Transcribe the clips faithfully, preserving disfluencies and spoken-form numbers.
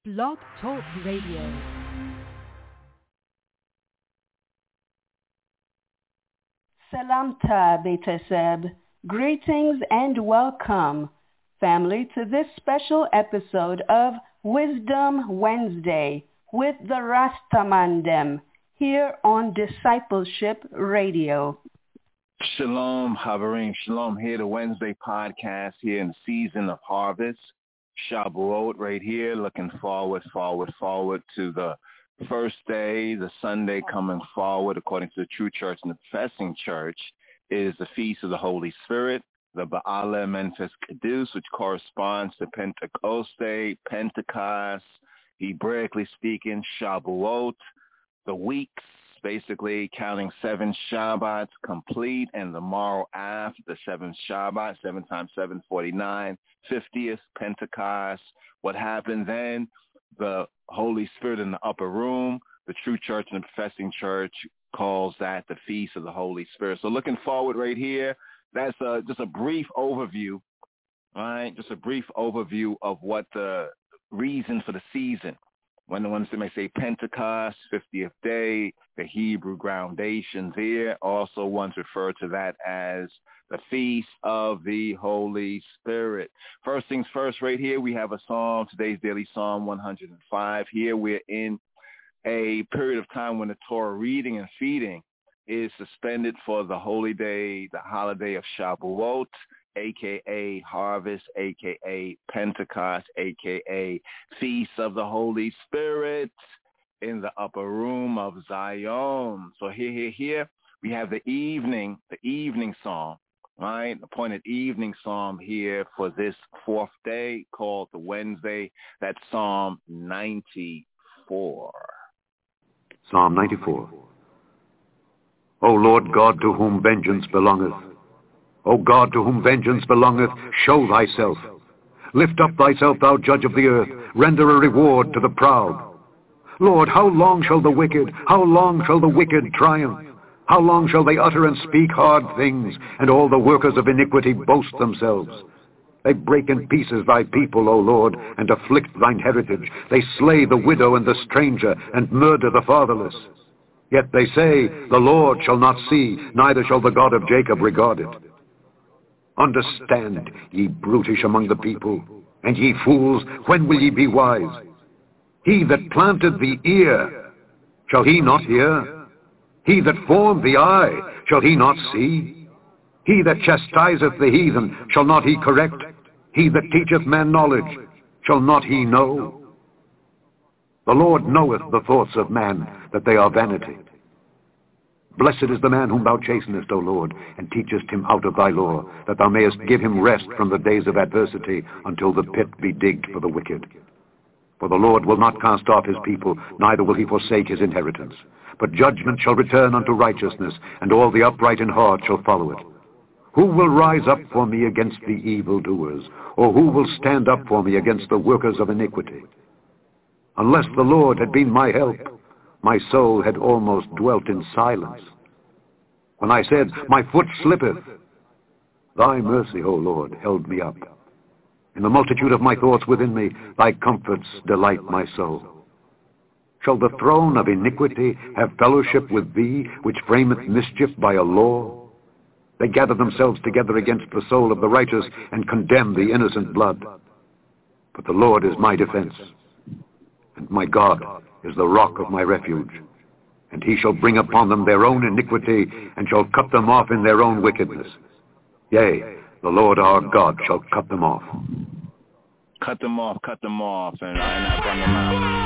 Blog Talk Radio. Salamta Beteseb. Greetings and welcome, family, to this special episode of Wisdom Wednesday with the Rastamandem here on Discipleship Radio. Shalom, Haverim. Shalom here, the Wednesday podcast here in the season of harvest. Shabuot right here, looking forward, forward, forward to the first day, the Sunday coming forward, according to the True Church and the Professing Church, is the Feast of the Holy Spirit, the Ba'ala Memphis Kadus, which corresponds to Pentecoste, Pentecost, Hebraically speaking, Shabuot, the weeks, basically counting seven Shabbats complete, and the morrow after the seventh Shabbat, seven times seven, forty-nine, fiftieth Pentecost. What happened then? The Holy Spirit in the upper room. The True Church and the Professing Church calls that the Feast of the Holy Spirit. So looking forward right here, that's a, just a brief overview, all right? Just a brief overview of what the reason for the season. When the ones that may say Pentecost, fiftieth day, the Hebrew groundations here. Also ones refer to that as the Feast of the Holy Spirit. First things first, right here, we have a psalm, today's daily psalm one hundred five. Here we're in a period of time when the Torah reading and feeding is suspended for the holy day, the holiday of Shabuot, a k a. Harvest, a k a. Pentecost, a k a. Feast of the Holy Spirit in the upper room of Zion. So here, here, here, we have the evening, the evening psalm, right? The appointed evening psalm here for this fourth day called the Wednesday. That's Psalm ninety-four. Psalm ninety-four. O Lord God, to whom vengeance belongeth, O God, to whom vengeance belongeth, show thyself. Lift up thyself, thou judge of the earth. Render a reward to the proud. Lord, how long shall the wicked, how long shall the wicked triumph? How long shall they utter and speak hard things, and all the workers of iniquity boast themselves? They break in pieces thy people, O Lord, and afflict thine heritage. They slay the widow and the stranger, and murder the fatherless. Yet they say, the Lord shall not see, neither shall the God of Jacob regard it. Understand, ye brutish among the people, and ye fools, when will ye be wise? He that planted the ear, shall he not hear? He that formed the eye, shall he not see? He that chastiseth the heathen, shall not he correct? He that teacheth man knowledge, shall not he know? The Lord knoweth the thoughts of man, that they are vanity. Blessed is the man whom thou chastenest, O Lord, and teachest him out of thy law, that thou mayest give him rest from the days of adversity, until the pit be digged for the wicked. For the Lord will not cast off his people, neither will he forsake his inheritance. But judgment shall return unto righteousness, and all the upright in heart shall follow it. Who will rise up for me against the evildoers, or who will stand up for me against the workers of iniquity? Unless the Lord had been my help, my soul had almost dwelt in silence. When I said, my foot slippeth, thy mercy, O Lord, held me up. In the multitude of my thoughts within me, thy comforts delight my soul. Shall the throne of iniquity have fellowship with thee, which frameth mischief by a law? They gather themselves together against the soul of the righteous, and condemn the innocent blood. But the Lord is my defense, and my God is the rock of my refuge. And he shall bring upon them their own iniquity, and shall cut them off in their own wickedness. Yea, the Lord our God shall cut them off. Cut them off, cut them off, and I not run them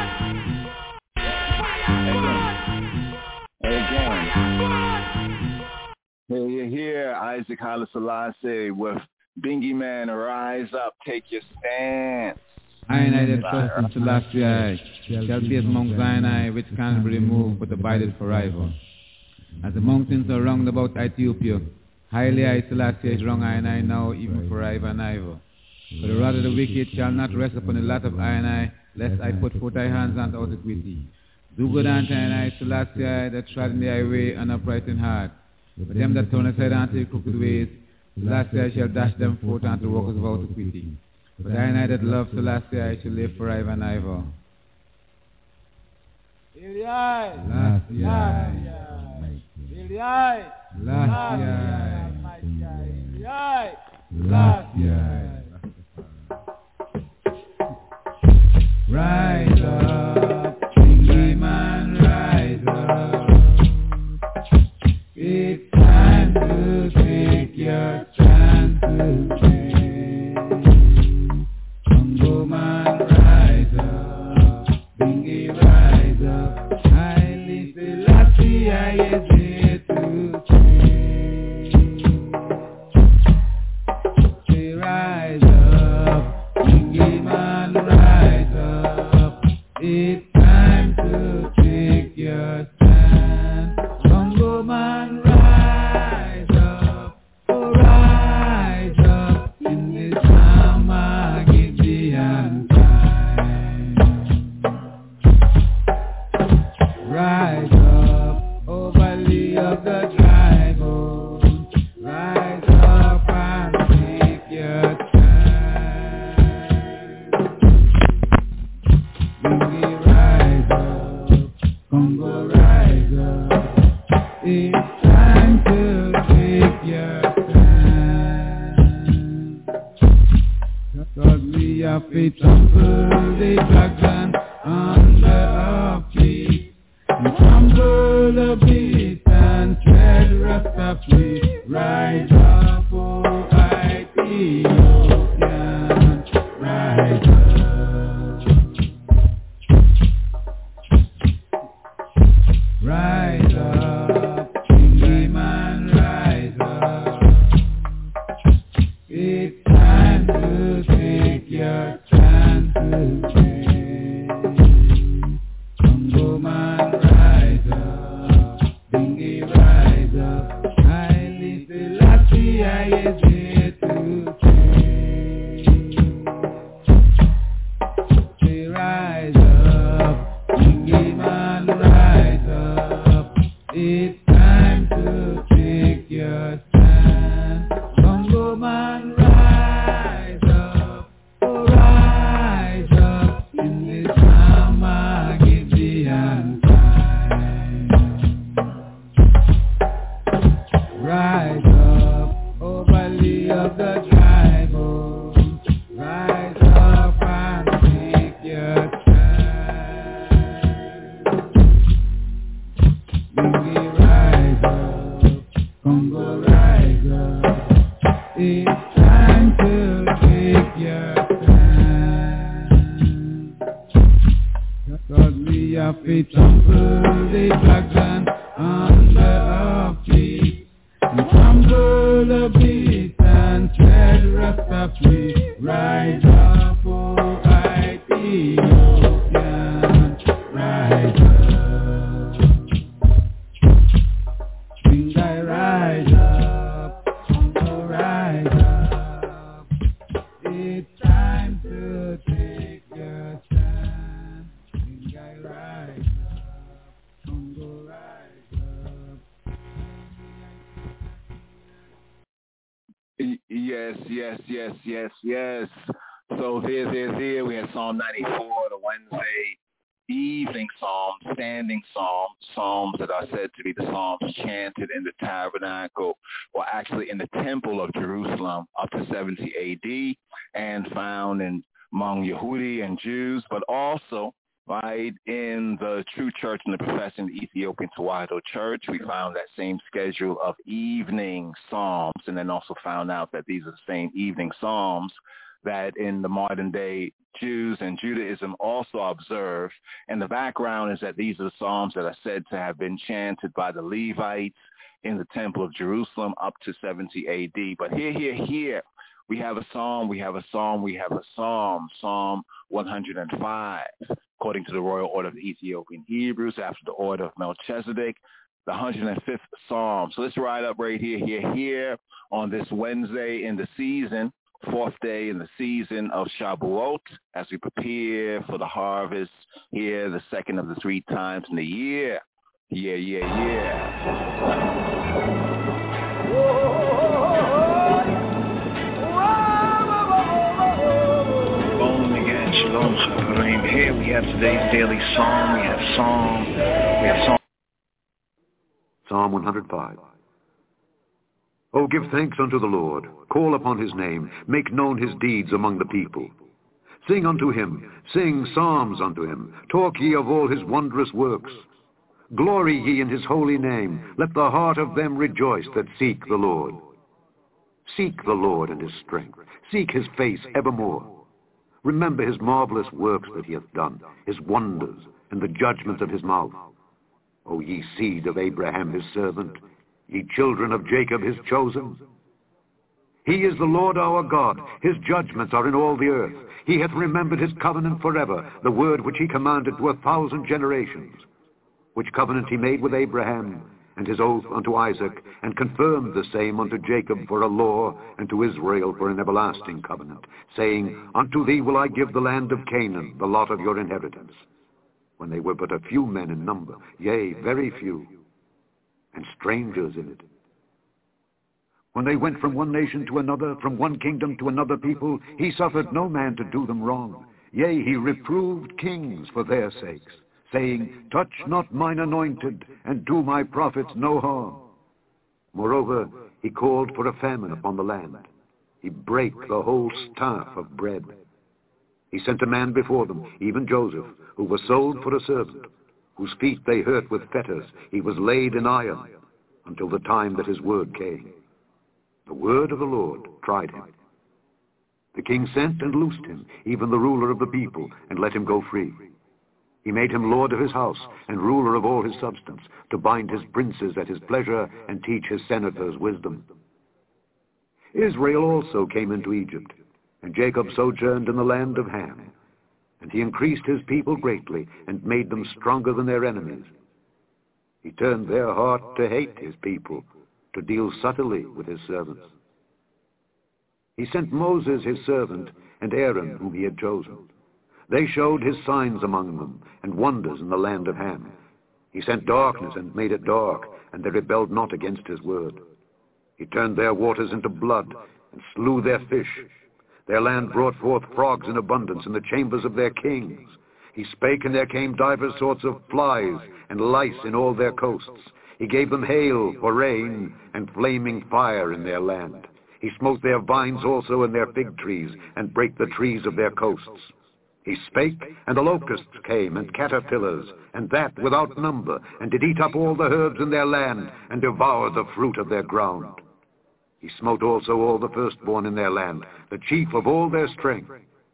out. Again. Again. Here, here, Isaac Haile Selassie with Bingy Man, rise up, take your stand. I and I that trust in Selassie shall be as Mount Sinai, which cannot be removed but abideth forever. As the mountains are round about Ethiopia, highly I Selassie is wrong I and I now, even forever and ever. For the rod of the wicked shall not rest upon the lot of I and I, lest I put forth thy hands and out it with thee. Do good unto I and I, Selassie, that trod in thy way and upright in heart. But them that turn aside unto crooked ways, Selassie I shall dash them forth unto workers of iniquity. But I and I that love Selassie I shall live forever and ever. Eliai, Lasiai, Eliai, Lasiai, Eliai, Lasiai. Rise up, singing man, rise up. It's time to take your chances. Congo man, rise up, Bingi, rise up. Haile Selassie is here to change. Say rise up, Bingi man, rise up. It's time to take your stand. Congo man, rise up, oh rise up in this Amagidian time. Rise up, oh valley of the dry bones. Rise up and take your stand. Bingi, rise up, Congo, rise up. It's time to take your stand. Cause we have faith trample the dragon under our feet. We trample the beast and tread Rasta free. Rise up, oh Ethiopian, rise up. Rise up, Bingi man, rise up. It's time to take your chances. Congo man, rise up, Bingi, rise up. Haile Selassie is here to change. Say rise up, Bingi man, rise up. It's time to take your stand. Congo man, rise up, oh rise up in this Amagidian time. Rise up, oh valley of the dry bones. Rise up and take your stand. Bingi, rise up, Congo, rise up. It's time to take your stand. Cause we have faith trample the dragon under our feet. We trample the beast and tread Rasta free. Rise up, oh Ethiopian, rise up. Bingi, rise up, Congo, rise up. It's time to take your stand. Bingi, rise up, Congo, rise up. Y- Yes, yes, yes, yes, yes. So there, there, there. We had Psalm ninety-four, the Wednesday evening psalm, standing psalm, psalms that are said to be the psalms chanted in the tabernacle, or actually in the temple of Jerusalem up to seventy A D, and found in among Yehudi and Jews, but also right in the true church and the professing Ethiopian Tewahedo Church. We found that same schedule of evening psalms, and then also found out that these are the same evening psalms that in the modern day Jews and Judaism also observe. And the background is that these are the psalms that are said to have been chanted by the Levites in the temple of Jerusalem up to seventy A D. But here, here, here, we have a psalm, we have a psalm, we have a psalm, Psalm one hundred five, according to the Royal Order of the Ethiopian Hebrews, after the order of Melchizedek, the one hundred fifth psalm. So let's ride up right here, here, here on this Wednesday in the season, fourth day in the season of Shabuot, as we prepare for the harvest here, the second of the three times in the year. Yeah, yeah, yeah. Going against Shalom, Chavarrim. Here we have today's daily psalm. We have psalm. We have psalm. Psalm one hundred five. Oh, give thanks unto the Lord. Call upon his name. Make known his deeds among the people. Sing unto him. Sing psalms unto him. Talk ye of all his wondrous works. Glory ye in his holy name. Let the heart of them rejoice that seek the Lord. Seek the Lord and his strength. Seek his face evermore. Remember his marvelous works that he hath done, his wonders, and the judgments of his mouth. O ye seed of Abraham his servant, ye children of Jacob his chosen. He is the Lord our God. His judgments are in all the earth. He hath remembered his covenant forever, the word which he commanded to a thousand generations, which covenant he made with Abraham, and his oath unto Isaac, and confirmed the same unto Jacob for a law, and to Israel for an everlasting covenant, saying, Unto thee will I give the land of Canaan, the lot of your inheritance, when they were but a few men in number, yea, very few, and strangers in it. When they went from one nation to another, from one kingdom to another people, he suffered no man to do them wrong. Yea, he reproved kings for their sakes, saying, Touch not mine anointed, and do my prophets no harm. Moreover, he called for a famine upon the land. He brake the whole staff of bread. He sent a man before them, even Joseph, who was sold for a servant, whose feet they hurt with fetters. He was laid in iron, until the time that his word came. The word of the Lord tried him. The king sent and loosed him, even the ruler of the people, and let him go free. He made him lord of his house, and ruler of all his substance, to bind his princes at his pleasure, and teach his senators wisdom. Israel also came into Egypt, and Jacob sojourned in the land of Ham. And he increased his people greatly, and made them stronger than their enemies. He turned their heart to hate his people, to deal subtly with his servants. He sent Moses his servant, and Aaron whom he had chosen. They showed his signs among them, and wonders in the land of Ham. He sent darkness and made it dark, and they rebelled not against his word. He turned their waters into blood, and slew their fish. Their land brought forth frogs in abundance in the chambers of their kings. He spake, and there came divers sorts of flies, and lice in all their coasts. He gave them hail for rain, and flaming fire in their land. He smote their vines also and their fig trees, and brake the trees of their coasts. He spake, and the locusts came, and caterpillars, and that without number, and did eat up all the herbs in their land, and devoured the fruit of their ground. He smote also all the firstborn in their land, the chief of all their strength.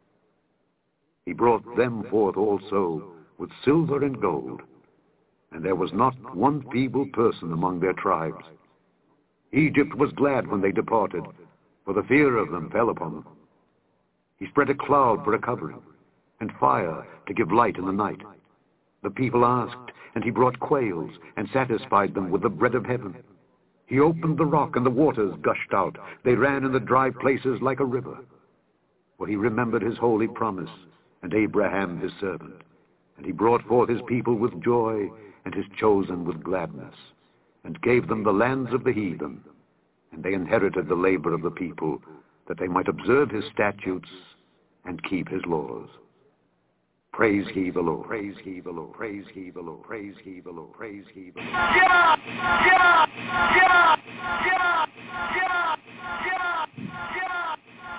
He brought them forth also with silver and gold, and there was not one feeble person among their tribes. Egypt was glad when they departed, for the fear of them fell upon them. He spread a cloud for a covering, and fire to give light in the night. The people asked, and he brought quails, and satisfied them with the bread of heaven. He opened the rock, and the waters gushed out. They ran in the dry places like a river. For he remembered his holy promise, and Abraham his servant. And he brought forth his people with joy, and his chosen with gladness, and gave them the lands of the heathen. And they inherited the labor of the people, that they might observe his statutes and keep his laws. Praise ye the Lord, praise ye the Lord, praise ye the Lord, praise ye the Lord, praise ye the Lord. Yeah, yeah, yeah, yeah, yeah, yeah, yeah,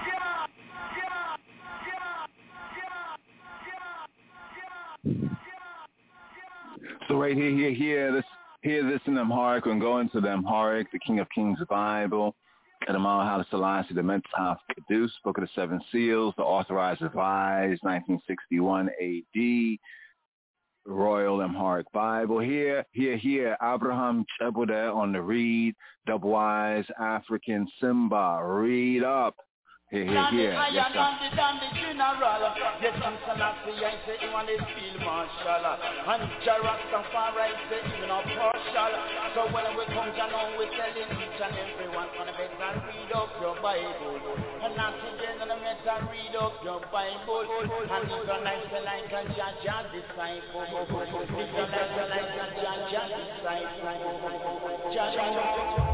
yeah, yeah, yeah. So right here, here, here, this, here, this in Amharic, and go into the Amharic, the King of Kings Bible, Edamal Haile Selassie, the Mentaf Kadus, Book of the Seven Seals, the Authorized Revised, nineteen sixty-one A D, Royal Amharic Bible. Here, here, here, Abraham Chebude on the read, Dubwise, African Simba, read up. Here, here, here. Yes, sir. Yes, I'm Selassie, I say you want to feel martial. And Jarastafari say even a partial. So when we come to know, we're telling each and everyone on the bed and read up your Bible. And not today on the bed and read up your Bible. And if your life is like a Jaja disciple. If your life is like a Jaja disciple. Jaja.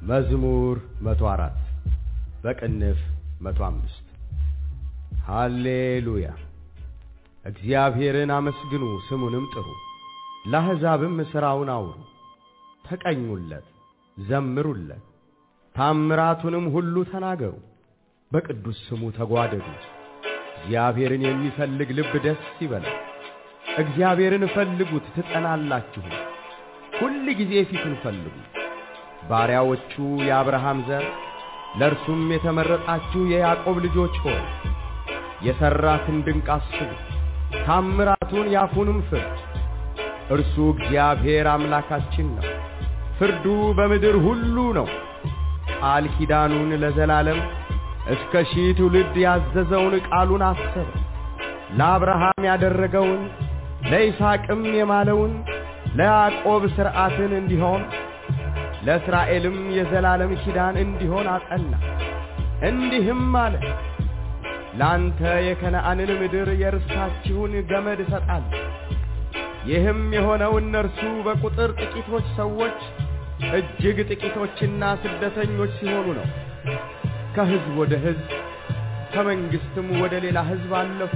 መዝሙር መቶ አራት በቅንፍ መቶ አምስት ሃሌሉያ እግዚአብሔርን አመስግኑ ስሙንም ጥሩ ለአሕዛብም ሥራውን አውሩ ተቀኙለት ዘምሩለት ታምራቱንም ሁሉ ተናገሩ በቅዱስ ስሙ ተጓደዱ እግዚአብሔርን የሚፈልግ ልብ ደስ ይበለው እግዚአብሔርን ፈልጉት ትጸናላችሁ ሁሉ ጊዜ ፊቱን ፈልጉ ባሪያዎቹ የአብርሃም ዘር ለእርሱም የተመረጣችሁ የያዕቆብ ልጆች ሆይ የሠራትን ድንቅ አስቡ ታምራቱን ያፉንም ፍርድ እርሱ እግዚአብሔር አምላካችን ነው ፍርዱ በምድር ሁሉ ነው ቃል ኪዳኑን ለዘላለም እስከ ሺህ ትውልድ ያዘዘውን ቃሉን አሰበ ለአብርሃም ያደረገውን ለይስሐቅም የማለውን ለያዕቆብ ሥርዓትን እንዲሆን ለእስራኤልም የዘላለም ኪዳን እንዲሆን አጸና እንዲህም አለ ላንተ የከነዓንን ምድር የርስታችሁን ገመድ እሰጣለሁ ይህም የሆነው እነርሱ በቁጥር ጥቂቶች ሰዎች እጅግ ጥቂቶችና ስደተኞች ሲሆኑ ነው ከሕዝብ ወደ ሕዝብ ከመንግሥትም ወደ ሌላ ሕዝብ አለፉ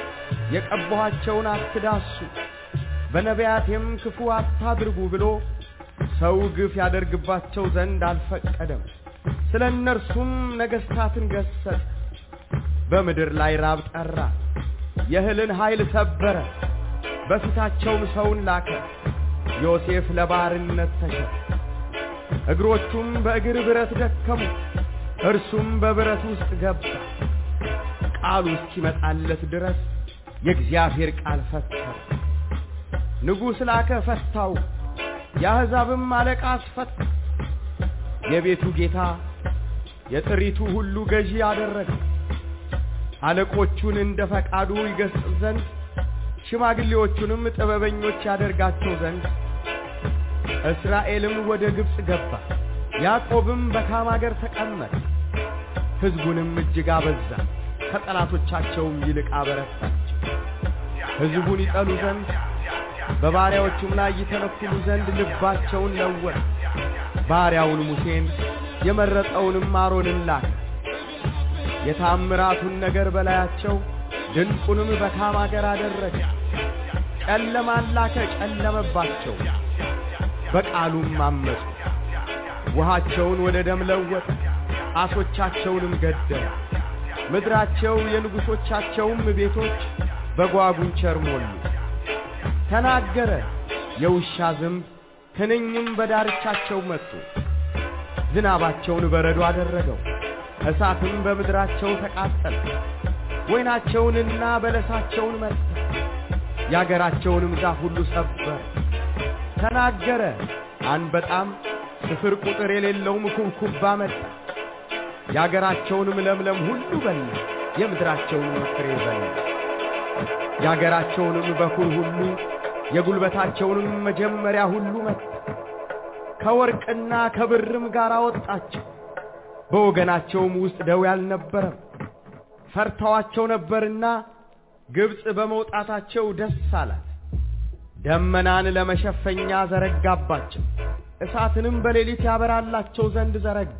የቀባኋቸውን አትዳሱ በነቢያቴም ክፉ አታድርጉ ብሎ ሰው ግፍ ያደርግባቸው ዘንድ አልፈቀደም ስለ እነርሱም ነገሥታትን ገሰጸ በምድር ላይ ራብ ጠራ የእህልን ኃይል ሰበረ በፊታቸውም ሰውን ላከ ዮሴፍ ለባርነት ተሸጠ እግሮቹም በእግር ብረት ደከሙ እርሱም በብረት ውስጥ ገባ ቃሉ እስኪመጣለት ድረስ የእግዚአብሔር ቃል ፈተው ንጉሥ ላከ ፈታው የአሕዛብም አለቃ አስፈታ የቤቱ ጌታ የጥሪቱ ሁሉ ገዢ አደረገ አለቆቹን እንደ ፈቃዱ ይገሥጽ ዘንድ ሽማግሌዎቹንም ጥበበኞች ያደርጋቸው ዘንድ እስራኤልም ወደ ግብጽ ገባ ያዕቆብም በካም አገር ተቀመጠ ሕዝቡንም እጅግ አበዛ ከጠላቶቻቸውም ይልቅ አበረታቸው ሕዝቡን ይጠሉ ዘንድ በባሪያዎቹም ላይ ይተነኩሉ ዘንድ ልባቸውን ለወጠ ባሪያውን ሙሴን የመረጠውንም አሮንን ላከ የታምራቱን ነገር በላያቸው ድንቁንም በካም አገር አደረገ ጨለማን ላከ ጨለመባቸው በቃሉም አመፁ ውሃቸውን ወደ ደም ለወጠ አሶቻቸውንም ገደለ ምድራቸው የንጉሶቻቸውም ቤቶች በጓጉንቸር ሞሉ ተናገረ የውሻ ዝንብ ትንኝም በዳርቻቸው መጡ ዝናባቸውን በረዶ አደረገው እሳትም በምድራቸው ተቃጠለ ወይናቸውንና በለሳቸውን መታ ያገራቸውንም ዛፍ ሁሉ ሰበረ ተናገረ አንበጣም ስፍር ቁጥር የሌለውም ኩብኩባ መጣ ያገራቸውንም ለምለም ሁሉ በላ የምድራቸውንም ፍሬ በላ ያገራቸውንም በኩር ሁሉ የጉልበታቸውንም መጀመሪያ ሁሉ መታ ከወርቅና ከብርም ጋር አወጣቸው በወገናቸውም ውስጥ ደዌ አልነበረም ፈርተዋቸው ነበርና ግብጽ በመውጣታቸው ደስ አላት ደመናን ለመሸፈኛ ዘረጋባቸው እሳትንም በሌሊት ያበራላቸው ዘንድ ዘረጋ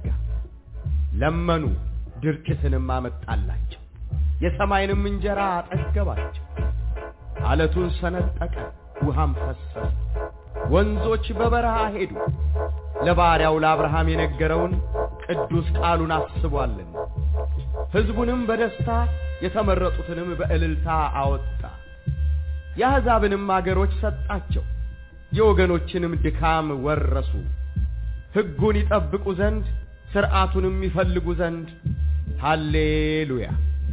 ለመኑ ድርጭትንም አመጣላቸው የሰማይንም እንጀራ አጠገባቸው አለቱን ሰነጠቀ ውሃም ፈሰሰ ወንዞች በበረሃ ሄዱ ለባሪያው ለአብርሃም የነገረውን ቅዱስ ቃሉን አስቧልና ሕዝቡንም በደስታ የተመረጡትንም በእልልታ አወጣ የአሕዛብንም አገሮች ሰጣቸው የወገኖችንም ድካም ወረሱ ሕጉን ይጠብቁ ዘንድ ሥርዓቱንም ይፈልጉ ዘንድ ሃሌሉያ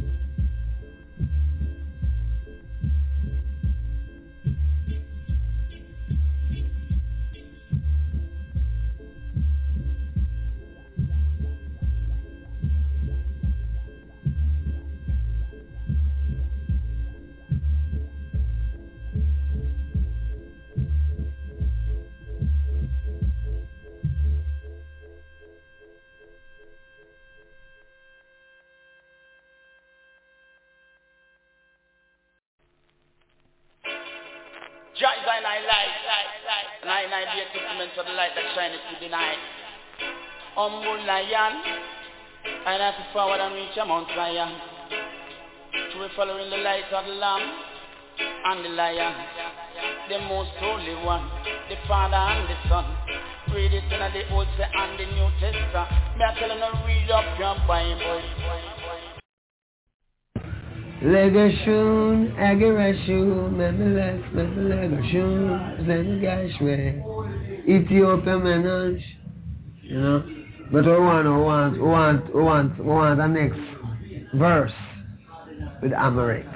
Shine thine light, light, light, and I be a testament to the light that shineth through the night. humble lion. And I have to forward and reach a Mount Zion. To be following the light of the Lamb and the Lion, the most holy one, the Father and the Son. Read it in the Old and the New Testament. Me I tell you to read up your Bible. Legashun, Agarashun, Memelech, Memelegashun, Zenegashwe, Ethiopia Menage, you know. But we want, we want, we want, we want, we want the next verse with Amharic.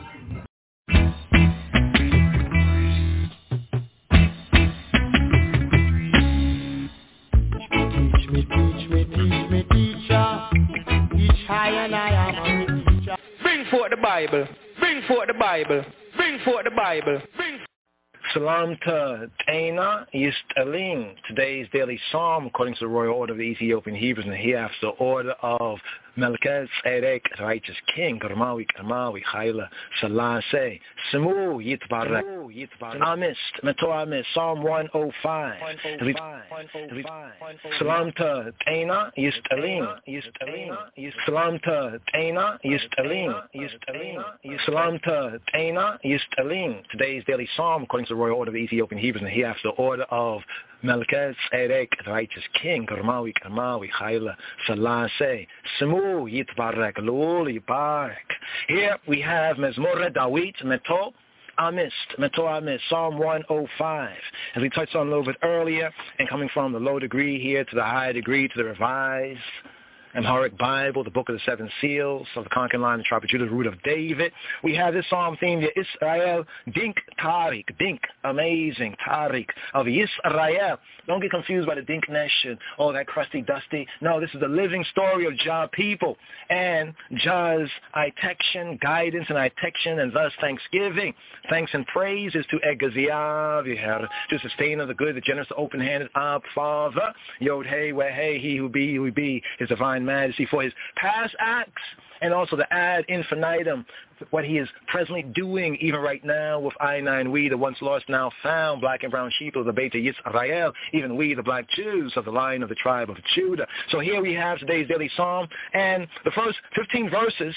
Teach me, teach me, teach me, teacher. Teach high and I am a teacher. Bring forth the Bible. Bring forth the Bible. Bring forth the Bible. Bring. Salam to Taina Yist Aling. Today's daily psalm, according to the royal order of the Ethiopian Hebrews, and here after the order of Melchizedek, righteous king, Karmawi, Karmawi, Chayla, Selassie, Semu, Yitbarek, Amist, Metoamis, Psalm one oh five. Salam to Taina Yist Aling. Salam to Taina Yist Aling. Salam to Taina Yist Aling. Today's daily psalm, according to the royal order of the Ethiopian Hebrews, and here after the order of Melchizedek, the righteous king, Karmawi, Karmawi, Chayla, Selassie, Semu, Yitbarek, Lul, Yibarek. Here we have Mezmor Dawit, Meto, Amist, Meto Amist, Psalm one oh five. As we touched on a little bit earlier, and coming from the low degree here to the high degree, to the revised Amharic Bible, the book of the seven seals of the conquering line of the tribe of Judah, the root of David. We have this psalm theme, Israel, Dink Tariq, Dink, amazing, Tariq, of Israel. Don't get confused by the Dink Nation, oh, that crusty, dusty. No, this is the living story of Jah people and Jah's protection, guidance, and protection, and thus thanksgiving. Thanks and praise is to Egaziah, to sustainer, the good, the generous, the open-handed, Ab, Father, Yod, Hey, Weh, Hey, He who be, who be, His divine majesty, for His past acts, and also the ad infinitum, what He is presently doing even right now with I nine, we, the once lost, now found, black and brown sheep of the Beit Yisrael, even we, the black Jews of the line of the tribe of Judah. So here we have today's daily psalm, and the first fifteen verses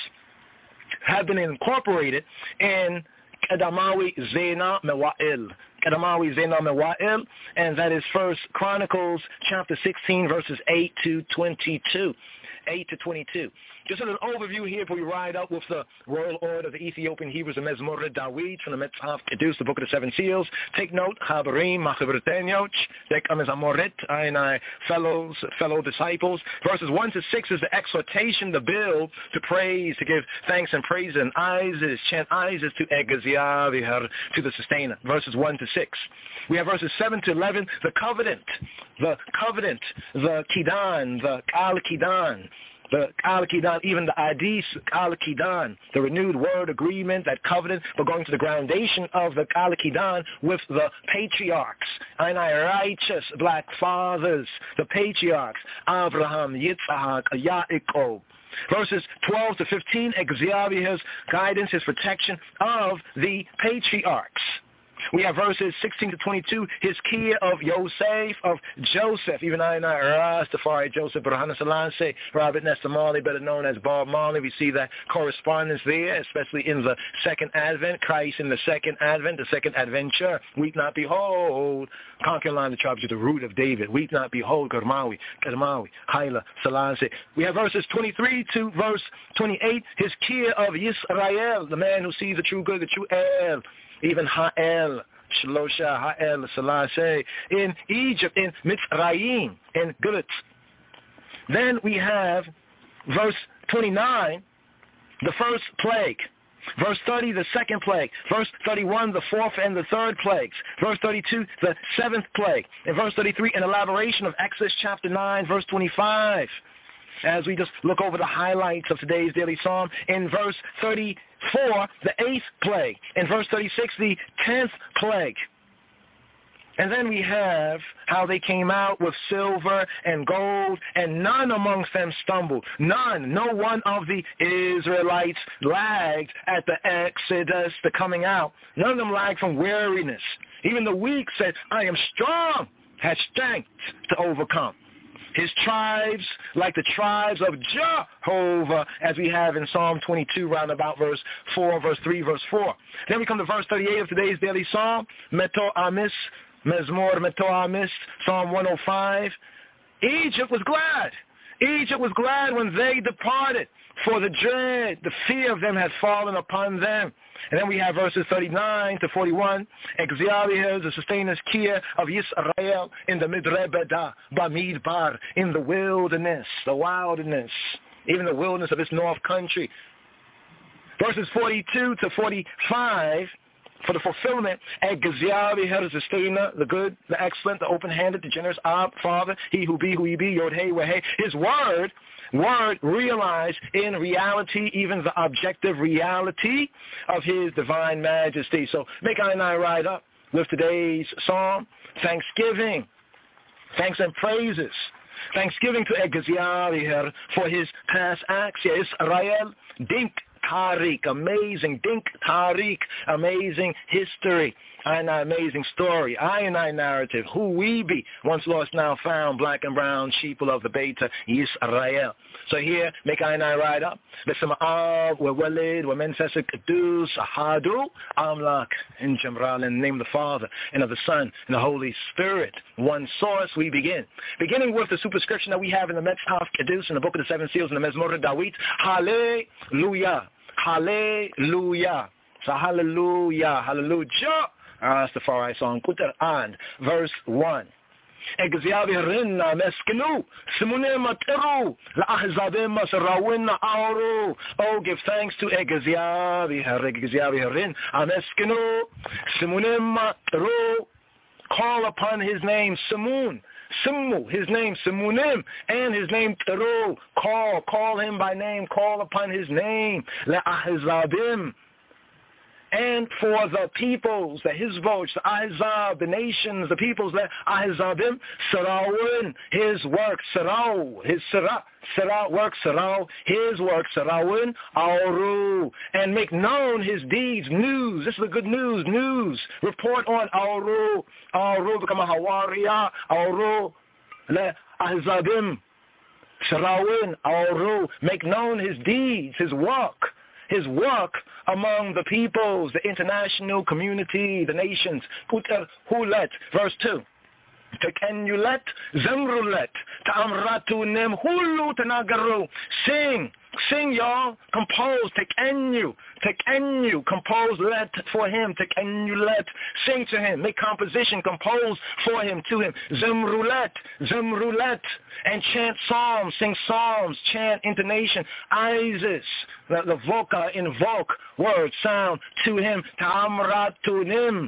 have been incorporated in Kedamawi Zena Mewa'il. Kedamawi Zena Mewa'il, and that is First Chronicles chapter sixteen, verses eight to twenty-two. eight to twenty-two. Just an overview here before we ride up with the royal order of the Ethiopian Hebrews and Mezmor Dawid from the Metzhaf Kedus, the book of the seven seals. Take note, Chabarim, Machabertenyoch, Dek Amezamoret, and fellows, fellow disciples. Verses one to six is the exhortation, the bill to praise, to give thanks and praise, and Isis, chant Isis to Egaziah, to the sustainer. Verses one to six. We have verses seven to eleven, the covenant, the covenant, the Kidan, the Kal Kidan, the Kal Kidan, even the Adis Kal Kidan, the renewed word agreement, that covenant, but going to the groundation of the Kal Kidan with the patriarchs, and our righteous black fathers, the patriarchs, Abraham, Yitzhak, Yaakov. Verses twelve to fifteen, Egaziah's guidance, his protection of the patriarchs. We have verses sixteen to twenty-two, his key of Yosef, of Joseph, even I and I, Rastafari, Joseph, Brahana Selassie, Robert Nesta Marley, better known as Bob Marley. We see that correspondence there, especially in the second advent, Christ in the second advent, the second adventure. Weep not, behold, conquering line of the tribes of the root of David. Weep not, behold, Karmawi, Karmawi, Haile Selassie. We have verses twenty-three to verse twenty-eight, his key of Yisrael, the man who sees the true good, the true El. Even Ha'el, Shlosha, Ha'el, Selassie, in Egypt, in Mitzrayim, in Gilit. Then we have verse twenty-nine, the first plague. Verse thirty, the second plague. Verse thirty-one, the fourth and the third plagues. Verse thirty-two, the seventh plague. And verse thirty-three, an elaboration of Exodus chapter nine, verse twenty-five. As we just look over the highlights of today's daily psalm, in verse thirty-four, the eighth plague. In verse thirty-six, the tenth plague. And then we have how they came out with silver and gold, and none amongst them stumbled. None, no one of the Israelites lagged at the exodus, the coming out. None of them lagged from weariness. Even the weak said, I am strong, had strength to overcome. His tribes like the tribes of Jehovah, as we have in Psalm twenty-two, round about verse four, verse three, verse four. Then we come to verse thirty-eight of today's daily psalm, Meto Amis, Mezmor Meto Amis, Psalm one oh five. Egypt was glad. Egypt was glad when they departed, for the dread, the fear of them had fallen upon them. And then we have verses thirty-nine to forty-one. Exaliah, the sustainers kia of Yisrael in the Midrebeda, Bamidbar, in the wilderness, the wilderness, even the wilderness of this north country. Verses forty-two to forty-five, for the fulfillment, Exaliah, the sustainer, the good, the excellent, the open-handed, the generous Ab, Father, he who be, who he be, Yod Hey, Weh Hey. His word, word realized in reality, even the objective reality of his divine majesty. So make I and I ride up with today's psalm, thanksgiving, thanks and praises. Thanksgiving to Exaliah for his past acts. Yeah, Israel, Dink Tariq, amazing Dink Tariq, amazing history, and an amazing story, I and I narrative, who we be, once lost now found, black and brown sheeple of the Beta Yisrael. So here, make I and I ride up. Besama'av, Wewalid, Wemensesik Kadus, Ahadu, Amlak, in Jemral, in the name of the Father, and of the Son, and the Holy Spirit. One source, we begin. Beginning with the superscription that we have in the Metzhaf Kadus, in the Book of the Seven Seals, in the Mezmor Dawit, Hallelujah. Hallelujah. So hallelujah, hallelujah. Ah, that's the far right song. Kutar and verse one. Exaliah meskinu simunema teru la ahzabema sarawina auru. Oh, give thanks to Exaliah, Exaliah ameskinu simunema teru. Call upon his name, Simun. Simu, his name, Simunim, and his name, Teru. Call, call him by name, call upon his name, Le'ahizabim. And for the peoples, the Hizboch, the Ahizab, the nations, the peoples, Le'ahizabim, Sarawin, his work, Saraw, his Sarah, Sarah work, Saraw, his work, Sarawin, Auru, and make known his deeds, news. This is the good news, news. Report on Auru, Auru, become a Hawaria, Auru, Le Ahzabim, Sarawin, Auru, make known his deeds, his work, his work among the peoples, the international community, the nations. Kutar Hulet, verse two. Tekenulet, Zemrulet, Ta'amratu Nem Hulu Tanagaru. Sing, sing y'all, compose, Tekenu, Tekenu, compose let for him, Tekenulet, sing to him, make composition, compose for him, to him, Zemrulet, Zemrulet, and chant psalms, sing psalms, chant intonation, Isis, the, the voca, invoke, word, sound, to him, Ta'amratu Nem.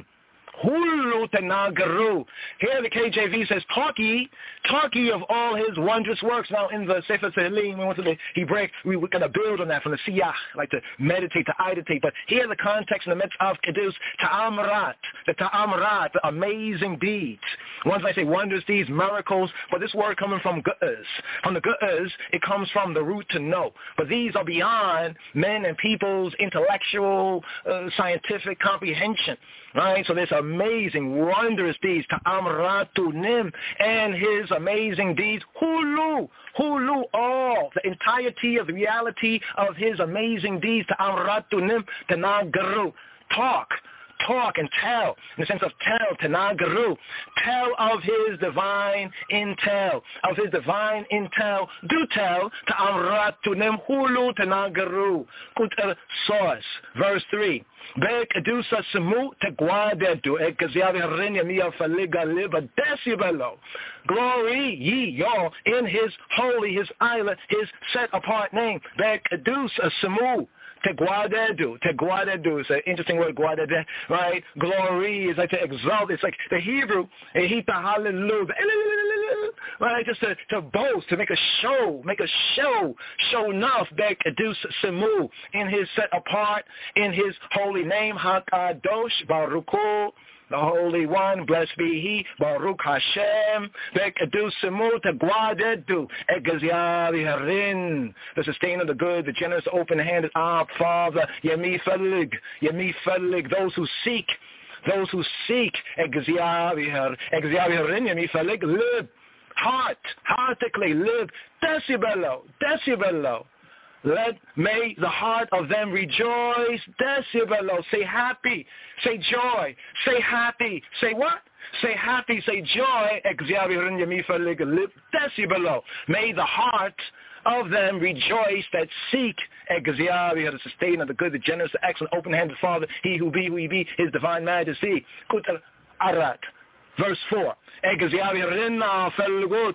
Hulu Tanagaru. Here the K J V says, talk ye, talk ye of all his wondrous works. Now in the Sefer Tehillim, we want to he break, we, we're going to build on that from the Siyah, like to meditate, to iditate. But here the context in the Metzhaf Kedus, Ta'amrat, the Ta'amrat, the amazing deeds. Once I say wondrous deeds, miracles, but this word coming from Ge'ez. From the Ge'ez, it comes from the root to know. But these are beyond men and people's intellectual, uh, scientific comprehension. Right? So there's amazing, wondrous deeds, Ta'amratu Nim, and his amazing deeds, Hulu, Hulu, all, the entirety of the reality of his amazing deeds, Ta'amratu Nim, Tanagaru, talk, talk and tell, in the sense of tell, Tanagaru, tell of his divine intel, of his divine intel, do tell, Ta'amratu Nim, Hulu, Tanagaru, Kutar Source, verse three. Bek edusa semu te guadedu ekasiavi harinya mia faliga liba decibelo. Glory ye y'all in his holy, his island, his set apart name. Bek edusa semu te guadedu. Te guadedu is an interesting word, guadedu, right? Glory is like to exalt. It's like the Hebrew, ehita hallelujah. Right, just to, to boast, to make a show, make a show, show enough, Bek Edus Semu, in his set apart, in his holy name, HaKadosh, Baruchu, the Holy One, blessed be He, Baruch Hashem, Bek Edus Semu, Teguadedu, Egaziavi Harin, the sustainer, the good, the generous, open-handed, our Father, Yemi Felig, Yemi Felig, those who seek, those who seek, Egaziavi Harin, Yemi Felig, live. heart, heartically live decibello, decibello. Let, may the heart of them rejoice, decibello. Say happy, say joy, say happy, say what? Say happy, say joy, decibello. May the heart of them rejoice that seek Expiavi, the sustainer, the good, the generous, the excellent, open-handed Father, he who be, who he be, his divine majesty. Kutar Arat, verse four. Expiavi rinna felgut.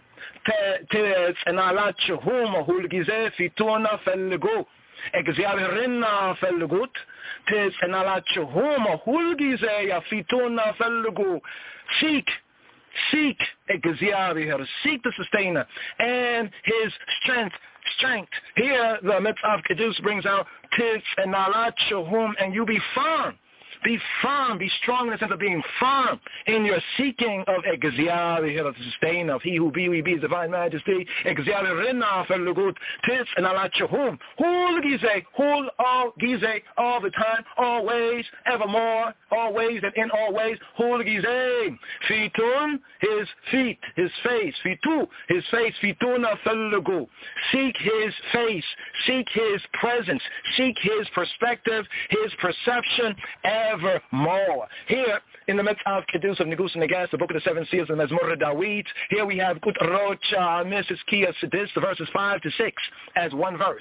Tez en alacho huma hulgize fituna felgu. Expiavi rinna felgut. Tez en alacho huma hulgize ya fituna felgu. Seek. Seek Expiavi, seek the sustainer and his strength. Strength. Here the Mitzvah Kedus brings out tis and nalat shahum, and you be firm. Be firm, be strong in the sense of being firm in your seeking of Expiavi, the sustainer, of he who be, we be, his divine majesty. Expiavi rinna felgut, tis and nalat shahum. Hul gize, hul all gize, all the time, always, evermore, always and in all ways. Hul gize, fitun, his feet, his face, fitu, his face, fituna felgu. Seek his face, seek his presence, seek his perspective, his perception, evermore. Here, in the Mitzvah Kedus of Negus and Negas, the book of the seven seals of Mezmor Dawid, here we have Kut Rocha Missus Kia Sidis, the verses five to six, as one verse.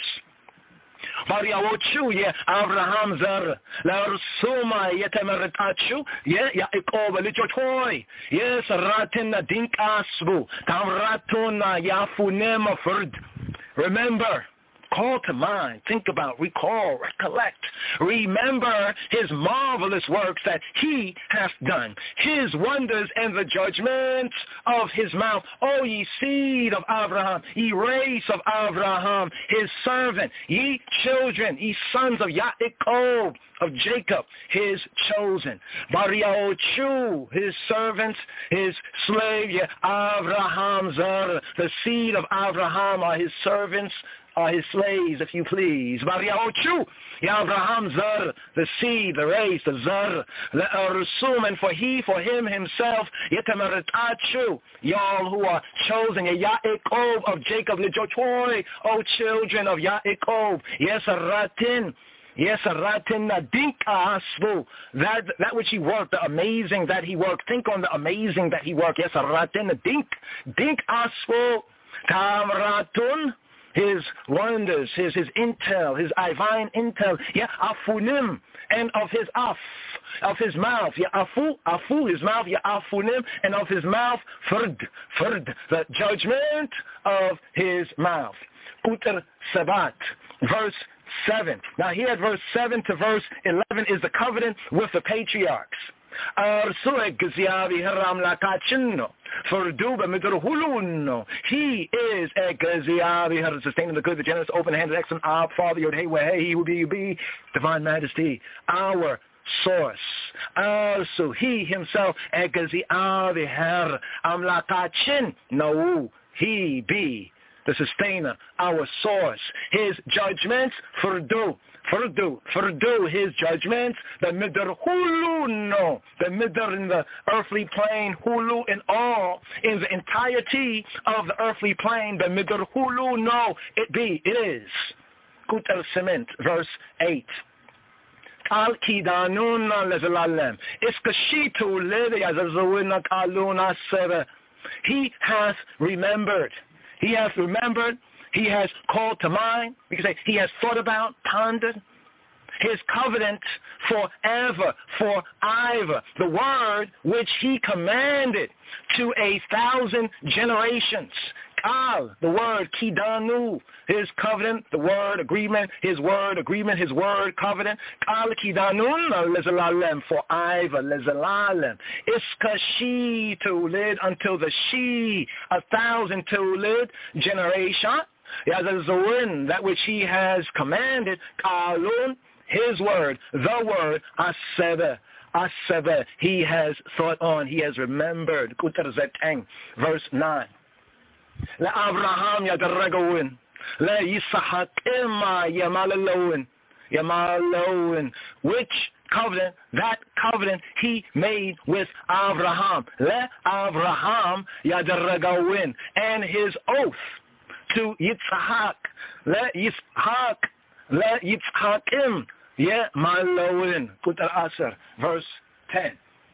Variawochu ye Abraham zer larsuma yetemeretachu ye Yaakov lichotoy ye saratin dink asbu tamratuna yafunema furd. Remember, call to mind, think about, recall, recollect, remember his marvelous works that he hath done, his wonders and the judgments of his mouth. O ye seed of Abraham, ye race of Abraham, his servant, ye children, ye sons of Yaakov, of Jacob, his chosen. Bariaochu, his servants, his slave, ye Abraham zer, the seed of Abraham are his servants, are his slaves, if you please. Bariaochu, Abraham zer, the seed, the race, the zer, the ersum, and for he, for him himself, yetemeretachu, y'all who are chosen, Yaakov of Jacob, lijotoy, O children of Yaakov, yes, ratin. Yes, ratin dinka asbu. That that which he worked, the amazing that he worked. Think on the amazing that he worked. Yes, ratin dink dink asbu. Tamratun. His wonders, his his intel, his divine intel, yeah, afunim, and of his af, of his mouth, yeah, afu, afu, his mouth, yeah, afunim, and of his mouth, fard, fard, the judgment of his mouth. Uter Sabat, verse seven. Now here at verse seven to verse eleven is the covenant with the patriarchs. He is Expiavi, sustaining the good, the generous, open-handed, excellent, our Father, Yod Hey, Weh, he will be, be, divine majesty, our source. Also, he himself, Expiavi, Her, Amlakachin, no, he be the sustainer, our source. His judgments, Furdu, Furdu, Furdu, his judgments, the midr hulu no, the midr in the earthly plane, hulu in all, in the entirety of the earthly plane, the midr hulu no, it be, it is. Kut el Cement, verse eight. Al kidanuna lezelalem. Iskashitu lede yazazawina kaluna sebe. He hath remembered. He has remembered, he has called to mind, we can say he has thought about, pondered, his covenant forever, forever, the word which he commanded to a thousand generations. Kal, the word, kidanu, his covenant, the word, agreement, his word, agreement, his word, covenant. Kal kidanun lezalalem, forever, lezalalem. Iskashi tulid, until the she, a thousand tulid, generation. Yazazawin, that which he has commanded. Kalun, his word, the word, asebe. Asebe, he has thought on, he has remembered. Kutar zeteng, verse nine. La Abraham yagaragawin, la Yisahak ima yamalawin, yamalawin, which covenant, that covenant he made with Abraham. Le Abraham yadaragawin, and his oath to Yitzhak. Le Yitzhak, le Yitzhakim, ye malowin. Put al Asr, verse ten.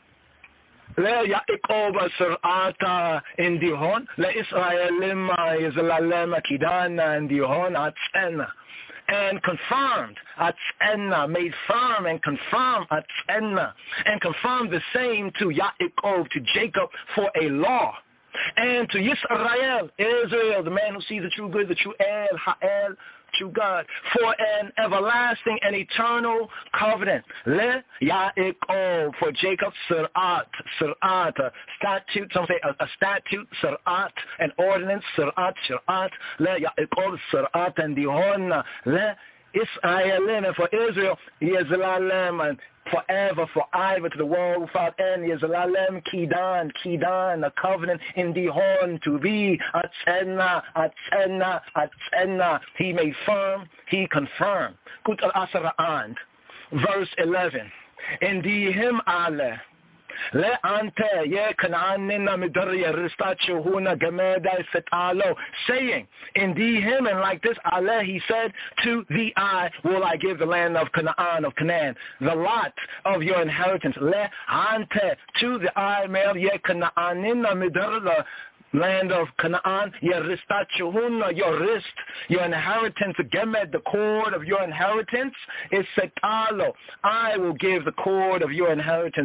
Le Yaakov Asrata in Dihon, le Israelim Yizlalem Akidana in Dihon Atzena. And confirmed, Atzena, made firm and confirmed Atzena, and confirmed the same to Yaakov, to Jacob, for a law. And to Yisrael, Israel, the man who sees the true good, the true El, Ha'el, true God, for an everlasting and eternal covenant. Le Yaakov, for Jacob, Sirat, Sirat, a statute, some say a, a statute, Sirat, an ordinance, Sirat, Sirat, Le Yaakov, Sirat, and Dihon, Le Israelim, and for Israel, Yezlalem, and forever, forever, to the world without end, Yezlalem, Kidan, Kidan, a covenant in Dihon, to be, Atzena, Atzena, Atzena, he made firm, he confirmed. Kut al-Asra and, verse eleven, in Dihim Ale, Le ante ye kananina midariya ristacho huna gemeda fetalo, saying, indeed him, and like this Ale, he said, to thee I will I give the land of Canaan, of Canaan, the lot of your inheritance. Le ante, to the I male ye kananina midariya, land of Canaan, your ristachuhuna, your wrist, your inheritance, gemed, the cord of your inheritance, is setalo. I will give the cord of your inheritance.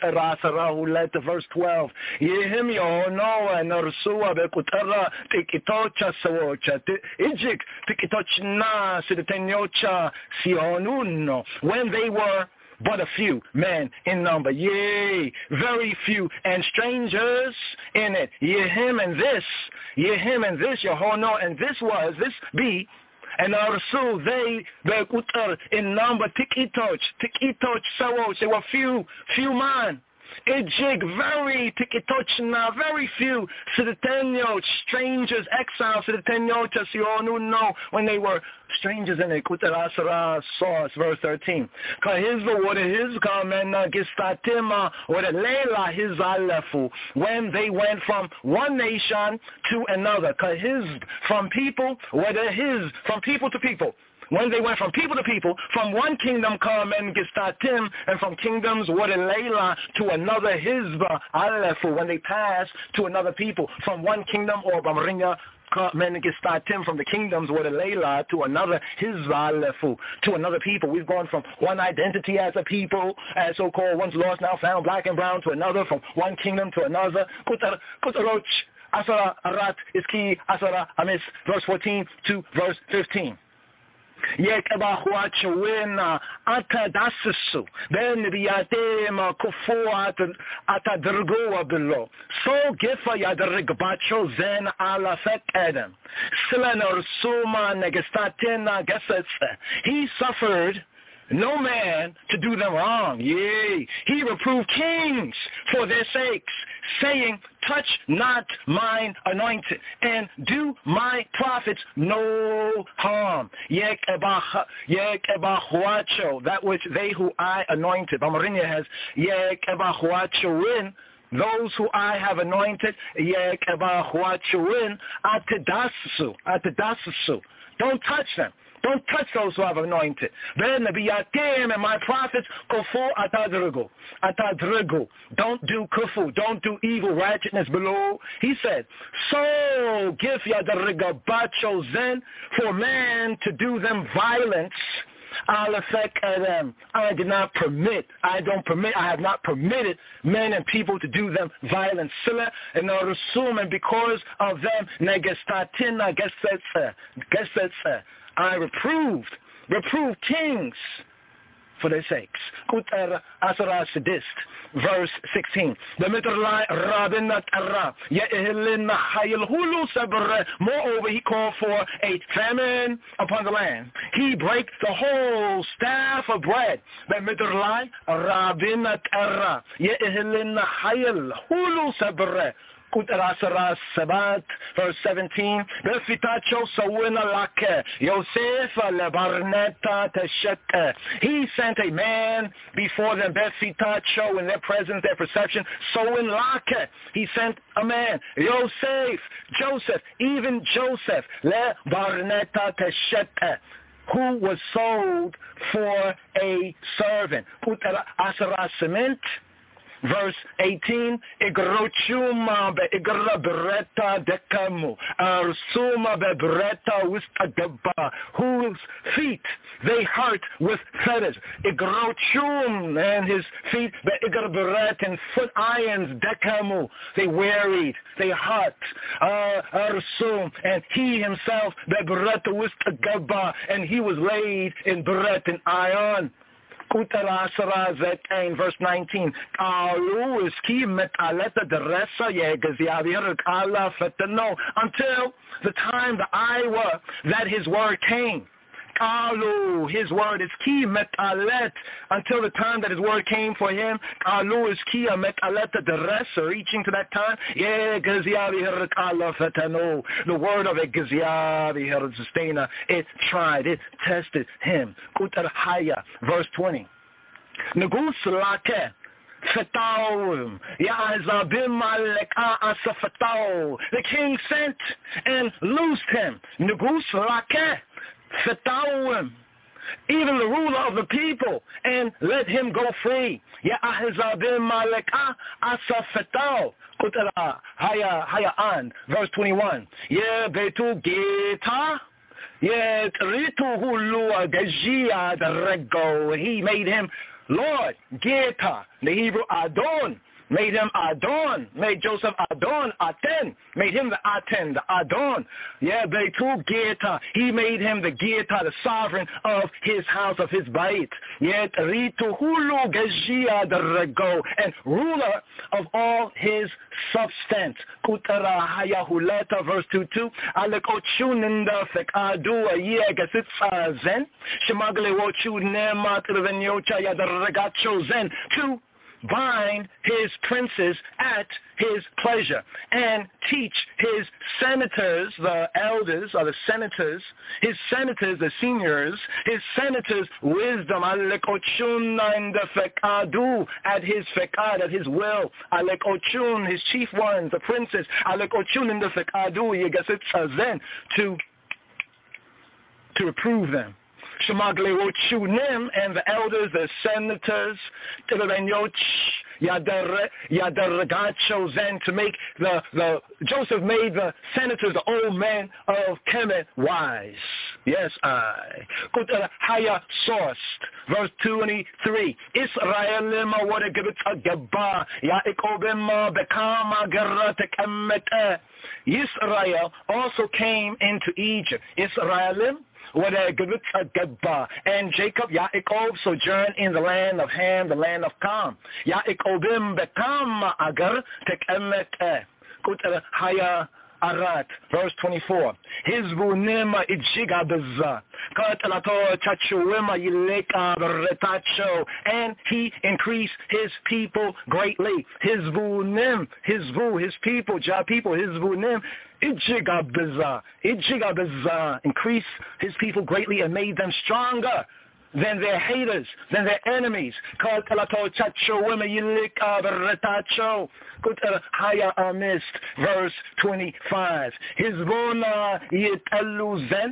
Verse twelve. Yehim yohonoa norsua bekutara tikitocha sawocha ijik tikitochna sidenyocha sionuno. When they were but a few men in number, yea, very few, and strangers in it. Ye him and this, ye him and this, Yehono, and this was, this be, and also they, the utar in number, tikitoch, tikitoch, sawoch, they were few, few man. Ijig, very tikitochna, very few, Sidenyo, strangers, exiles, Sidenyo, Chasionuno, when they were strangers in it. Kutarasara source, verse thirteen. Kahizva, what his kamena gistatima, what lela his alefu, when they went from one nation to another. Kahiz, from people, what his, from people to people. When they went from people to people, from one kingdom come and gistatim, and from kingdoms what a layla to another hizba alefu, when they pass to another people, from one kingdom or bamringa men gistatim, from the kingdoms what a layla to another hizba alefu, to another people. We've gone from one identity as a people, as so-called once lost now found, black and brown, to another, from one kingdom to another. Kutar kutaroch asara arat iski asara amis, verse fourteen to verse fifteen. Yek abahuachawina atadasusu ben biatema kufu atadrgoa below. So gifa yadarigbacho zen ala fek adam. Silanor suma negestatina gesetse. He suffered no man to do them wrong. Yea, he reproved kings for their sakes, saying, touch not mine anointed, and do my prophets no harm. Yek ebahuacho, that which they who I anointed. Bamarinya has yek ebahuachoin, those who I have anointed. Yek ebahuachoin atedasusu, atedasusu. Don't touch them. Don't touch those who have anointed. Then Nabiyatim and my prophets, kufu atadrigu. Atadrigu. Don't do kufu. Don't do evil, ratchetness below. He said, so give yadarrigabacho zen, for man to do them violence. I'll affect them. I did not permit, I don't permit, I have not permitted men and people to do them violence. Sila and Rasum, and because of them, negestatina gesetze, gesetze. I reproved, reproved kings for their sakes. Kutar Asara Sadist, verse sixteen. The Mitralai Rabinat Arab, Ye'ilin Hayil Hulu Sabre. Moreover, he called for a famine upon the land. He break the whole staff of bread. The Mitralai Rabinat Arab, Ye'ilin Hayil Hulu Sabre. ቁጥር አስራ ሰባት verse seventeen በፊታቸው ሰውን ላከ ዮሴፍ ለባርነት ተሸጠ. He sent a man before them በፊታቸው in their presence, their perception, ሰውን ላከ. He sent a man, Yosef, Joseph, even Joseph ለባርነት ተሸጠ, who was sold for a servant. ቁጥር አስራ ስምንት verse eighteen Igrochuma be igra beretta dekamu arsuma be beretta wistagaba, whose feet they hurt with fetters. Igrochum, and his feet be igra beret, and foot irons dekamu, they wearied, they hurt. uh, arsum, and he himself be beretta wistagaba, and he was laid in beret and iron. ቁጥር አስራ ዘጠኝ verse nineteen ቃሉ እስኪመጣለት ድረስ የእግዚአብሔር ቃል ፈተነው, until the time, the hour that his word came. ቃሉ, his word is key metalet, until the time that his word came for him. ቃሉ is key metalet ድረስ, reaching to that time. የእግዚአብሔር ቃል ፈተነው, the word of እግዚአብሔር sustainer, it tried, it tested him. ቁጥር ሃያ verse twenty ንጉሥ ላከ ፈታው የአሕዛብም አለቃ አሰፈታው. The king sent and loosed him. ንጉሥ ላከ ፈታው, even the ruler of the people, and let him go free. የአሕዛብም አለቃ አሰፈታው. ቁጥር ሃያ ሃያ አንድ verse twenty-one የቤቱ ጌታ የጥሪቱ ሁሉ ገዢ አደረገው. He made him Lord, Geta, the Hebrew Adon, made him Adon, made Joseph Adon, Aten, made him the Aten, the Adon. Yeah, Beitu Geta, he made him the Geta, the sovereign of his house, of his bait. Yet Ritu Hulu Gajia the Rego, and ruler of all his substance. Kutara Hayahuleta, verse two two, Alekochuninda Fekadu, a year Gasitza Zen, Shemagle Wochu Nema Tilvenyocha Yadaragacho Zen, two bind his princes at his pleasure, and teach his senators, the elders or the senators, his senators, the seniors, his senators wisdom, alekochun and the fekadu, at his fekad, at his will, alekochun, his chief ones, the princes, alekochun and the fekadu, yegasitzazen, to to reprove them. Shemagle Wochunim, and the elders, the senators, Yadaragacho Zen, to make the, the, Joseph made the senators, the old men of Kemet, wise. Yes, I. Haya sourced, verse twenty-three. Israelim Wadagabita Gaba, Yaikobima Bekama Garata Kamete. Israel also came into Egypt. Israelim, and Jacob, Yaakov, sojourned in the land of Ham, the land of Cam. Yaakobim bekam agar tekemete. Kutra haya arat. Verse twenty-four. Hizbu nema ijiga beza. Katalato chachuema yileka beretacho. And he increased his people greatly. Hizbu nim, hizbu, his people, Ja people, hizbu nim. Ijigabiza, Ijigabiza, increased his people greatly and made them stronger than their haters, than their enemies. Verse twenty-five. Hizbona yiteluzen,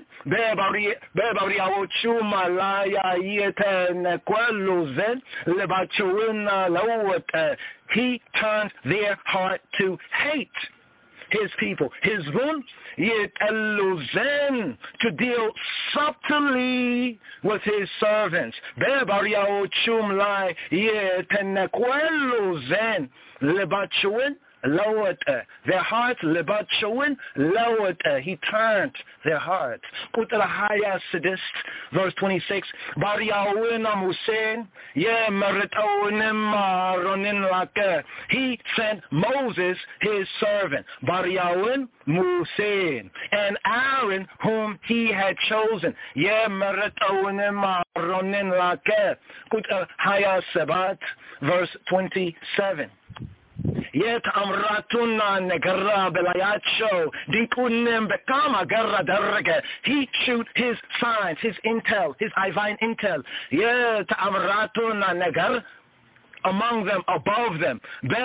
bebariawochumalaya yitenekweluzen, lebachuina lawete. He turned their heart to hate his people. His vun yiteluzen, to deal subtly with his servants. Bebariawochum lai yitenekweluzen, lebachuin lowered their hearts, lebat showin, lowered, he turned their hearts. Kutrahaya sadist, verse twenty-six, Bariawina Musen, ye meritonim ronin lake. He sent Moses, his servant, Bariawin Musen, and Aaron, whom he had chosen, ye meritonim ronin lake. Kutrahaya sabat, verse twenty-seven. Yet amratuna negara belayacho dinkunim bekama garra darga. He shoot his signs, his intel, his divine intel. Yet amratuna negar. Among them, above them,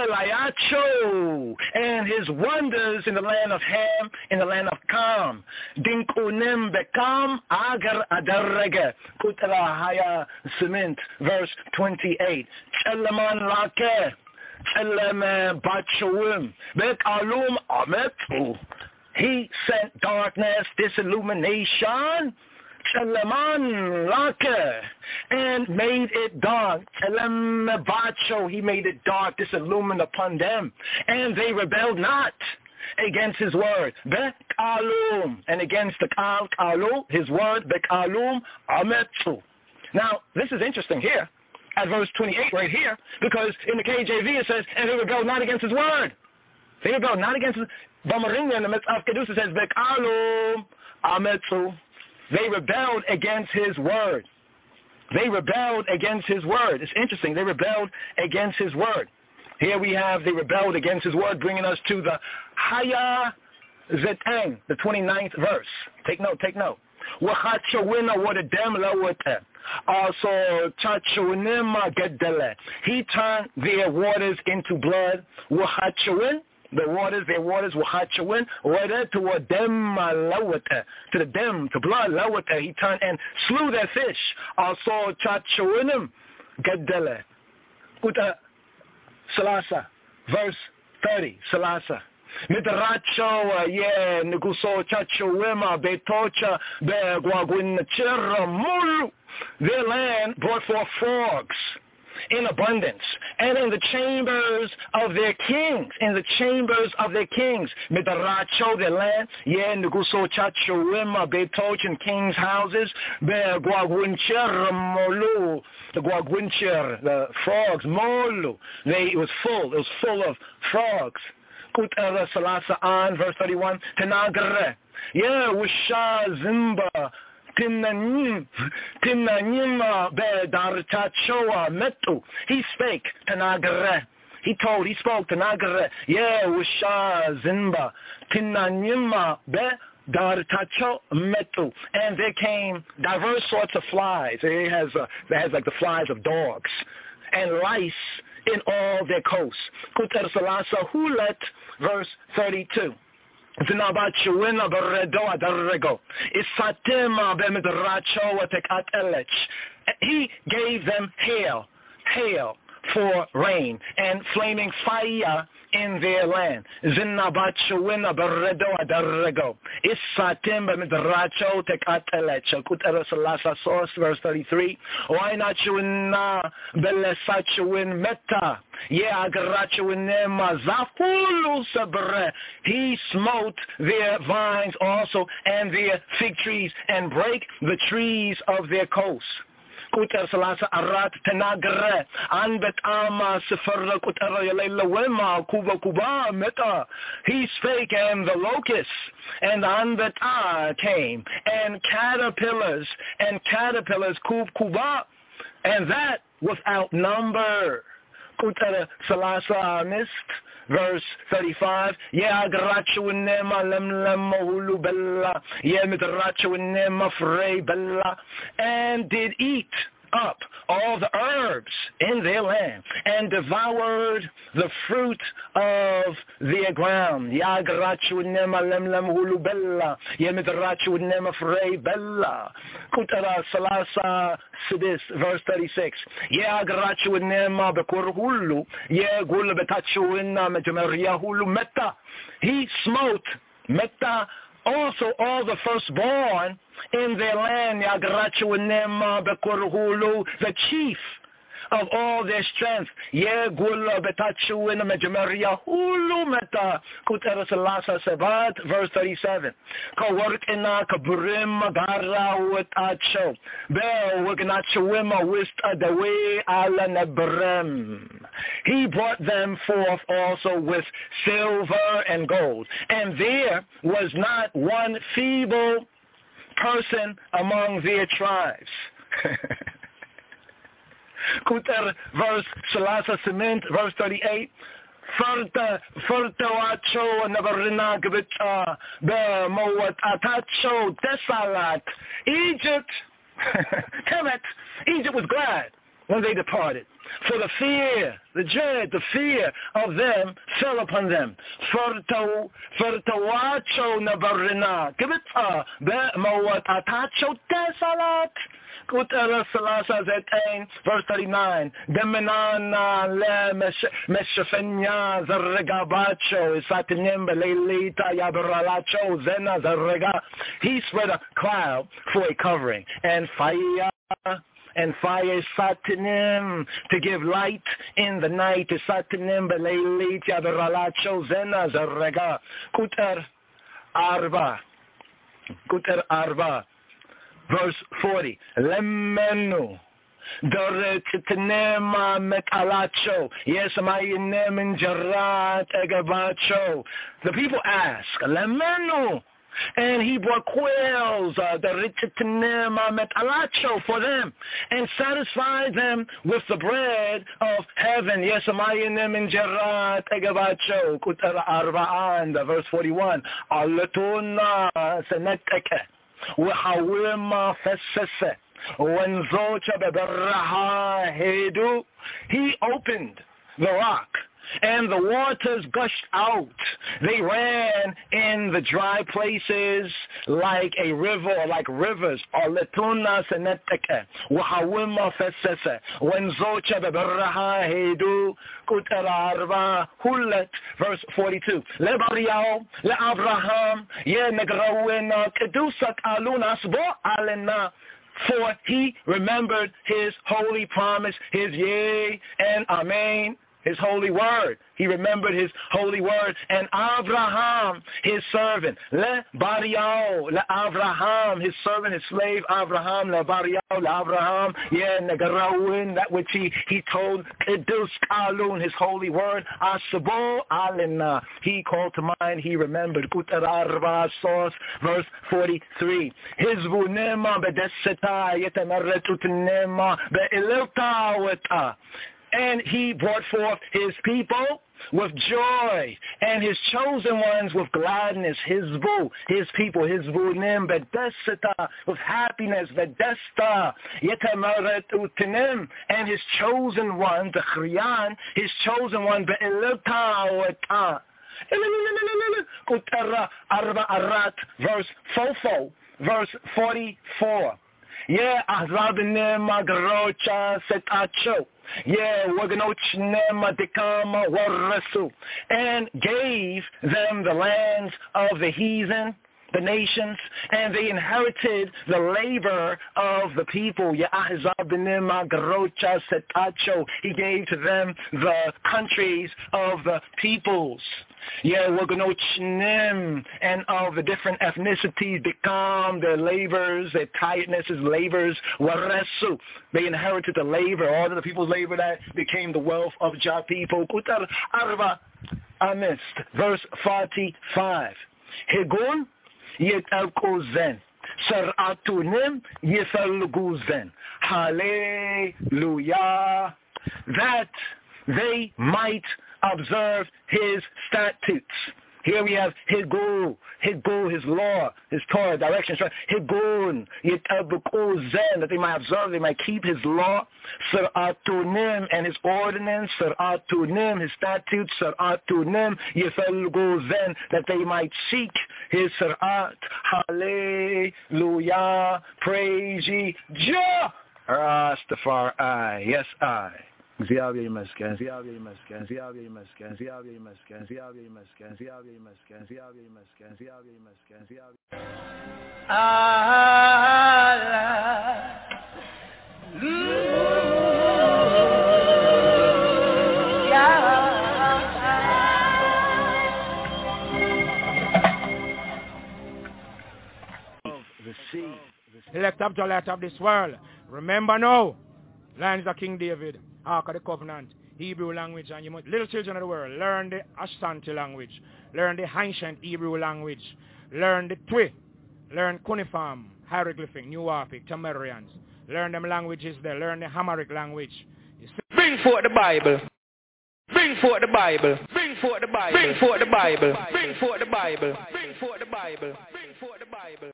Belayacho, and his wonders in the land of Ham, in the land of Kam. Dinkunim bekam agar adarrege. Kutra haya cement, verse twenty-eight. Chelaman lake, chelem bachawim, bekalum ametu. He sent darkness, disillumination, Chelaman lake, and made it dark. Chelem bacho, he made it dark, disillumined upon them, and they rebelled not against his word. Bekalum, and against the kal kalu, his word, bekalum ametsu. Now, this is interesting here at verse twenty-eight right here, because in the K J V it says, and they rebelled not against his word. They rebelled not against his Bamaringa in the midst of Kedusha says, bekalum ametsu. They rebelled against his word. They rebelled against his word. It's interesting. They rebelled against his word. Here we have they rebelled against his word, bringing us to the Haya Zeteng, the twenty-ninth verse. Take note, take note. Wachachawina wadadem lawate. Also, Chachawinima gedele. He turned their waters into blood. Wachachawin. The waters, their waters, wachachawin, wada to a dem lawata, to the dem, to blood lawata. He turned and slew their fish. Also chachawinim gadele. Uta Salasa, verse thirty, Salasa. Mitracho, yeah, Nuguso chachawima, betocha, begwagwin chirra mulu. Their land brought forth frogs in abundance, and in the chambers of their kings, in the chambers of their kings, Midaracho, their land, yeah, Nuguso Chachuima, Betoch, and kings' houses, Be Guaguincher, Molu, the Guaguincher, the frogs, Molu, they, it was full, it was full of frogs. Kutara Salasa An, verse thirty-one, Tenagare, yeah, Wisha Zimba, Timnanim, Timnanim, Bedartachoa, Metu. He spake, Tanagare. He told, he spoke, Tanagare. Yeah, Wisha Zimba, Timnanim, Bedartacho, Metu. And there came diverse sorts of flies. It has, uh, it has like the flies of dogs and lice in all their coasts. Kuter Salasa, Hulet, verse thirty-two. He gave them hail, hail for rain, and flaming fire in their land. Zinnabachuina berredo adarrego. Isatim bemidracho tekatelech. Kuterosalasa source, verse thirty-three. Why not chuina belesachuin meta? Yeah, agarachuinema zafulu sabre. He smote their vines also and their fig trees, and break the trees of their coasts. Kuter salasa arat tenagre anbet ama sefer kuter yalela wema kuba kuba meta. He spake, and the locusts and anbet ah came, and caterpillars and caterpillars kub kuba, and that without number. Kuter salasa mist. Verse thirty-five, yeah, grachu nema lem lem hulu bella, yeah, midrachu nema frey bella, and did eat up all the herbs in their land, and devoured the fruit of their ground. Ya grachu nema lem lem hulu bella, yeah, midrachu nema frey bella. Kutara salasa sidis, verse thirty-six. Yeah, grachu nema bekur hulu, yeah, gul betachu inna metemeria hulu meta. He smote meta also all the firstborn in their land, the chief of all their strength. Ye gula betachu in the Mejameria hulu meta kutera salasa sevat, verse thirty-seven. Kawork ina kaburim gara wetacho. Bel wignachuima wist adawe ala nebrem. He brought them forth also with silver and gold, and there was not one feeble person among their tribes. Kuter, verse Salasa Cement, verse thirty-eight. Furta furta wacho navarina gvita the mowat atacho desalat. Egypt Kemet, Egypt was glad when they departed. For the fear, the dread, the fear of them fell upon them. Furta wacho navarina gvita the mowat atacho desalat. Verse thirty-nine. Demenana le meshafenya zarregabacho isatinim belelita yabralacho zena zarrega. He spread a cloud for a covering, and fire and fire satinim to give light in the night. Isatinim belelita yabralacho zena zarrega. Kuter arba. Kuter arba. Verse forty. Lemenu. Doretitnema metalacho. Yes, my name jarat egavacho. The people ask, Lemenu. And he brought quails, uh, the rititnema metalacho for them, and satisfied them with the bread of heaven. Yes, my name jarat egavacho. Kutar arba'an. Verse forty-one. Alatuna seneteke. وحوما فسس وانزوج ببرها هيدو. He opened the rock and the waters gushed out. They ran in the dry places like a river or like rivers. Aletuna seneteke wahawima fesese wenzocha beberraha hedu kutararva hulet. Verse forty-two. Lebariao le Abraham ye negrawena kedusak aluna sbo alena. For he remembered his holy promise, his yea and amen, his holy word. He remembered his holy word. And Abraham, his servant, le bariao, le Abraham, his servant, his slave, Abraham, le bariao, le Abraham, yeah, negarawin, that which he, he told, kedus kalun, his holy word, asabo alena. He called to mind, he remembered, kutararva source, verse forty-three. His vunema bedeseta, yetemeretutnema, be'ililtaweta. And he brought forth his people with joy, and his chosen ones with gladness. His vu, his people, his vunim bedesita, with happiness, bedesta, yetameret utinim, and his chosen one, the chriyan, his chosen one, be'ilita weta. Kutara arba arat, verse fofo, verse forty-four. Yeah, azabinem magrocha setacho. Yeah, waganochnema dekama warasu, and gave them the lands of the heathen, the nations, and they inherited the labor of the people. He gave to them the countries of the peoples. And of the different ethnicities become their labors, their tirednesses, labors. They inherited the labor, all of the people's labor that became the wealth of Jah people. Verse forty-five. Hegun Yetalkuzen. Saratunim Yethalguzen. Hallelujah. That they might observe his statutes. Here we have Higu, Higu, his law, his Torah, directions. Higun, Yetabukuzen, that they might observe, they might keep his law. Saratunim, and his ordinance. Saratunim, his statutes. Saratunim, Yethalguzen, that they might seek his Sarat. Hallelujah. Praise ye Jah. Rastafari. Yes, I. Ziavi Mescan, Ziavi Mescan, Ziavi Mescan, Ziavi Mescan, Ziavi Mescan, Ziavi Mescan, Ziavi Mescan, Ziavi Mescan, Ziavi. The sea. Elect up to light of this world. Remember now, lands of King David. Ark of the Covenant, Hebrew language, and you must, little children of the world, learn the Ashanti language, learn the ancient Hebrew language, learn the Twi, learn Cuneiform, hieroglyphic, New Orphic, Tamarians, learn them languages there, learn the Hamaric language. Bring forth the Bible. Bring forth the Bible. Bring forth the Bible. Bring forth the Bible. Bring forth the Bible. Bring forth the Bible. Bring forth the Bible.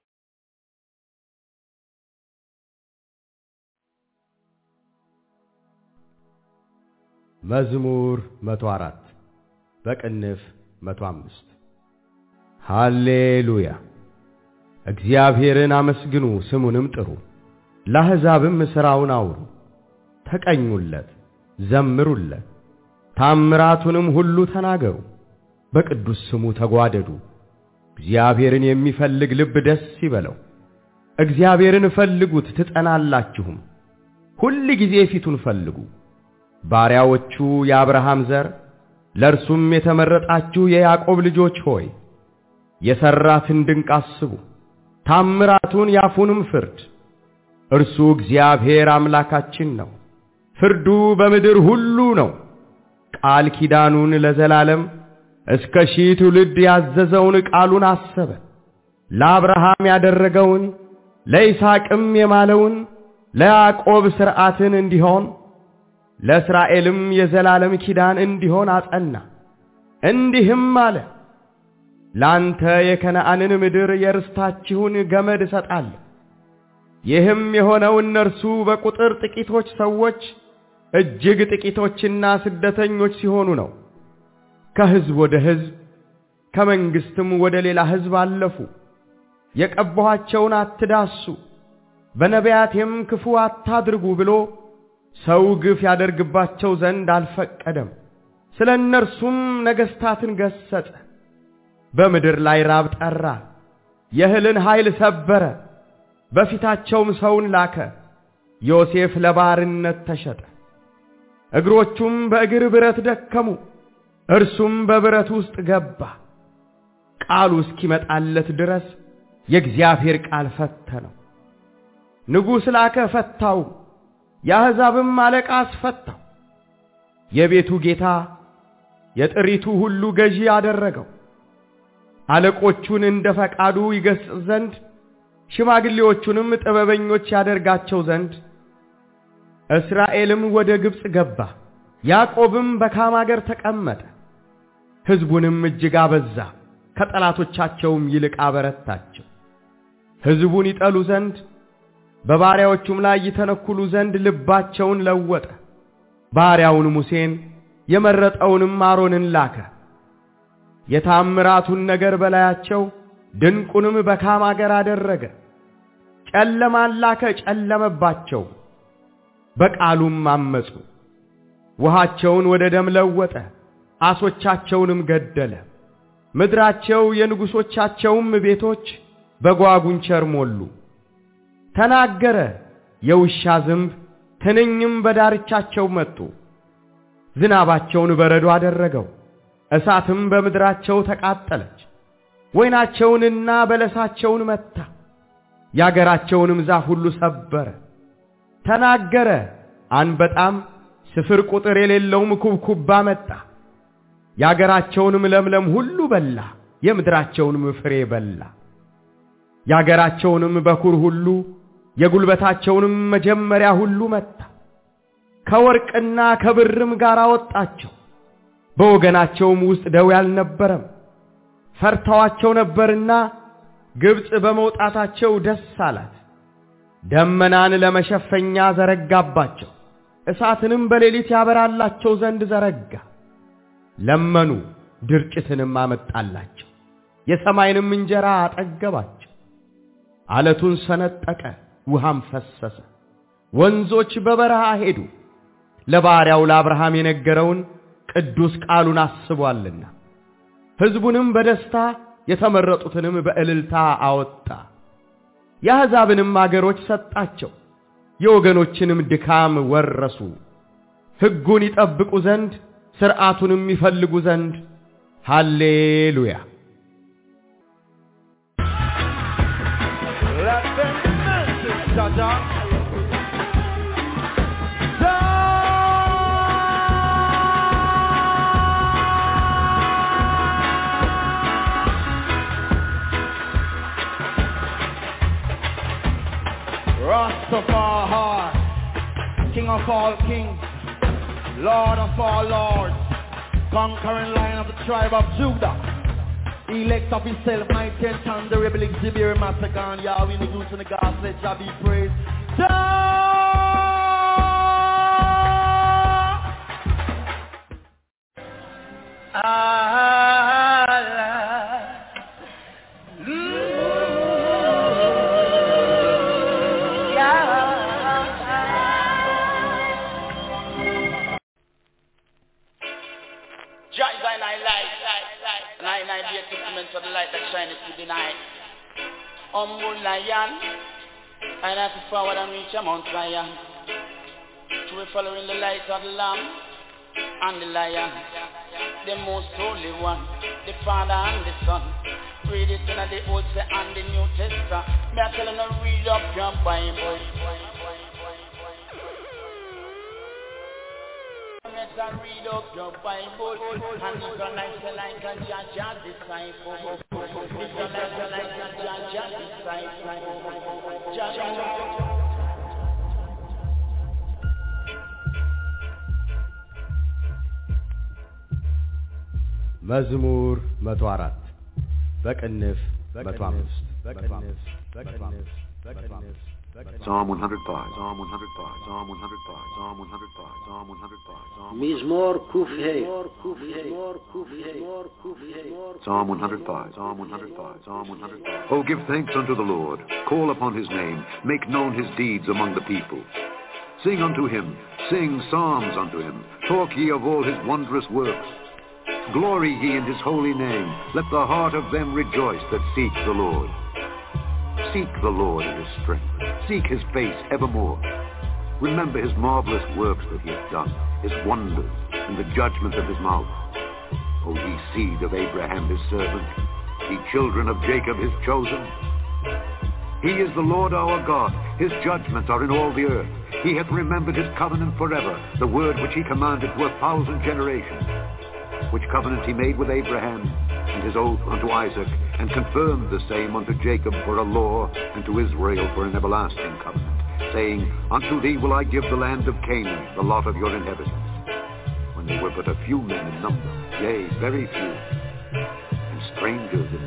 መዝሙር መቶ አራት በቅንፍ መቶ አምስት ሃሌሉያ እግዚአብሔርን አመስግኑ ስሙንም ጥሩ ለአሕዛብም ሥራውን አውሩ ተቀኙለት ዘምሩለት ታምራቱንም ሁሉ ተናገሩ በቅዱስ ስሙ ተጓደዱ እግዚአብሔርን የሚፈልግ ልብ ደስ ይበለው እግዚአብሔርን ፈልጉት ትጸናላችሁም ሁሉ ጊዜ ፊቱን ፈልጉ ባሪያዎቹ የአብርሃም ዘር ለእርሱም የተመረጣችሁ የያዕቆብ ልጆች ሆይ የሠራትን ድንቅ አስቡ ታምራቱን ያፉንም ፍርድ እርሱ እግዚአብሔር አምላካችን ነው ፍርዱ በምድር ሁሉ ነው ቃል ኪዳኑን ለዘላለም እስከ ሺህ ትውልድ ያዘዘውን ቃሉን አሰበ ለአብርሃም ያደረገውን ለይስሐቅም የማለውን ለያዕቆብ ሥርዓትን እንዲሆን ለእስራኤልም የዘላለም ኪዳን እንዲሆን አጸና እንዲህም አለ ላንተ የከነዓንን ምድር የርስታችሁን ገመድ እሰጣለሁ ይህም የሆነው እነርሱ በቁጥር ጥቂቶች ሰዎች እጅግ ጥቂቶችና ስደተኞች ሲሆኑ ነው ከሕዝብ ወደ ሕዝብ ከመንግስትም ወደ ሌላ ሕዝብ አለፉ የቀባኋቸውን አትዳሱ በነቢያቴም ክፉ አታድርጉ ብሎ ሰው ግፍ ያደርግባቸው ዘንድ አልፈቀደም ስለ እነርሱም ነገሥታትን ገሰጸ በምድር ላይ ራብ ጠራ የእህልን ኃይል ሰበረ በፊታቸውም ሰውን ላከ ዮሴፍ ለባርነት ተሸጠ እግሮቹም በእግር ብረት ደከሙ እርሱም በብረት ውስጥ ገባ ቃሉ እስኪመጣለት ድረስ የእግዚአብሔር ቃል ፈተነው ንጉሥ ላከ ፈታው የአሕዛብም አለቃ አስፈታው የቤቱ ጌታ የጥሪቱ ሁሉ ገዢ አደረገው አለቆቹን እንደ ፈቃዱ ይገሥጽ ዘንድ ሽማግሌዎቹንም ጥበበኞች ያደርጋቸው ዘንድ እስራኤልም ወደ ግብጽ ገባ ያዕቆብም በካም አገር ተቀመጠ ሕዝቡንም እጅግ አበዛ ከጠላቶቻቸውም ይልቅ አበረታቸው ሕዝቡን ይጠሉ ዘንድ በባሪያዎቹም ላይ ይተነኩሉ ዘንድ ልባቸውን ለወጠ ባሪያውን ሙሴን የመረጠውንም አሮንን ላከ የታምራቱን ነገር በላያቸው ድንቁንም በካም አገር አደረገ ጨለማን ላከ ጨለመባቸው በቃሉም አመጹ ውሃቸውን ወደ ደም ለወጠ አሶቻቸውንም ገደለ ምድራቸው የንጉሶቻቸውም ቤቶች በጓጉንቸር ሞሉ ተናገረ የውሻ ዝንብ ትንኝም በዳርቻቸው መጡ ዝናባቸውን በረዶ አደረገው እሳትም በምድራቸው ተቃጠለች ወይናቸውንና በለሳቸውን መታ ያገራቸውንም ዛፍ ሁሉ ሰበረ ተናገረ አንበጣም ስፍር ቁጥር የሌለውም ኩብኩባ መጣ ያገራቸውንም ለምለም ሁሉ በላ የምድራቸውንም ፍሬ በላ ያገራቸውንም በኩር ሁሉ የጉልበታቸውንም መጀመሪያ ሁሉ መታ ከወርቅና ከብርም ጋር አወጣቸው በወገናቸውም ውስጥ ደዌ አልነበረም ፈርተዋቸው ነበርና ግብጽ በመውጣታቸው ደስ አላት ደመናን ለመሸፈኛ ዘረጋባቸው እሳትንም በሌሊት ያበራላቸው ዘንድ ዘረጋ ለመኑ ድርጭትንም አመጣላቸው የሰማይንም እንጀራ አጠገባቸው አለቱን ሰነጠቀ ውሃም ፈሰሰ ወንዞች በበረሃ ሄዱ ለባሪያው ለአብርሃም የነገረውን ቅዱስ ቃሉን አስቧልና ሕዝቡንም በደስታ የተመረጡትንም በእልልታ አወጣ የአሕዛብንም አገሮች ሰጣቸው የወገኖችንም ድካም ወረሱ ሕጉን ይጠብቁ ዘንድ ሥርዓቱንም ይፈልጉ ዘንድ ሃሌሉያ Rastafari, King of all kings, Lord of all lords, conquering lion of the tribe of Judah. Elect of himself, my ten tons, the rebel exhibit massacre, and Yahweh the goose and the gods, let Jah be praised. To the light that shineth through the night. Humble lion, and I have to forward and reach a Mount Zion. Through following the light of the Lamb and the Lion, the most holy one, the Father and the Son. Read it in the Old and the New Testament. Me I tell you to read up your Bible. Let's read up your Bible, and it's a like a like a Jah disciple. It's a like a like a Jah disciple. Jah. መዝሙር መቶ አራት በቅንፍ መቶ አምስት በቅንፍ በቅንፍ በቅንፍ Psalm one hundred five, Psalm one hundred five, Psalm one hundred five, Psalm one hundred five, Psalm one hundred five, Mizmor Kufhe, Psalm one hundred five, Psalm one hundred five, Psalm one hundred five. Oh, give thanks unto the Lord, call upon his name, make known his deeds among the people. Sing unto him, sing psalms unto him, talk ye of all his wondrous works. Glory ye in his holy name, let the heart of them rejoice that seek the Lord. Seek the Lord in his strength. Seek his face evermore. Remember his marvelous works that he has done, his wonders, and the judgment of his mouth. O ye seed of Abraham his servant, ye children of Jacob his chosen. He is the Lord our God. His judgments are in all the earth. He hath remembered his covenant forever, the word which he commanded to a thousand generations, which covenant he made with Abraham, and his oath unto Isaac, and confirmed the same unto Jacob for a law, and to Israel for an everlasting covenant, saying, Unto thee will I give the land of Canaan, the lot of your inhabitants. When they were but a few men in number, yea, very few, and strangers in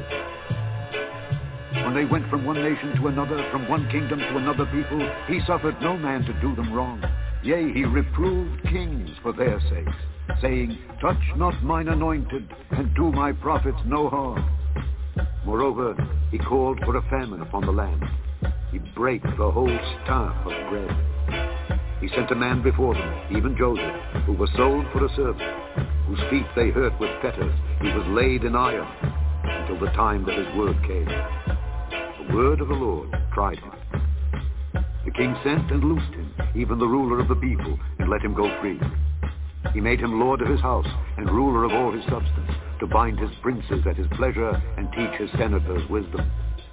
it. When they went from one nation to another, from one kingdom to another people, he suffered no man to do them wrong. Yea, he reproved kings for their sakes, saying, Touch not mine anointed, and do my prophets no harm. Moreover, he called for a famine upon the land. He brake the whole staff of bread. He sent a man before them, even Joseph, who was sold for a servant, whose feet they hurt with fetters. He was laid in iron until the time that his word came. The word of the Lord tried him. The king sent and loosed him, even the ruler of the people, and let him go free. He made him lord of his house and ruler of all his substance, to bind his princes at his pleasure and teach his senators wisdom.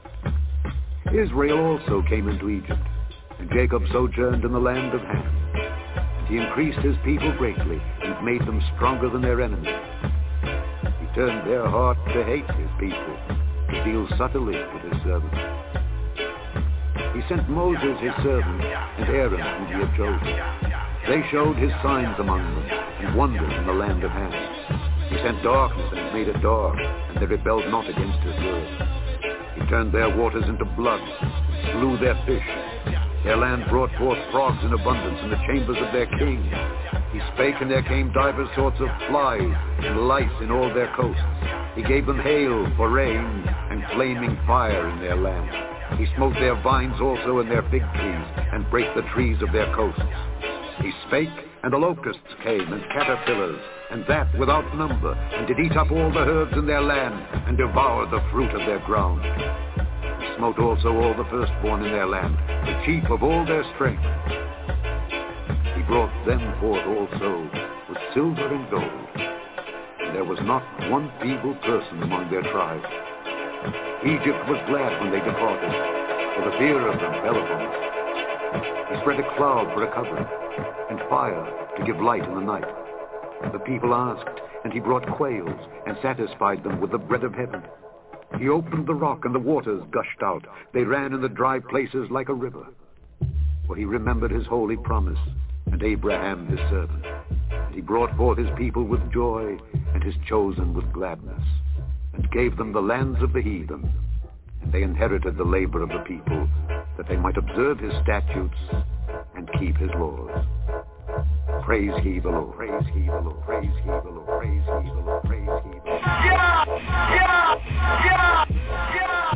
Israel also came into Egypt, and Jacob sojourned in the land of Ham. And he increased his people greatly, and made them stronger than their enemies. He turned their heart to hate his people, to deal subtly with his servants. He sent Moses his servant, and Aaron whom he had chosen. They showed his signs among them, and wonders in the land of Ham. He sent darkness and made it dark, and they rebelled not against his word. He turned their waters into blood, and slew their fish. Their land brought forth frogs in abundance in the chambers of their king. He spake, and there came divers sorts of flies and lice in all their coasts. He gave them hail for rain, and flaming fire in their land. He smote their vines also and their fig trees, and brake the trees of their coasts. He spake, and the locusts came, and caterpillars, and that without number, and did eat up all the herbs in their land, and devoured the fruit of their ground. He smote also all the firstborn in their land, the chief of all their strength. He brought them forth also with silver and gold, and there was not one feeble person among their tribes. Egypt was glad when they departed, for the fear of them fell upon us. He spread a cloud for a covering, and fire to give light in the night. The people asked, and he brought quails, and satisfied them with the bread of heaven. He opened the rock, and the waters gushed out. They ran in the dry places like a river. For he remembered his holy promise, and Abraham his servant. And he brought forth his people with joy, and his chosen with gladness, and gave them the lands of the heathen. And they inherited the labor of the people, that they might observe his statutes and keep his laws. Praise he the Lord, praise he the Lord, praise he the Lord, praise he the Lord, praise he the Lord. Yeah, yeah, yeah, yeah.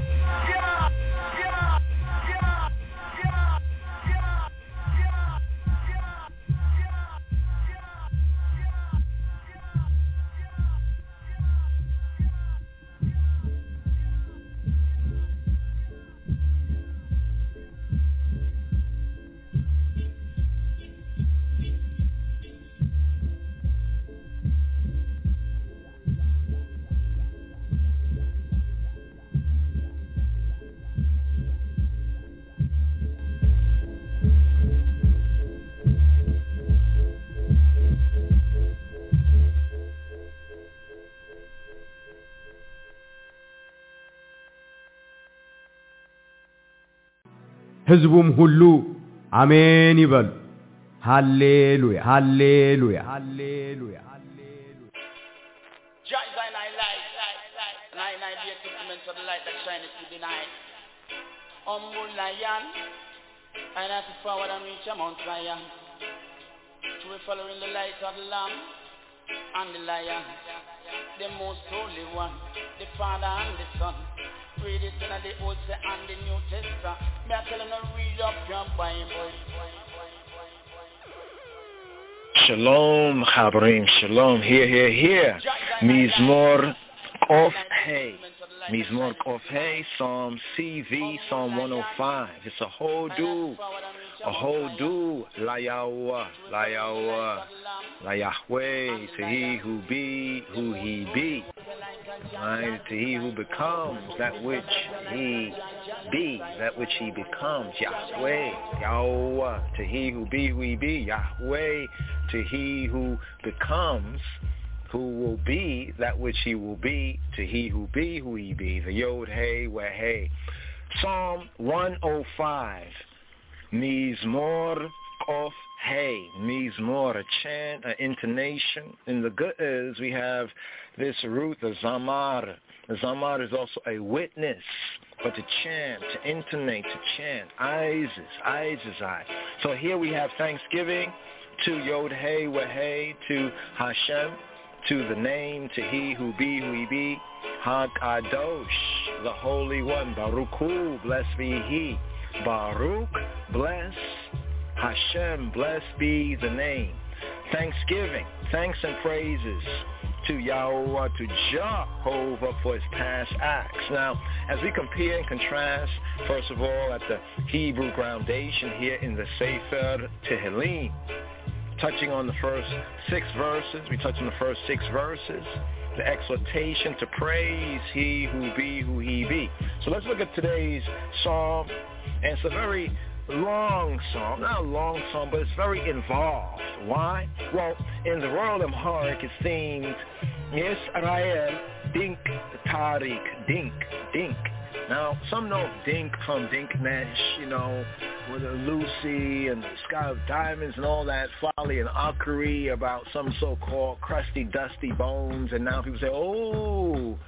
ህዝቡም ሁሉ አሜን ይበሉ። ሃሌሉያ ሃሌሉያ ሃሌሉያ ሃሌሉያ። Joy thine I light, and I I be a testament to the light that shineth through the night. Humble lion, I have to forward and reach a Mount Zion. To be following the light of the Lamb and the Lion, the most holy one, the Father and the Son. Read it in the Old and the New Testament. Me I tell you to read up your Bible. Shalom, Chabrim, shalom. Here, here, here. Mizmor Kof Hey. Mizmor Kof Hey, Psalm C V, Psalm one oh five. It's a hodu, a hodu, La Yahweh, La Yahweh, La Yahweh, to he who be, who he be. Right, to he who becomes that which he be, that which he becomes, Yahweh, Yahweh, to he who be, who he be, Yahweh, to he who becomes, who will be that which he will be, to he who be, who he be, the Yod Hey, Weh Hey. Psalm one oh five, Mizmor Kof Hey, Mizmor, a chant, an intonation. In the good is we have this root, the Zamar. The Zamar is also a witness, but to chant, to intonate, to chant, Isis, Isis, I. So here we have thanksgiving to Yod Hey, Weh Hey, to Hashem, to the name, to he who be, who he be, HaKadosh, the Holy One, Baruch Hu, blessed be he, Baruch, bless, Hashem, blessed be the name. Thanksgiving, thanks and praises to Yahweh, to Jehovah for his past acts. Now, as we compare and contrast, first of all, at the Hebrew groundation here in the Sefer Tehillim, touching on the first six verses, we touch on the first six verses, the exhortation to praise he who be, who he be. So let's look at today's psalm, and it's a very long psalm, not a long psalm, but it's very involved. Why? Well, in the Royal Amharic, it's themed Yisrael Dink Tariq, Dink, Dink. Now, some know Dink from Dink Nash, you know, with Lucy and the Sky of Diamonds and all that folly and ockery about some so-called crusty, dusty bones, and now people say, oh,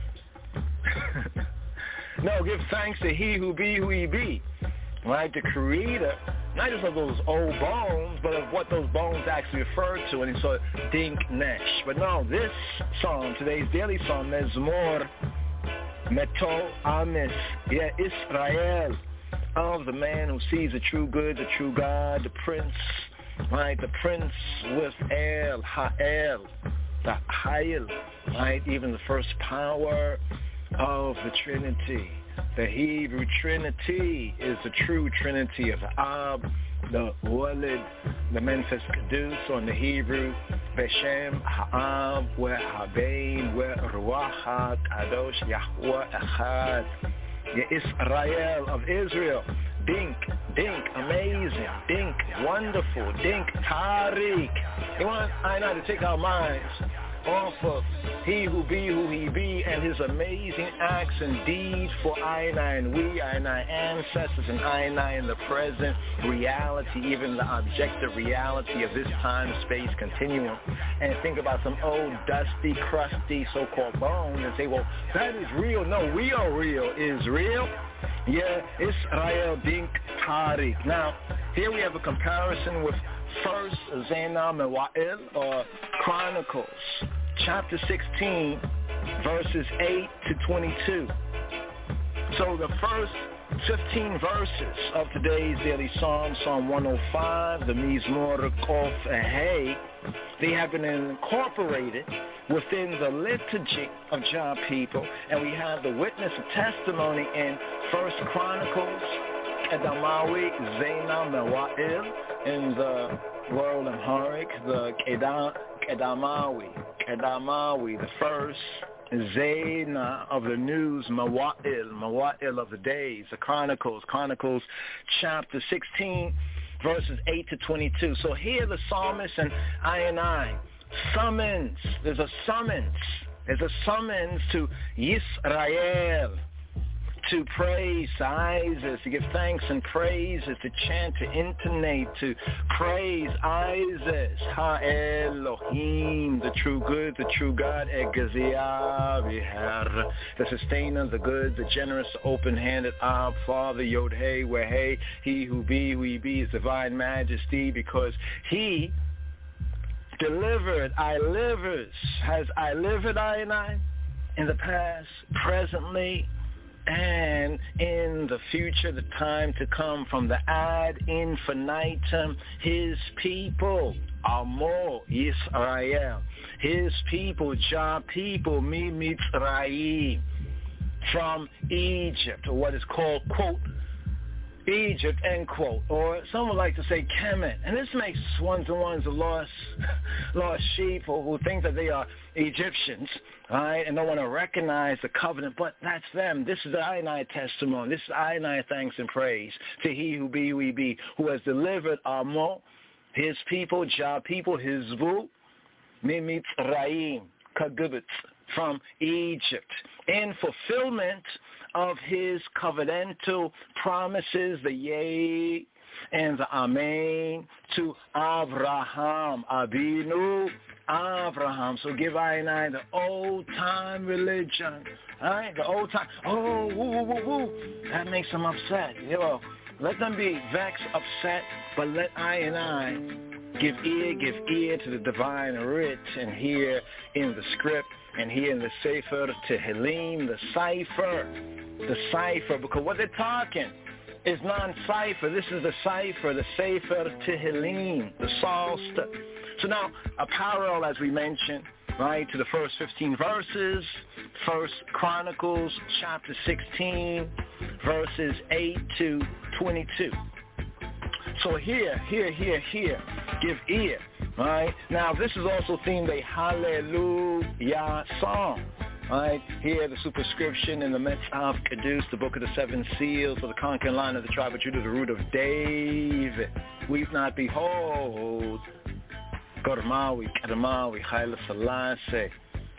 no, give thanks to he who be, who he be. Right, the creator, not just of those old bones, but of what those bones actually refer to, and he saw Dink Nesh. But no, this psalm, today's daily psalm, Mezmor Meto Amis, yeah, Israel, of the man who sees the true good, the true God, the prince, right, the prince with El, Ha'el, the Hayel, right, even the first power of the Trinity. The Hebrew Trinity is the true Trinity of the Ab, the Walid, the Memphis Kadus, on the Hebrew, Beshem, Ha'ab, Weh Habein, Weh Ruach HaKadosh, Yahweh Echad, Yisrael of Israel, Dink, Dink, amazing, Dink, wonderful, Dink, Tariq. You want I know to take our minds off of He Who Be Who He Be and His amazing acts and deeds for I and I and we, I and I ancestors, and I and I in the present reality, even the objective reality of this time-space continuum, and think about some old dusty, crusty so-called bones and say, well, that is real. No, we are real. Is real? Yeah, Israel Dink Tariq. Now, here we have a comparison with First Zena Mewa'il, or Chronicles, chapter sixteen, verses eight to twenty-two. So the first fifteen verses of today's daily psalm, Psalm one oh five, the Mizmor Kof Hey, they have been incorporated within the liturgy of Jah people, and we have the witness of testimony in First Chronicles, Kedamawi Zena Mewa'il, in the world Amharic, the Kedamawi, Kedamawi, the first Zena of the news, Mawa'il, Mawa'il of the days, the Chronicles, Chronicles chapter sixteen, verses eight to twenty-two. So here the psalmist and I and I summons, there's a summons, there's a summons to Yisrael, to praise, to Isis, to give thanks and praises, to chant, to intonate, to praise Isis, Ha-Elohim, the true good, the true God, Egaziyah, the sustainer, the good, the generous, open-handed, Ab, Father, Yod-Hey, Weh-Hey, He Who Be, Who He Be, His divine majesty, because He delivered, I livers, has I livered, I and I, in the past, presently, and in the future, the time to come, from the ad infinitum, His people, Amo Yisrael, His people, Jah people, Mi Mitzrayim, from Egypt, or what is called, quote, Egypt, end quote, or some would like to say Kemet. And this makes ones and ones of lost, lost sheep who, who think that they are Egyptians, right, and don't want to recognize the covenant, but that's them. This is the I and I testimony. This is I and I thanks and praise to He Who Be, Who He Be, who has delivered Amo, His people, Jah people, Hizbu, Mimitzrayim, Kagubit, from Egypt, in fulfillment of His covenantal promises, the yea and the amen, to Avraham, Abinu, Avraham. So give I and I the old-time religion, all right, the old-time, oh, woo, woo, woo, woo, that makes them upset. You know, let them be vexed, upset, but let I and I give ear, give ear to the divine writ, and hear in the script, and here in the Sefer Tehillim, the cipher, the cipher, because what they're talking is non-cipher. This is the cipher, the Sefer Tehillim, the Psalter. So now, a parallel, as we mentioned, right, to the first fifteen verses, First Chronicles chapter sixteen, verses eight to twenty-two. So here, here, here, here, give ear. Right? Now, this is also themed a Hallelujah song. Right? Here, the superscription in the Metzav Kedus, the book of the seven seals of the conquering line of the tribe of Judah, the root of David. Weep not, behold, Gormawi, Kadamawi, Haile Selassie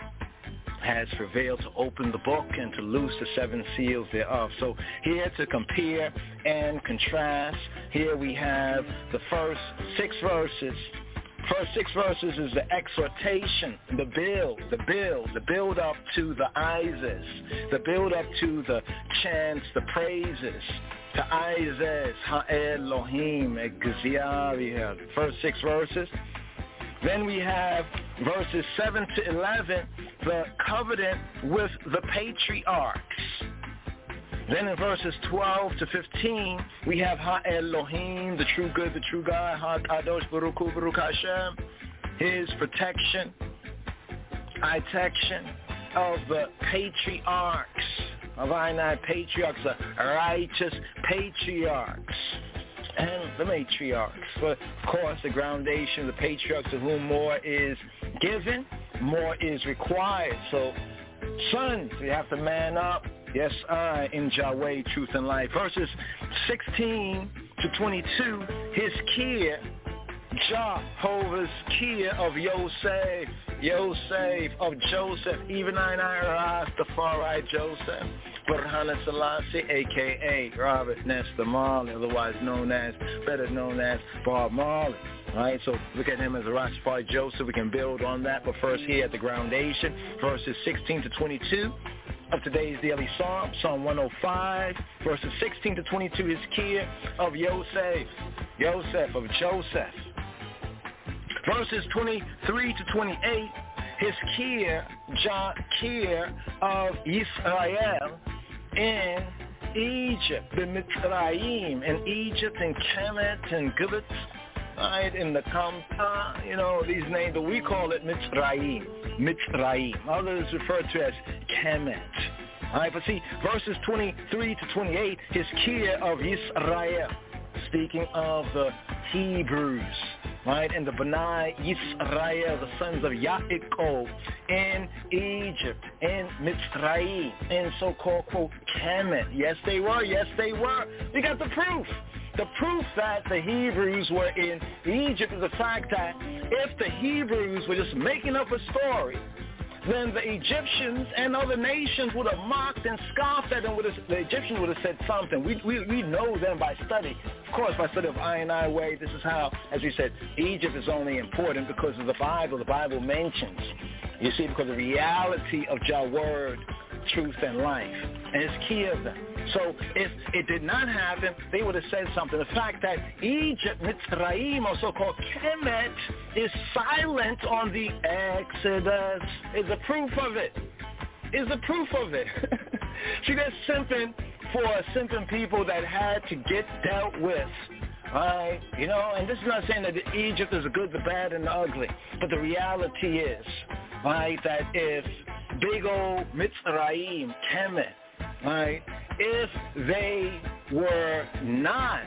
has prevailed to open the book and to loose the seven seals thereof. So here to compare and contrast, here we have the first six verses. First six verses is the exhortation, the build, the build, the build up to the Isis, the build up to the chants, the praises, to Isis, Ha-Elohim, Egziyah, first six verses. Then we have verses seven to eleven, the covenant with the patriarchs. Then in verses twelve to fifteen, we have Ha-Elohim, the true good, the true God, Ha-Kadosh Baruch Hu, Baruch Hashem, His protection, protection of the patriarchs, of our nine patriarchs, the righteous patriarchs, and the matriarchs. But of course, the groundation, the patriarchs to whom more is given, more is required. So, sons, you have to man up. Yes, I, in Yahweh, truth and life. Verses sixteen to twenty-two, his care, Jehovah's Kia of Yosef, Yosef of Joseph, even I and I Rastafari Joseph, Burhana Selassie, a k a. Robert Nesta Marley, otherwise known as, better known as Bob Marley. All right, so look at him as a Rastafari Joseph. We can build on that, but first here at the Groundation, verses sixteen to twenty-two of today's daily psalm, Psalm one oh five, verses sixteen to twenty-two, his Kia of Yosef, Yosef of Joseph. Verses twenty-three to twenty-eight, his Kia, Jah Kia of Israel in Egypt, the Mitzrayim, in Egypt, in Kemet, and Gibet, right, in the Kampa, you know, these names, but we call it Mitzrayim, Mitzrayim. Others refer to as Kemet. All right, but see, verses twenty-three to twenty-eight, his Kia of Israel, speaking of the Hebrews, right, and the B'nai Yisrael, the sons of Yaakov, in Egypt, in Mitzrayim, in so-called, quote, Kemet. Yes, they were. Yes, they were. We got the proof. The proof that the Hebrews were in Egypt is the fact that if the Hebrews were just making up a story, then the Egyptians and other nations would have mocked and scoffed at them. Would have, the Egyptians would have said something. We, we, we know them by study. Of course, by study of I and I way, this is how, as we said, Egypt is only important because of the Bible. The Bible mentions, you see, because of the reality of Jah word, truth, and life. And it's key of them. So if it did not happen, they would have said something. The fact that Egypt, Mitzrayim, or so-called Kemet, is silent on the Exodus is a proof of it. Is a proof of it. See, they're simping for simping people that had to get dealt with. Right? You know, and this is not saying that Egypt is the good, the bad, and the ugly. But the reality is, right, that if big old Mitzrayim, Kemet, right, if they were not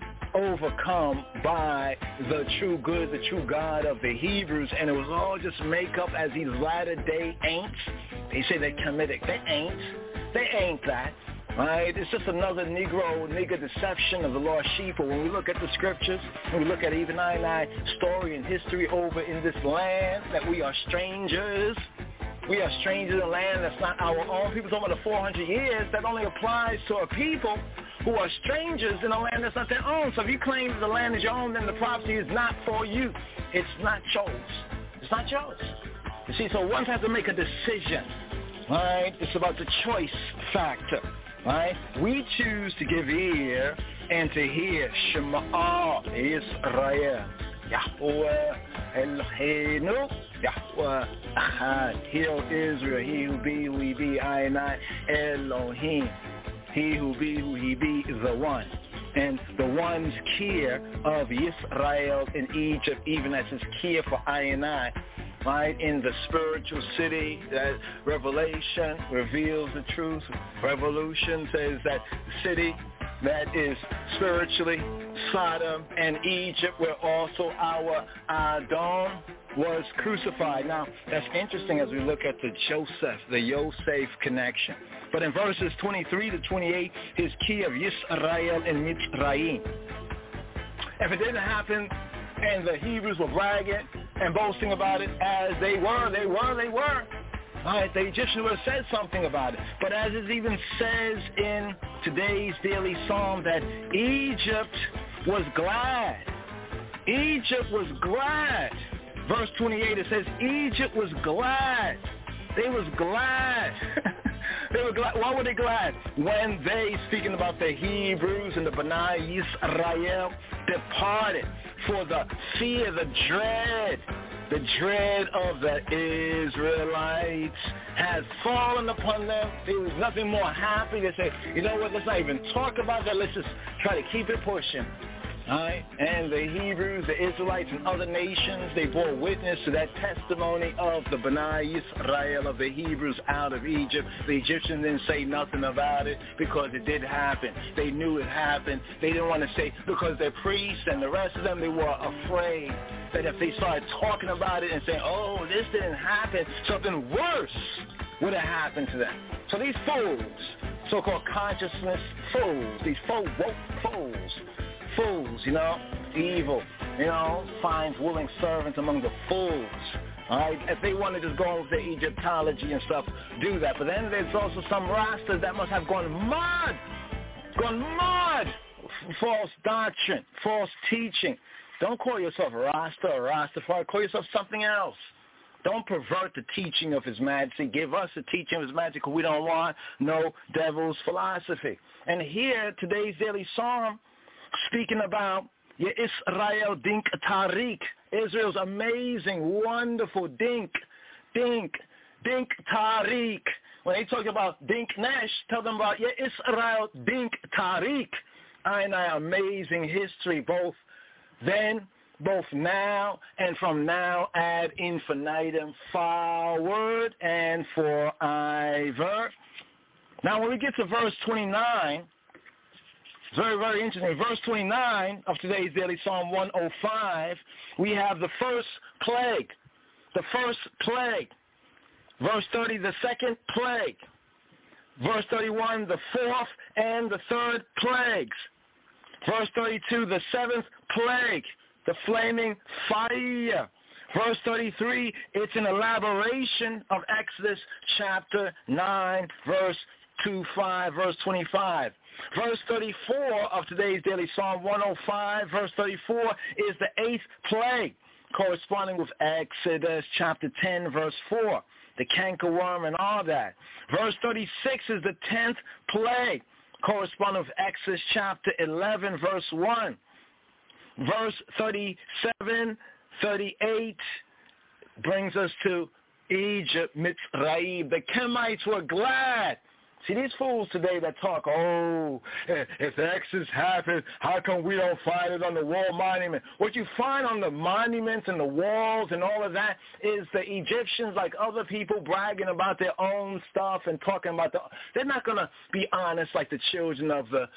overcome by the true good, the true God of the Hebrews, and it was all just makeup as these latter-day ain'ts, they say they're Kemetic. They ain't. They ain't that. Right? It's just another Negro, nigger deception of the lost sheep. But when we look at the scriptures, and we look at even I and I story and history over in this land, that we are strangers. We are strangers in a land that's not our own. People talking about the four hundred years, that only applies to a people who are strangers in a land that's not their own. So if you claim the land is your own, then the property is not for you. It's not yours. It's not yours. You see, so one has to make a decision, right? It's about the choice factor, right? We choose to give ear and to hear Shema Israel. Yahweh Eloheinu, Yahweh Ahad. Hear Israel, he who be, who he be, I and I, Elohim. He who be, who he be, is the one. And the one's care of Israel in Egypt, even as his care for I and I, right? In the spiritual city, that Revelation reveals the truth. Revolution says that the city that is spiritually Sodom and Egypt, where also our Adon was crucified. Now, that's interesting as we look at the Joseph, the Yosef connection. But in verses twenty-three to twenty-eight, his key of Yisrael and Mitzrayim. If it didn't happen and the Hebrews were bragging and boasting about it as they were, they were, they were, all right, the Egyptians would have said something about it. But as it even says in today's daily psalm, that Egypt was glad. Egypt was glad. Verse twenty-eight, it says, Egypt was glad. They was glad. They were glad. Why were they glad? When they, speaking about the Hebrews and the B'nai Yisrael, departed for the fear, the dread, the dread of the Israelites has fallen upon them. There was nothing more happy. They say, you know what, let's not even talk about that. Let's just try to keep it pushing. All right? And the Hebrews, the Israelites, and other nations, they bore witness to that testimony of the B'nai Yisrael, of the Hebrews out of Egypt. The Egyptians didn't say nothing about it because it did happen. They knew it happened. They didn't want to say, because their priests and the rest of them, they were afraid that if they started talking about it and saying, oh, this didn't happen, something worse would have happened to them. So these fools, so-called consciousness fools, these faux woke fools, fools, you know, evil you know, finds willing servants among the fools. All right, if they want to just go with their Egyptology and stuff, do that. But then there's also some Rastas that must have gone mad, gone mad. False doctrine, false teaching. Don't call yourself a Rasta or Rastafari. Call yourself something else. Don't pervert the teaching of His Majesty. Give us the teaching of His Majesty, because we don't want no devil's philosophy. And here, today's daily psalm, speaking about Ye Israel Dink Tariq, Israel's amazing, wonderful Dink, Dink, Dink Tariq. When they talk about Dink Nesh, tell them about Ye Israel Dink Tariq. I and I amazing history, both then, both now, and from now ad infinitum, forward and forever. Now, when we get to verse twenty-nine, it's very, very interesting. Verse twenty-nine of today's daily Psalm one oh five, we have the first plague. The first plague. Verse thirty, the second plague. Verse thirty-one, the fourth and the third plagues. Verse thirty-two, the seventh plague, the flaming fire. Verse thirty-three, it's an elaboration of Exodus chapter nine, verse twenty-five, verse twenty-five. Verse thirty-four of today's daily Psalm one oh five, verse thirty-four, is the eighth plague, corresponding with Exodus chapter ten, verse four, the cankerworm and all that. Verse thirty-six is the tenth plague, corresponding with Exodus chapter eleven, verse one. Verse thirty-seven, thirty-eight brings us to Egypt, Mitzrayim. The Kemites were glad. See, these fools today that talk, oh, if the Exodus happened, how come we don't find it on the wall monument? What you find on the monuments and the walls and all of that is the Egyptians, like other people, bragging about their own stuff and talking about the... They're not going to be honest like the children of the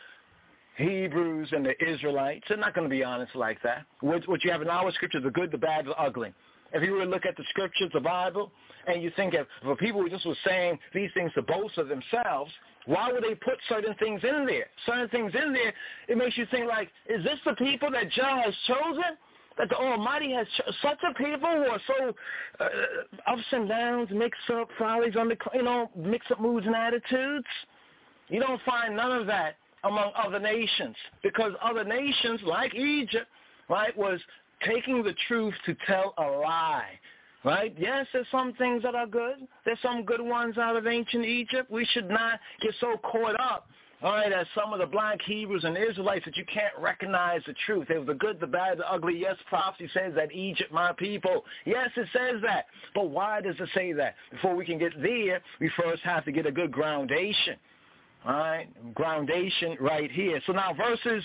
Hebrews and the Israelites. They're not going to be honest like that. What, what you have in our scriptures, the good, the bad, the ugly. If you were to look at the scriptures, the Bible, and you think of, if people who just were saying these things to boast of themselves, why would they put certain things in there? Certain things in there, it makes you think like, is this the people that Jah has chosen? That the Almighty has cho- such a people who are so uh, ups and downs, mix up follies, on the, you know, mix up moods and attitudes? You don't find none of that among other nations, because other nations, like Egypt, right, was taking the truth to tell a lie, right? Yes, there's some things that are good. There's some good ones out of ancient Egypt. We should not get so caught up, all right, as some of the black Hebrews and Israelites that you can't recognize the truth. There's the good, the bad, the ugly. Yes, prophecy says that Egypt, my people. Yes, it says that. But why does it say that? Before we can get there, we first have to get a good groundation, all right? Groundation right here. So now verses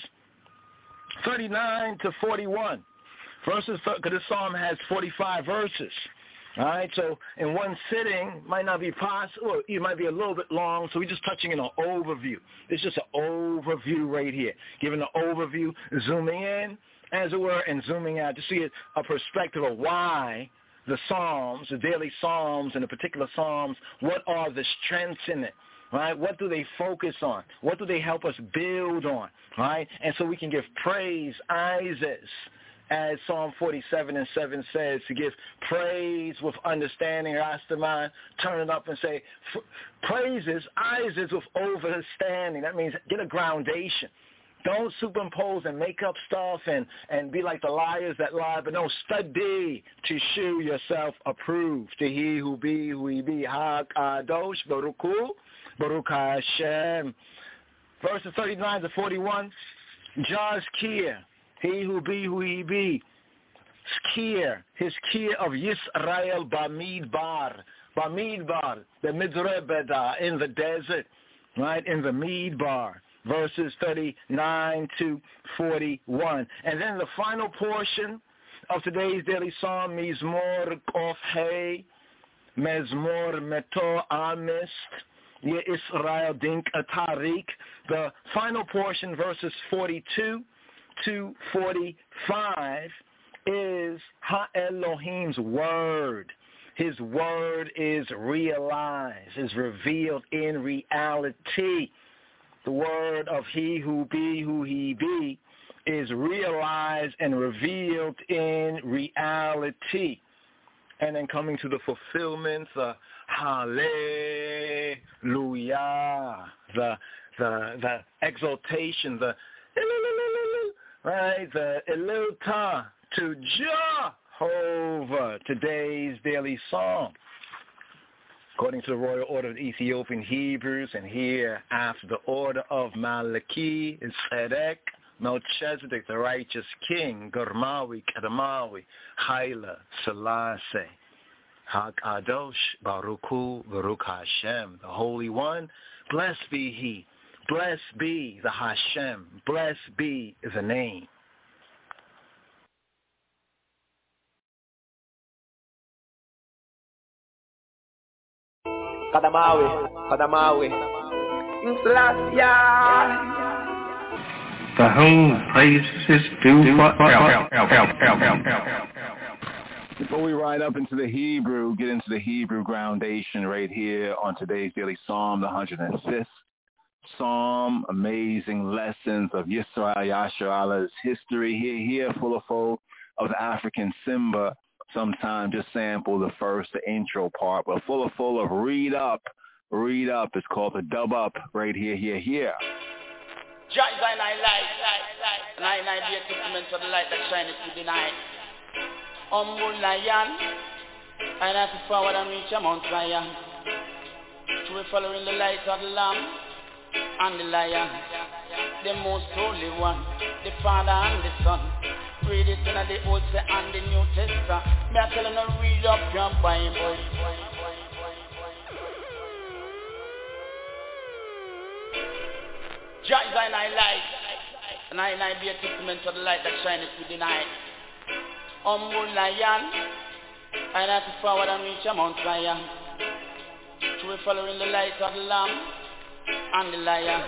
thirty-nine to forty-one. Verses, because this psalm has forty-five verses. All right, so in one sitting might not be possible, or it might be a little bit long, so we're just touching in an overview. It's just an overview right here, giving an overview, zooming in, as it were, and zooming out to see a perspective of why the psalms, the daily psalms, and the particular psalms, what are the strengths in it? Right? What do they focus on? What do they help us build on? Right? And so we can give praise, Isis, as Psalm forty-seven and seven says, to give praise with understanding, Rastaman, turn it up and say, praises, Isis with understanding. That means get a groundation. Don't superimpose and make up stuff and, and be like the liars that lie, but no, study to shew yourself approved to he who be, who he be. Ha-kadosh, Baruch Hu, Baruch Hashem. Verses thirty-nine to forty-one, Jah's Kier. He who be, who he be. Kier, his kier of Yisrael Bamidbar. Bamidbar, the Midrebeda, in the desert, right, in the Midbar. Verses thirty-nine to forty-one. And then the final portion of today's daily psalm, Mizmor Kof Hey, Mezmor Meto Amist, Ye Israel Dink Atarik. The final portion, verses forty-two to forty-five, is Ha-Elohim's word. His word is realized, is revealed in reality. The word of he who be, who he be, is realized and revealed in reality. And then coming to the fulfillment, the hallelujah, the the the exaltation, the right, the illuta to Jehovah, today's daily psalm. According to the Royal Order of Ethiopian Hebrews, and here after the order of Malachi is Tzedek, Melchizedek, the righteous king, Gurmawi, Kadamawi, Haile Selassie, HaKadosh, Baruchu, Baruch Hashem, the Holy One, blessed be He, blessed be the Hashem, blessed be the name. Kadamawi, Kadamawi, Selassie. The whole praises due forever. Before we ride up into the Hebrew, get into the Hebrew groundation right here on today's daily Psalm, the one hundred fifth Psalm, amazing lessons of Yisrael Yasharalah's history here, here, full of full of the African Simba. Sometime just sample the first, the intro part, but full of full of read up, read up. It's called the dub up right here, here, here. Jah is I light, and I and I be a testament to the light that shineth through the night. Humble lion, and I have to forward and reach a Mount Zion. To be following the light of the Lamb and the Lion, the most holy one, the Father and the Son. Read it in the Old and the New Testament. Me I tell you to read up your Bible. Jah is I light, and I and I be a testament to the light that shineth through the night. Humble lion, and I have to forward and reach a Mount Zion. To be following the light of the Lamb and the Lion,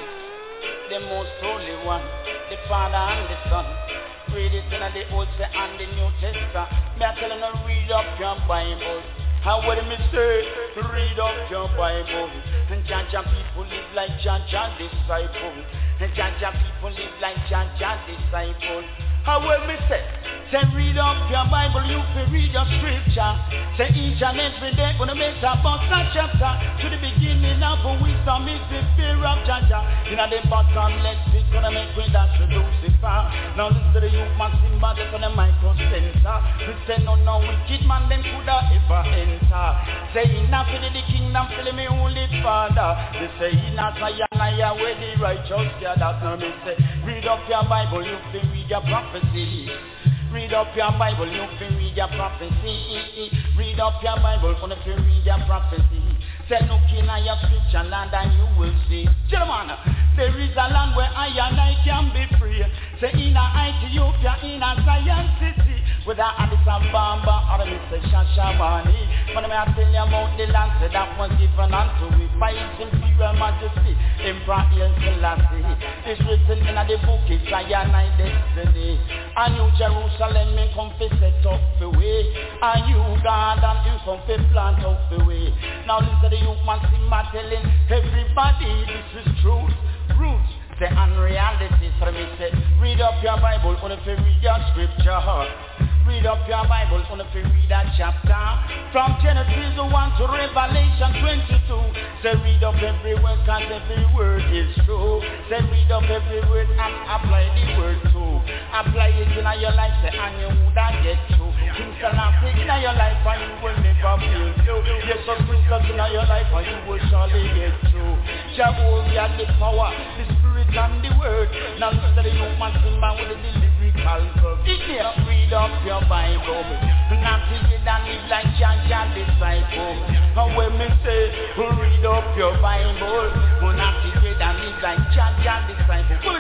the most holy one, the Father and the Son. Read it in the Old and the New Testament. Me I tell you to read up your Bible. How would me say, read up your Bible. And Jah Jah people live like Jah Jah disciple. And Jah Jah people live like Jah Jah disciple. How will me say, say read up your Bible, you can read your scripture. Say each and every day gonna make a book a chapter. To the beginning of wisdom is the fear of Jah Jah. In the bottomless pit gonna make with that to Lucifer. Now listen to the youth Maxim Badet on the micro center. We say no no wicked man them coulda ever enter. Say enough for the kingdom for me holy father. They say enough I am where the righteous gather. Now me say read up your Bible, you can read your prophecy. Read up your Bible, you can read your prophecy. Read up your Bible, you can read your prophecy. Say look in your scripture land and you will see. Gentlemen, there is a land where I and I can be free. Say in a Ethiopia, in a Zion city, with a Addis Ababa or Mister Shashamani. But I tell you about the land say that was given unto it by His Imperial Majesty, Emperor Haile Selassie. It's written in the book, it's Zion I destiny. A new Jerusalem may come to set up the way. A new garden will come to plant up the way. Now listen to the youth man Simba telling everybody this is truth, roots. Say unreality, so me say read up your Bible, on if you read your scripture. Read up your Bible, on if you read that chapter. From Genesis one to Revelation twenty-two. Say read up every word, cause every word is true. Say read up every word and apply the word too. Apply it in your life, say and you would get through. King Selassie in your life and you will never feel through. Yes, so Christus in your life and you will surely get through. Jehovah the power, the spirit and the word. Now listen to the young man sing man with the lyrical verb. Here, read up your Bible. Not to get and live like Jah Jah disciple. And when me say, read up your Bible, not to get and live like Jah Jah disciple.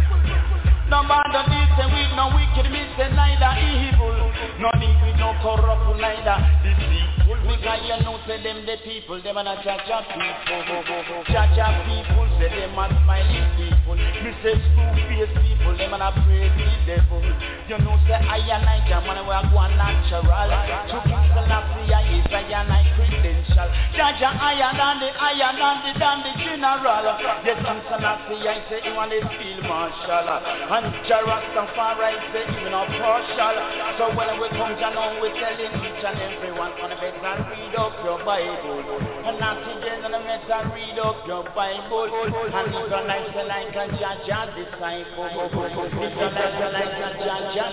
No matter this and we no wicked, me say neither evil. No need with no corrupt, neither deceitful. Because you know say them the people, them are not Jah Jah people. Jah Jah people say them are smiling people. Me say screw-faced people, them are not praise the devil. You know say I and I, man, we are going natural. To King Selassie, I is I and I credential. Jaja higher than the higher than the than the general. Yes, I'm Sanasi, I say you want to feel marshal. And Jarastafari say even a partial. So when we come down, we telling each and everyone on the bed and read up your Bible. And not today on the bed and read up your Bible. And if you like to like a Jaja disciple, if you like to like a Jaja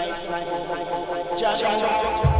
disciple, Jaja.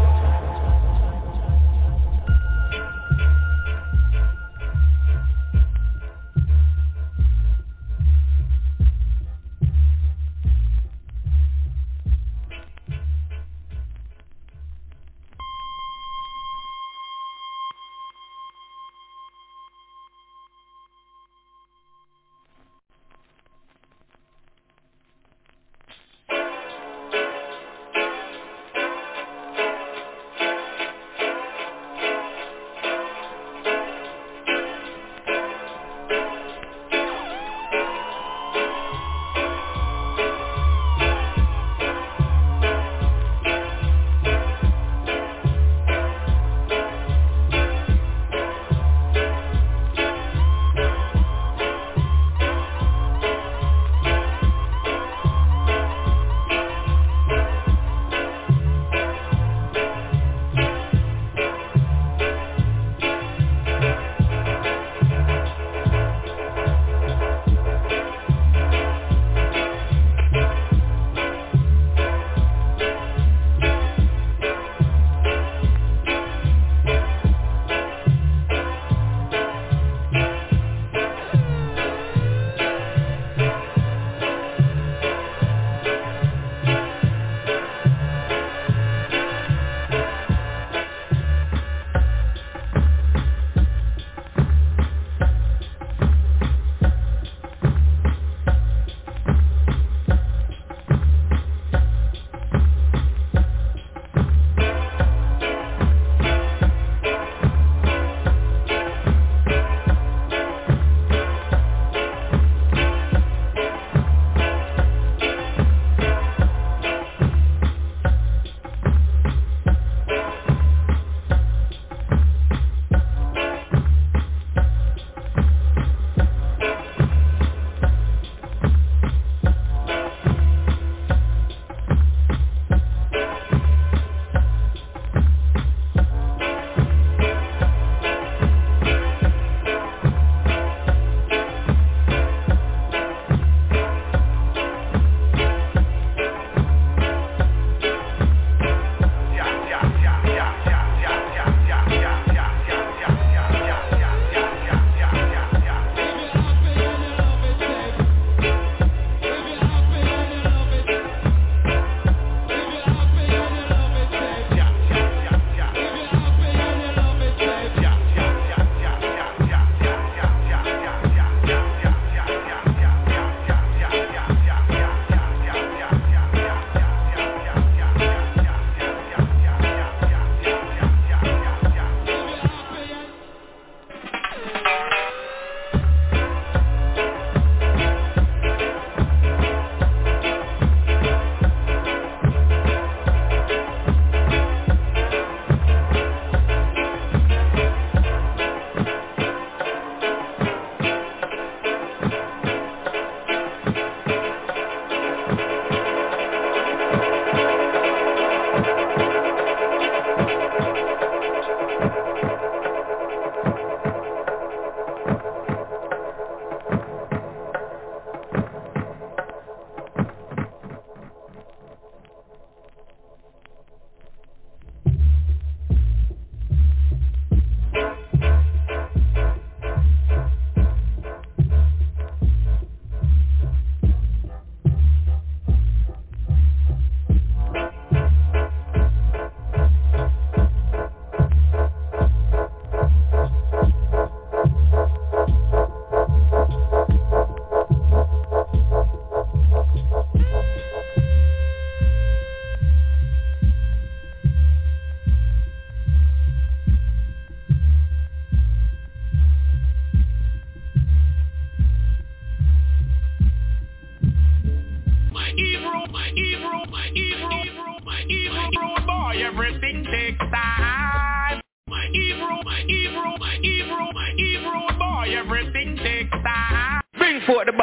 everything takes time. My Hebrew, my Hebrew, my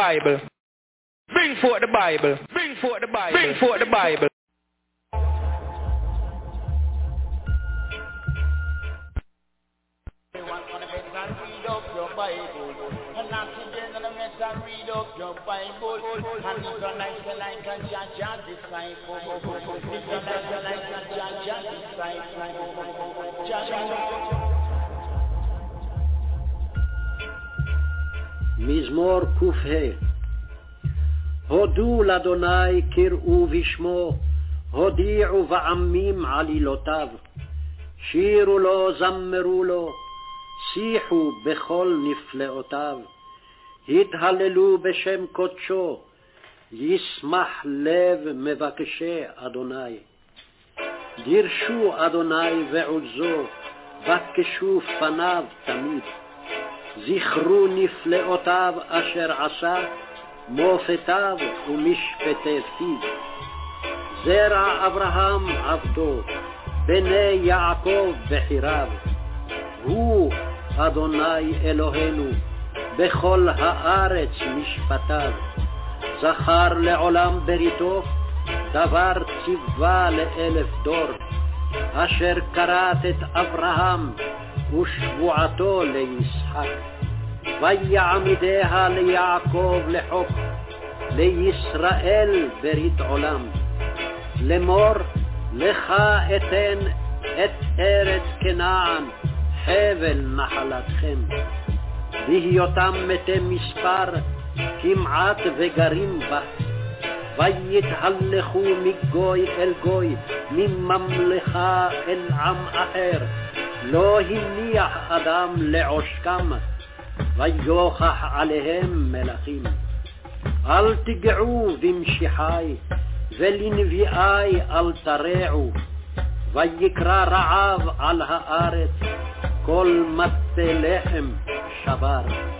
Bible. Bring forth the Bible. Bring forth the Bible. Bring forth the Bible. Read up your Bible, and not today in the mess and read up your Bible, and live your life like a Jah disciple. Live your life like a Jah disciple. Jah. מזמור ק"ה. הודו לאדוני קראו בשמו, הודיעו בעמים עלילותיו, שירו לו זמרו לו, שיחו בכל נפלאותיו, התהללו בשם קודשו, ישמח לב מבקשי אדוני. דרשו אדוני ועוזו, בקשו פניו תמיד. זכרו נפלאותיו אשר עשה, מופתיו ומשפטי פיו. זרע אברהם עבדו, בני יעקב בחיריו. הוא אדוני אלוהינו, בכל הארץ משפטיו. זכר לעולם בריתו, דבר ציווה לאלף דור. אשר כרת את אברהם, ושבועתו לישחק. ויעמידיה ליעקב לחוק, לישראל ברית עולם. לאמור, לך אתן את ארץ כנען, חבל נחלתכם. בהיותם מתי מספר, כמעט וגרים בה. ויתהלכו מגוי אל גוי, מממלכה אל עם אחר. לא הניח אדם לעושקם, ויוכח עליהם מלכים. אל תגעו במשיחי, ולנביאי אל תרעו. ויקרא רעב על הארץ, כל מטה לחם שבר.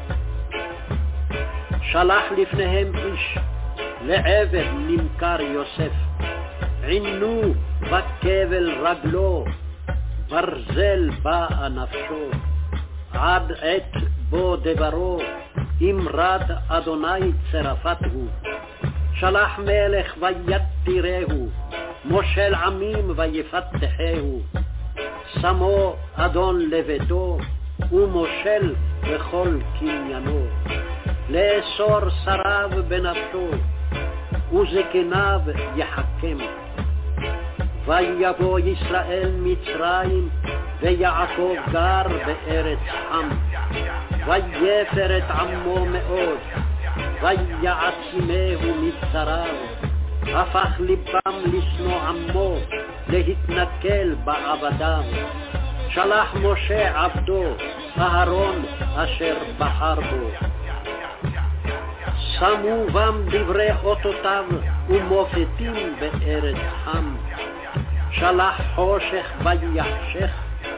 שלח לפניהם איש, לעבד נמכר יוסף. עינו בכבל רגלו, ברזל באה נפשו. עד עת בו דברו, אמרת אדוני צרפת הוא. שלח מלך ויתירהו, מושל עמים ויפתחהו. שמו אדון לביתו, ומושל בכל קניינו. לאסור שריו בנפשו, וזקניו יחכם. ויבוא ישראל מצרים, ויעקב גר בארץ חם. ויפר את עמו מאוד, ויעצימהו מצריו. הפך ליבם לשנוא עמו, להתנכל בעבדיו. שלח משה עבדו, אהרון אשר בחר בו. שמו בם דברי אותותיו, ומופתים בארץ חם. שלח חושך ויחשך,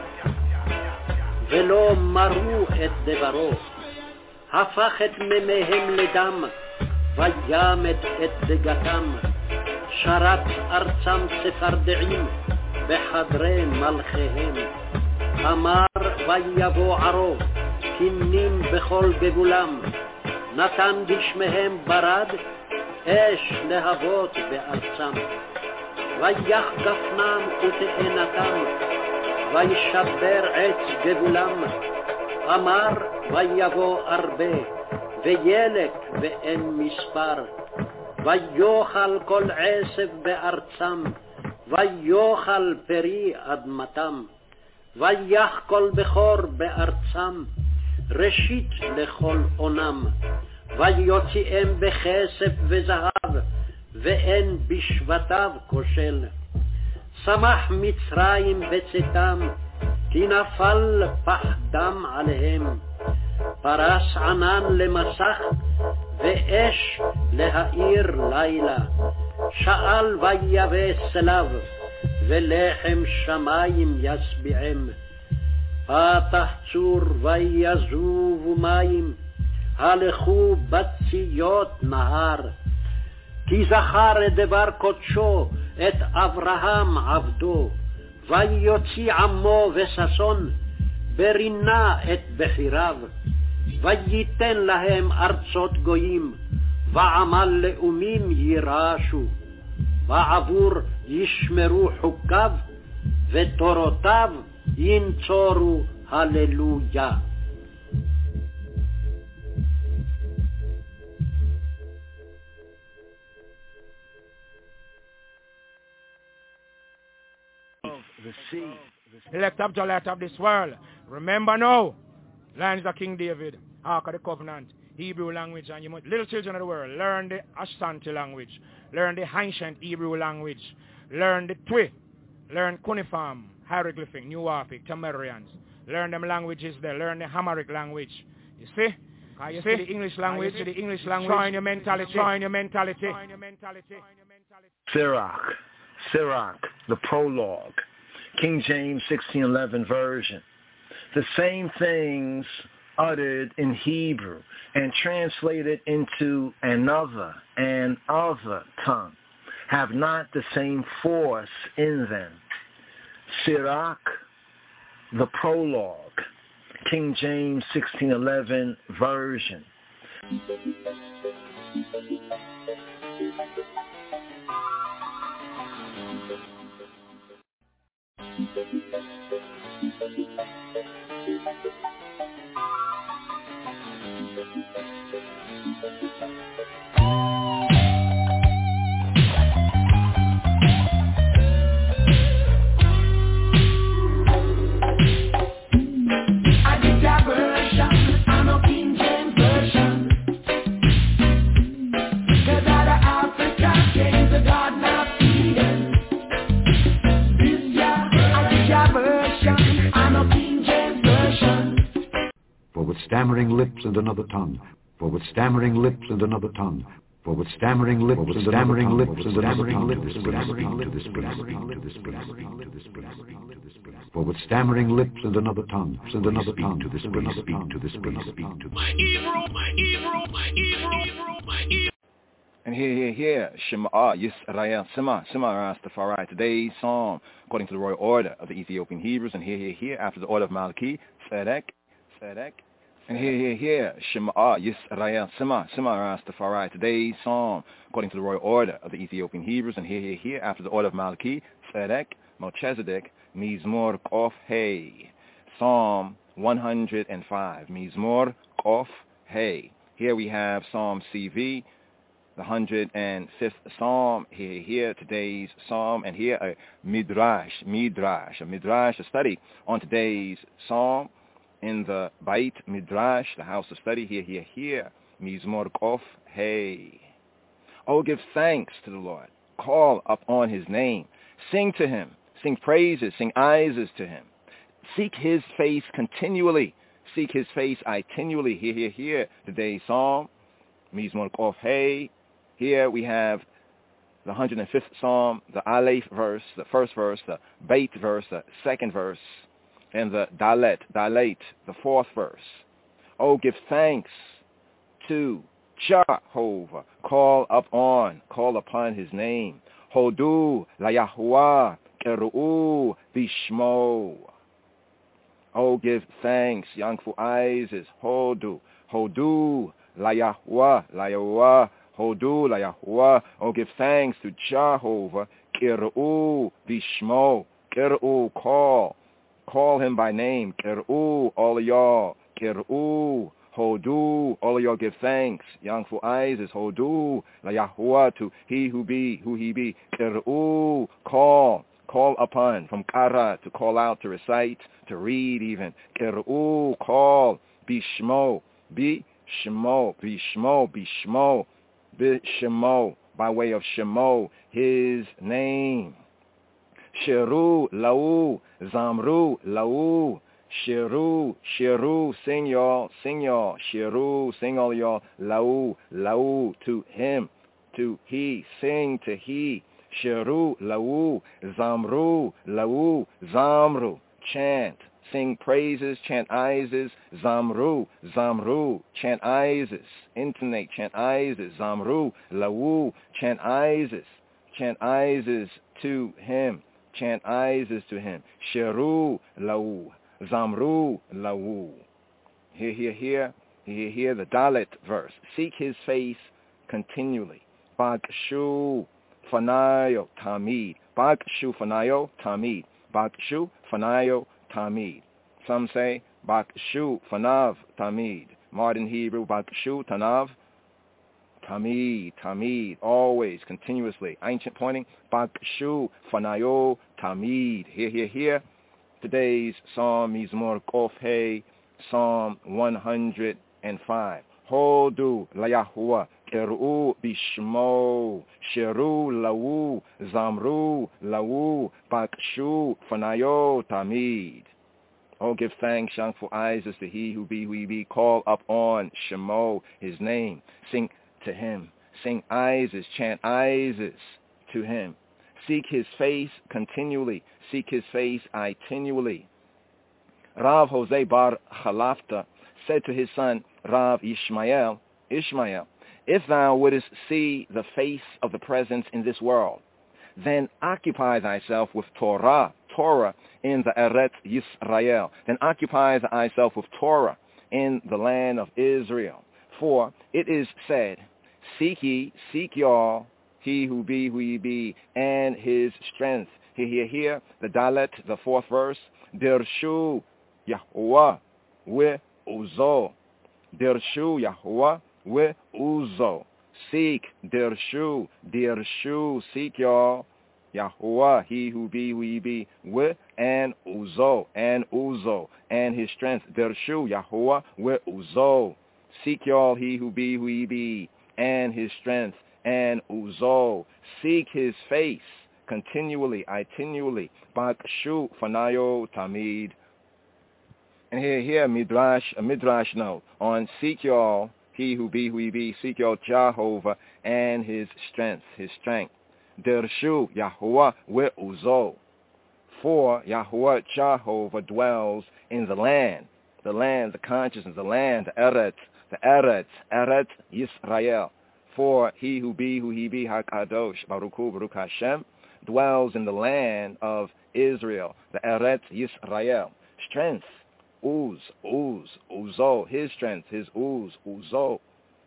ולא מרו את דברו. הפך את מימיהם לדם, וימת את דגתם. שרת ארצם צפרדעים, בחדרי מלכיהם. אמר ויבוא ערוב, כנים בכל גבולם. נתן גשמיהם ברד, אש להבות בארצם. ויח גפנם ותאנתם, וישבר עץ גבולם. אמר ויבוא הרבה, וילק ואין מספר. ויאכל כל עשב בארצם, ויאכל פרי אדמתם. ויח כל בכור בארצם, ראשית לכל עונם. ויוציאם בכסף וזהב, ואין בשבטיו כושל. שמח מצרים בצאתם, כי נפל פחדם עליהם. פרס ענן למסך, ואש להאיר לילה. שאל ויבא סלב, ולחם שמים ישביעם. פתח צור ויזובו מים, הלכו בציות נהר. כי זכר דבר קודשו את אברהם עבדו, ויוציא עמו וששון, ברינה את בחיריו. וייתן להם ארצות גויים, ועמל לאומים יירשו, ועבור ישמרו חוקיו, ותורותיו ינצורו, הללויה. The sea. Elect up to light of this world. Remember now, lands of King David, Ark of the Covenant, Hebrew language, and you must, little children of the world, learn the Ashanti language, learn the ancient Hebrew language, learn the Twi, learn Cuneiform, hieroglyphic, New Orphic, Tamarians, learn them languages there, learn the Hamaric language. You see? Can you see the English language, the English language, trying your mentality, trying your mentality. Sirach, Sirach, the prologue. King James sixteen eleven version. The same things uttered in Hebrew and translated into another and other tongue have not the same force in them. Sirach, the prologue. King James sixteen eleven version. For with stammering lips and another tongue, for with stammering lips and another tongue, for with stammering lips and stammering lips and stammering lips for with stammering lips and another tongue and another tongue to this speak to this speak to this And here, here, here, Shema Yisrael, Sema, Sema Rastafari. Today's psalm, according to the royal order of the Ethiopian Hebrews, and here, here, here, after the order of Malachi, Tzedek, Tzedek. And here, here, here, Shema Yisrael, Sema, Sema Rastafari. Today's psalm, according to the royal order of the Ethiopian Hebrews, and here, here, here, after the order of Malachi, Tzedek, Melchizedek, Mizmor Kof Hey. Psalm one hundred five, Mizmor Kof Hey. Here we have Psalm C V, the one hundred fifth Psalm. Here, here, today's Psalm, and here a Midrash, Midrash, a Midrash, a study on today's Psalm in the Beit Midrash, the house of study. Here, here, here, Mizmor Kof Hey. Oh, give thanks to the Lord. Call upon his name. Sing to him. Sing praises. Sing praises to him. Seek his face continually. Seek his face continually. Here, here, here, today's Psalm, Mizmor Kof Hey. Here we have the one hundred fifth Psalm, the Aleph verse, the first verse, the Beit verse, the second verse, and the Dalet, Dalet, the fourth verse. Oh, give thanks to Jehovah. Call upon, call upon his name. Hodu la Yahuwah, Keru'u bishmo. Oh, give thanks, Yangfu Isis, Hodu, Hodu la Yahuwah, la Yahuwah, Hodu la Yahuwah. Oh, give thanks to Jehovah, Keru'u bishmo. Keru'u, call. Call him by name. Keru'u, all of y'all. Keru'u, Hodu, all of y'all give thanks. Yangfu Isis, Hodu, la Yahuwah, to he who be, who he be. Keru'u, call. Call upon, from kara, to call out, to recite, to read even. Keru'u, call. Bishmo, bishmo, bishmo, bishmo, bishmo, by way of Shemo, his name. Shiru, lau, zamru, lau, shiru, shiru, sing y'all, sing y'all, shiru, sing all y'all, lau, lau, to him, to he, sing to he, shiru, lau, zamru, lau, zamru, chant, sing praises, chant Isis, zamru, zamru, chant Isis, intonate, chant Isis, zamru, lau, chant Isis, chant Isis to him. Chant Isis to him. Sheru lau. Zamru lau. Here, here, here. You hear the Dalet verse. Seek his face continually. Bakshu fanayo tamid. Bakshu fanayo tamid. Bakshu fanayo tamid. Some say Bakshu fanav tamid. Modern Hebrew, Bakshu tanav tamid. Tamid. Always, continuously. Ancient pointing. Bakshu fanayo tamid. Here, here, here. Today's Psalm Mizmor Kof Hey, Psalm one hundred five. Hodu la Yahuwah, Keru bishmo, Sheru lawu, Zamru lawu, Bakshu fanayo tamid. Oh, give thanks, thankful eyes as to he who be, who he be. Call up on Shemo, his name. Sing to him. Sing Isis, chant Isis to him. Seek his face continually. Seek his face itinually. Rav Jose bar Chalafta said to his son, Rav Ishmael, Ishmael, if thou wouldest see the face of the presence in this world, then occupy thyself with Torah, Torah in the Eretz Yisrael. Then occupy thyself with Torah in the land of Israel. For it is said, seek ye, seek y'all, he who be, who ye be, and his strength. Here, here, here, the Dalet, the fourth verse, Dirshu Yahuwah we uzo. Dirshu Yahuwah we uzo. Seek, Dirshu, Dirshu, seek y'all, Yahuwah, he who be, who ye be, we and uzo, and uzo, and his strength. Dirshu Yahuwah we uzo. Seek y'all, he who be, who ye be, and his strength, and uzo. Seek his face continually, itinually. Bakshu fanayo tamid. And here, here, Midrash, a Midrash note on seek y'all, he who be, who he be, seek y'all Jehovah and his strength, his strength. Dirshu Yahuwah we uzo. For Yahuwah Jehovah dwells in the land, the land, the consciousness, the land, the Eretz, the Eretz, Eretz Yisrael. For he who be, who he be, HaKadosh, Baruch Hu, Baruch Hashem, dwells in the land of Israel, the Eretz Yisrael. Strength, Uz, Uz, Uzo, his strength, his Uz, Uzo,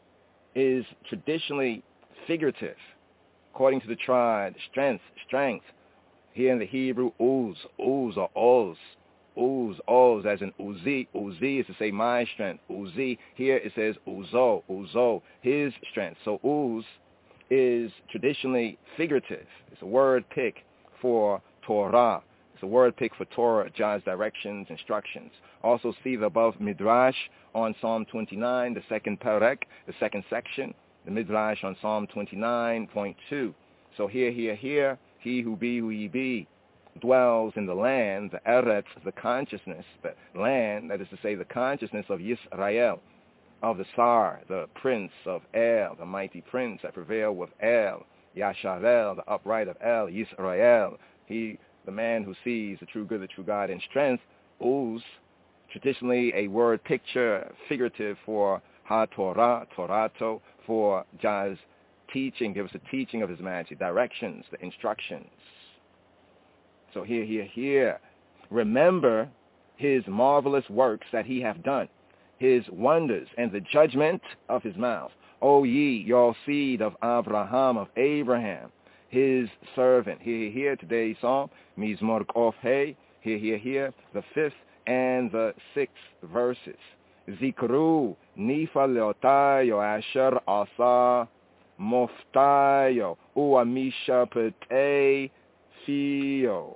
is traditionally figurative. According to the tribe, strength, strength. Here in the Hebrew, Uz, Uz, or Oz, Uz, Oz, as in Uzi. Uzi is to say my strength. Uzi, here it says Uzo, Uzo, his strength. So Uz is traditionally figurative. It's a word pick for Torah. It's a word pick for Torah, God's directions, instructions. Also see the above Midrash on Psalm twenty-nine, the second parek, the second section, the Midrash on Psalm twenty-nine point two. So here, here, here, he who be, who ye be, dwells in the land, the Eretz, the consciousness, the land, that is to say the consciousness of Yisrael, of the Sar, the prince of El, the mighty prince that prevailed with El, Yasharel, the upright of El, Yisrael, he, the man who sees the true good, the true God in strength. Uz, traditionally a word picture, figurative for Ha-Torah, Torato, for God's teaching, give us a teaching of his majesty, directions, the instructions. So here, here, here, remember his marvelous works that he hath done, his wonders and the judgment of his mouth. O ye, y'all seed of Abraham, of Abraham, his servant. Here, here, here, today's psalm, Mizmor Kof Hey, here, here, here, the fifth and the sixth verses. Zikru nifa leotayo asher asa moftayo uamisha pete fio.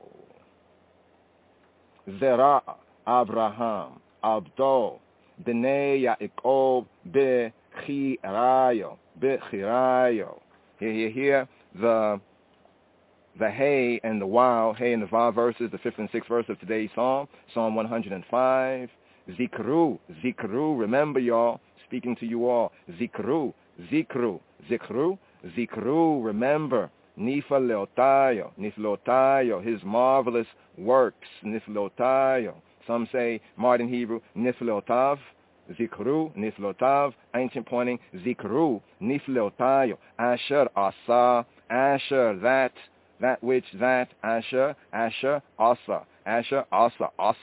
Zera Abraham Abdo Bnei Yaakov Bechirayo Bechirayo. Here, here, here, the the Hey and the Wow, Hey and the Vav verses, the fifth and sixth verse of today's psalm, Psalm one hundred five. Zikru, Zikru, remember y'all, speaking to you all. Zikru, Zikru, Zikru, Zikru, remember. Nifa leotayo, Nifleotayo, his marvelous works, Nifleotayo. Some say, modern Hebrew, Nifleotav, Zikru, Nifleotav, ancient pointing, Zikru, Nifleotayo, Asher, Asa, Asher, that, that which, that, Asher, Asher, Asa, Asher, Asa, Asa,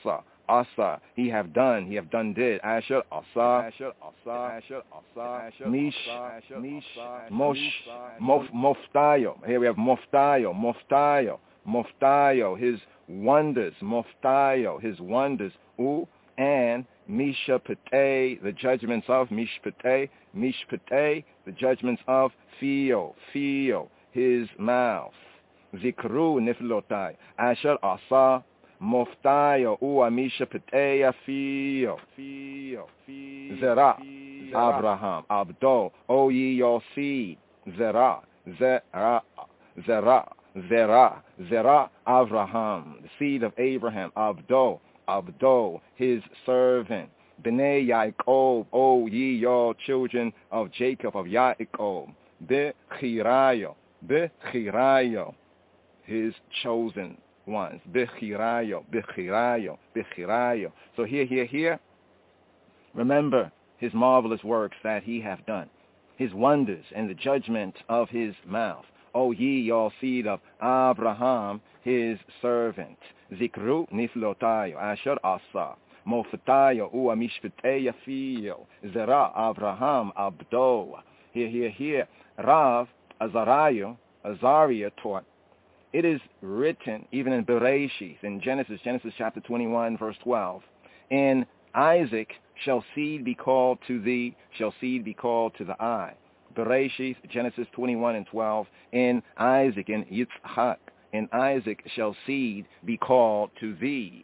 asa, he have done, he have done did. Asher asa, Asher asa, Asher asa, Mish, Mish, Mosh, Mof, Moftayo. Here we have Moftayo, Moftayo, Moftayo, his wonders, Moftayo, his wonders. U, and Mishpateh, the judgments of Mishpateh, Mishpateh, the judgments of Theo, Theo, his mouth. Zikru niflotai, Asher asa, Moftayo, Ua Mishpateh, Theo, Theo, Zerah, Abraham, Abdo, O ye your seed, Zerah, Zerah, Zerah, Zerah, Zerah, Abraham, the seed of Abraham, Abdo, Abdo, his servant. B'nai Yaakov, O ye your children of Jacob, of Yaakov. Bechirayo, Bechirayo, his chosen ones. Bechirayo, Bechirayo, Bechirayo. So here, here, here, remember his marvelous works that he hath done, his wonders and the judgment of his mouth. O ye your seed of Abraham, his servant. Zikru niflotayo, Asher asa, Mofatayo, Ua Mishpateh Theo, Zerah, Abraham, Abdo. Here, here, here. Rav, Azariah, Azariah taught, it is written, even in Bereshith, in Genesis, Genesis chapter twenty-one, verse twelve, in Isaac shall seed be called to thee, shall seed be called to the eye. Bereshith, Genesis twenty-one and twelve, in Isaac, in Yitzhak, in Isaac shall seed be called to thee.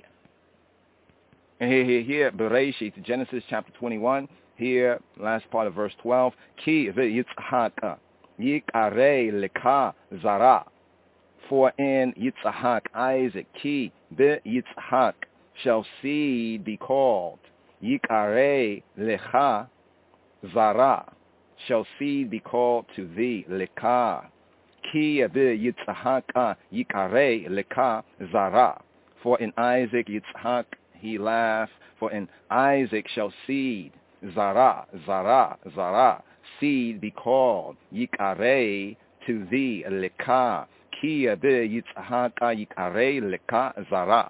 And here, here, here, Bereshith, Genesis chapter twenty-one, here, last part of verse twelve, Ki v'Yitzhak, Yikare leka zara. For in Yitzhak, Isaac, Ki v'Yitzhak shall seed be called. Yikare lecha zara. Shall seed be called to thee, leka. Ki v'Yitzhak yikare leka zara. For in Isaac, Yitzhak, he laughed. For in Isaac shall seed, zara, zara, zara, seed be called, yikare to thee, leka. Ki v'Yitzhak yikare leka zara.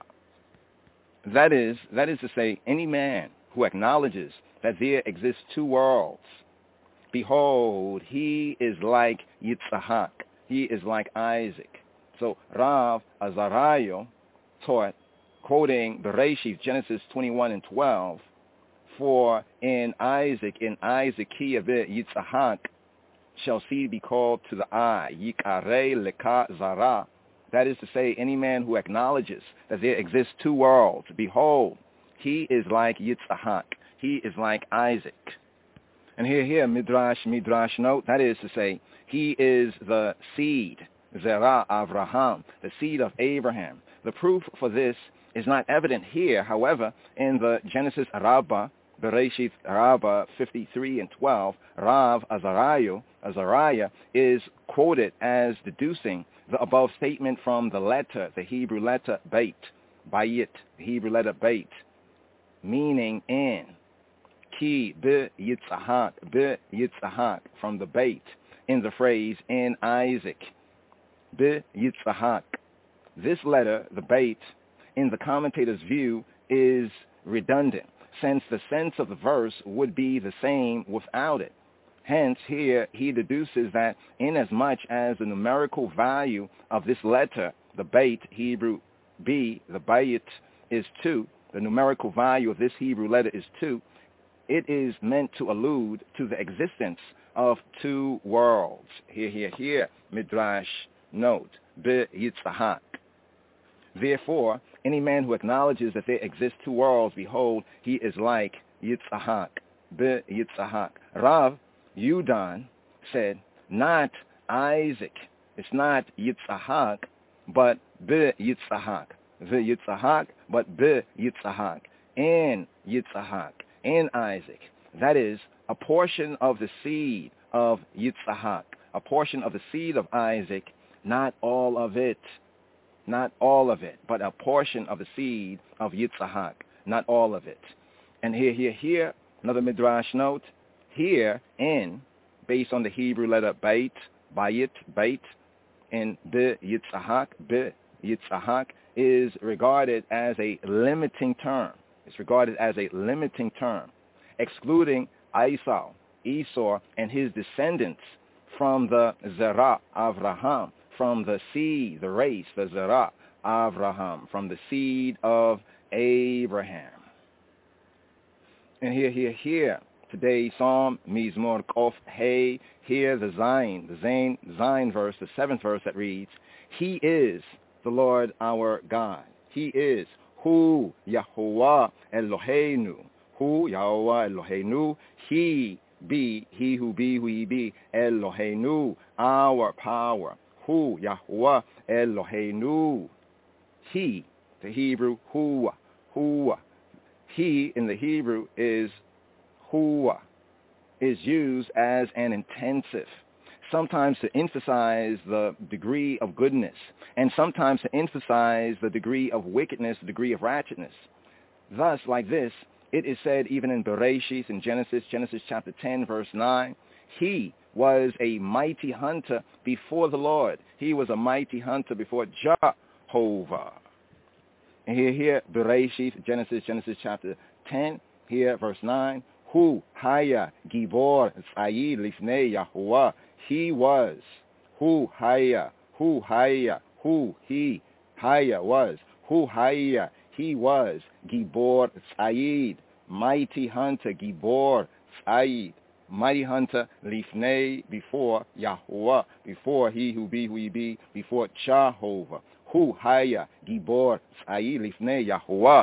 That is, that is to say, any man who acknowledges that there exist two worlds, behold, he is like Yitzhak. He is like Isaac. So Rav Azariah taught, quoting Bereshith, Genesis twenty-one and twelve, for in Isaac, in Isaac, Ki Yitzhak, shall seed be called to the eye. Yikare leka zara. That is to say, any man who acknowledges that there exist two worlds, behold, he is like Yitzhak. He is like Isaac. And here, here, Midrash, Midrash note, that is to say, he is the seed, Zerah, Avraham, the seed of Abraham. The proof for this is not evident here. However, in the Genesis Rabbah, Bereshith Rabbah fifty-three and twelve, Rav Azariah, Azariah is quoted as deducing the above statement from the letter, the Hebrew letter Beit, Bayit, the Hebrew letter Beit, meaning in. Ki b'Yitzhak, b'Yitzhak, from the Beit, in the phrase in Isaac, b'Yitzhak. This letter, the Beit, in the commentator's view, is redundant, since the sense of the verse would be the same without it. Hence, here he deduces that inasmuch as the numerical value of this letter, the Beit, Hebrew B, the Bayit, is two, the numerical value of this Hebrew letter is two, it is meant to allude to the existence of two worlds. Here, here, here, Midrash note, b'Yitzhak. Therefore, any man who acknowledges that there exist two worlds, behold, he is like Yitzhak, b'Yitzhak. Rav Yudan said, not Isaac, it's not Yitzhak, but b'Yitzhak. V'Yitzhak, but b'Yitzhak. In Yitzhak. In Isaac. That is, a portion of the seed of Yitzhak, a portion of the seed of Isaac, not all of it, not all of it, but a portion of the seed of Yitzhak, not all of it. And here, here, here, another Midrash note, here in, based on the Hebrew letter Beit, Bayit, Beit, in b'Yitzhak, b'Yitzhak, is regarded as a limiting term. It's regarded as a limiting term, excluding Esau, Esau, and his descendants from the Zerah, Avraham, from the seed, the race, the Zerah, Avraham, from the seed of Abraham. And here, here, here, today's Psalm, Mizmor Kof Hey, here the Zayin, the Zayin, Zayin verse, the seventh verse that reads, He is the Lord our God. He is Hu Yahuwah Eloheinu. Hu Yahuwah Eloheinu. He be, he who be, who he be, Eloheinu, our power. Hu Yahuwah Eloheinu. He, the Hebrew, Hu, Hu. He in the Hebrew is Hu, is used as an intensive, sometimes to emphasize the degree of goodness, and sometimes to emphasize the degree of wickedness, the degree of ratchetness. Thus, like this, it is said even in Bereshit, in Genesis, Genesis chapter ten, verse nine, he was a mighty hunter before the Lord. He was a mighty hunter before Jehovah. And here, here, Bereshit, Genesis, Genesis chapter ten, here, verse nine, Hu haya gibor tzayid lifnei Yahuwah. He was. Hu haya. Hu haya. Hu he. Haya was. Hu haya. He was. Gibor tzayid. Mighty hunter. Gibor tzayid. Mighty hunter. Lifnei. Before Yahuwah. Before he who be who he be. Before Jehovah. Hu haya. Gibor tzayid lifnei Yahuwah.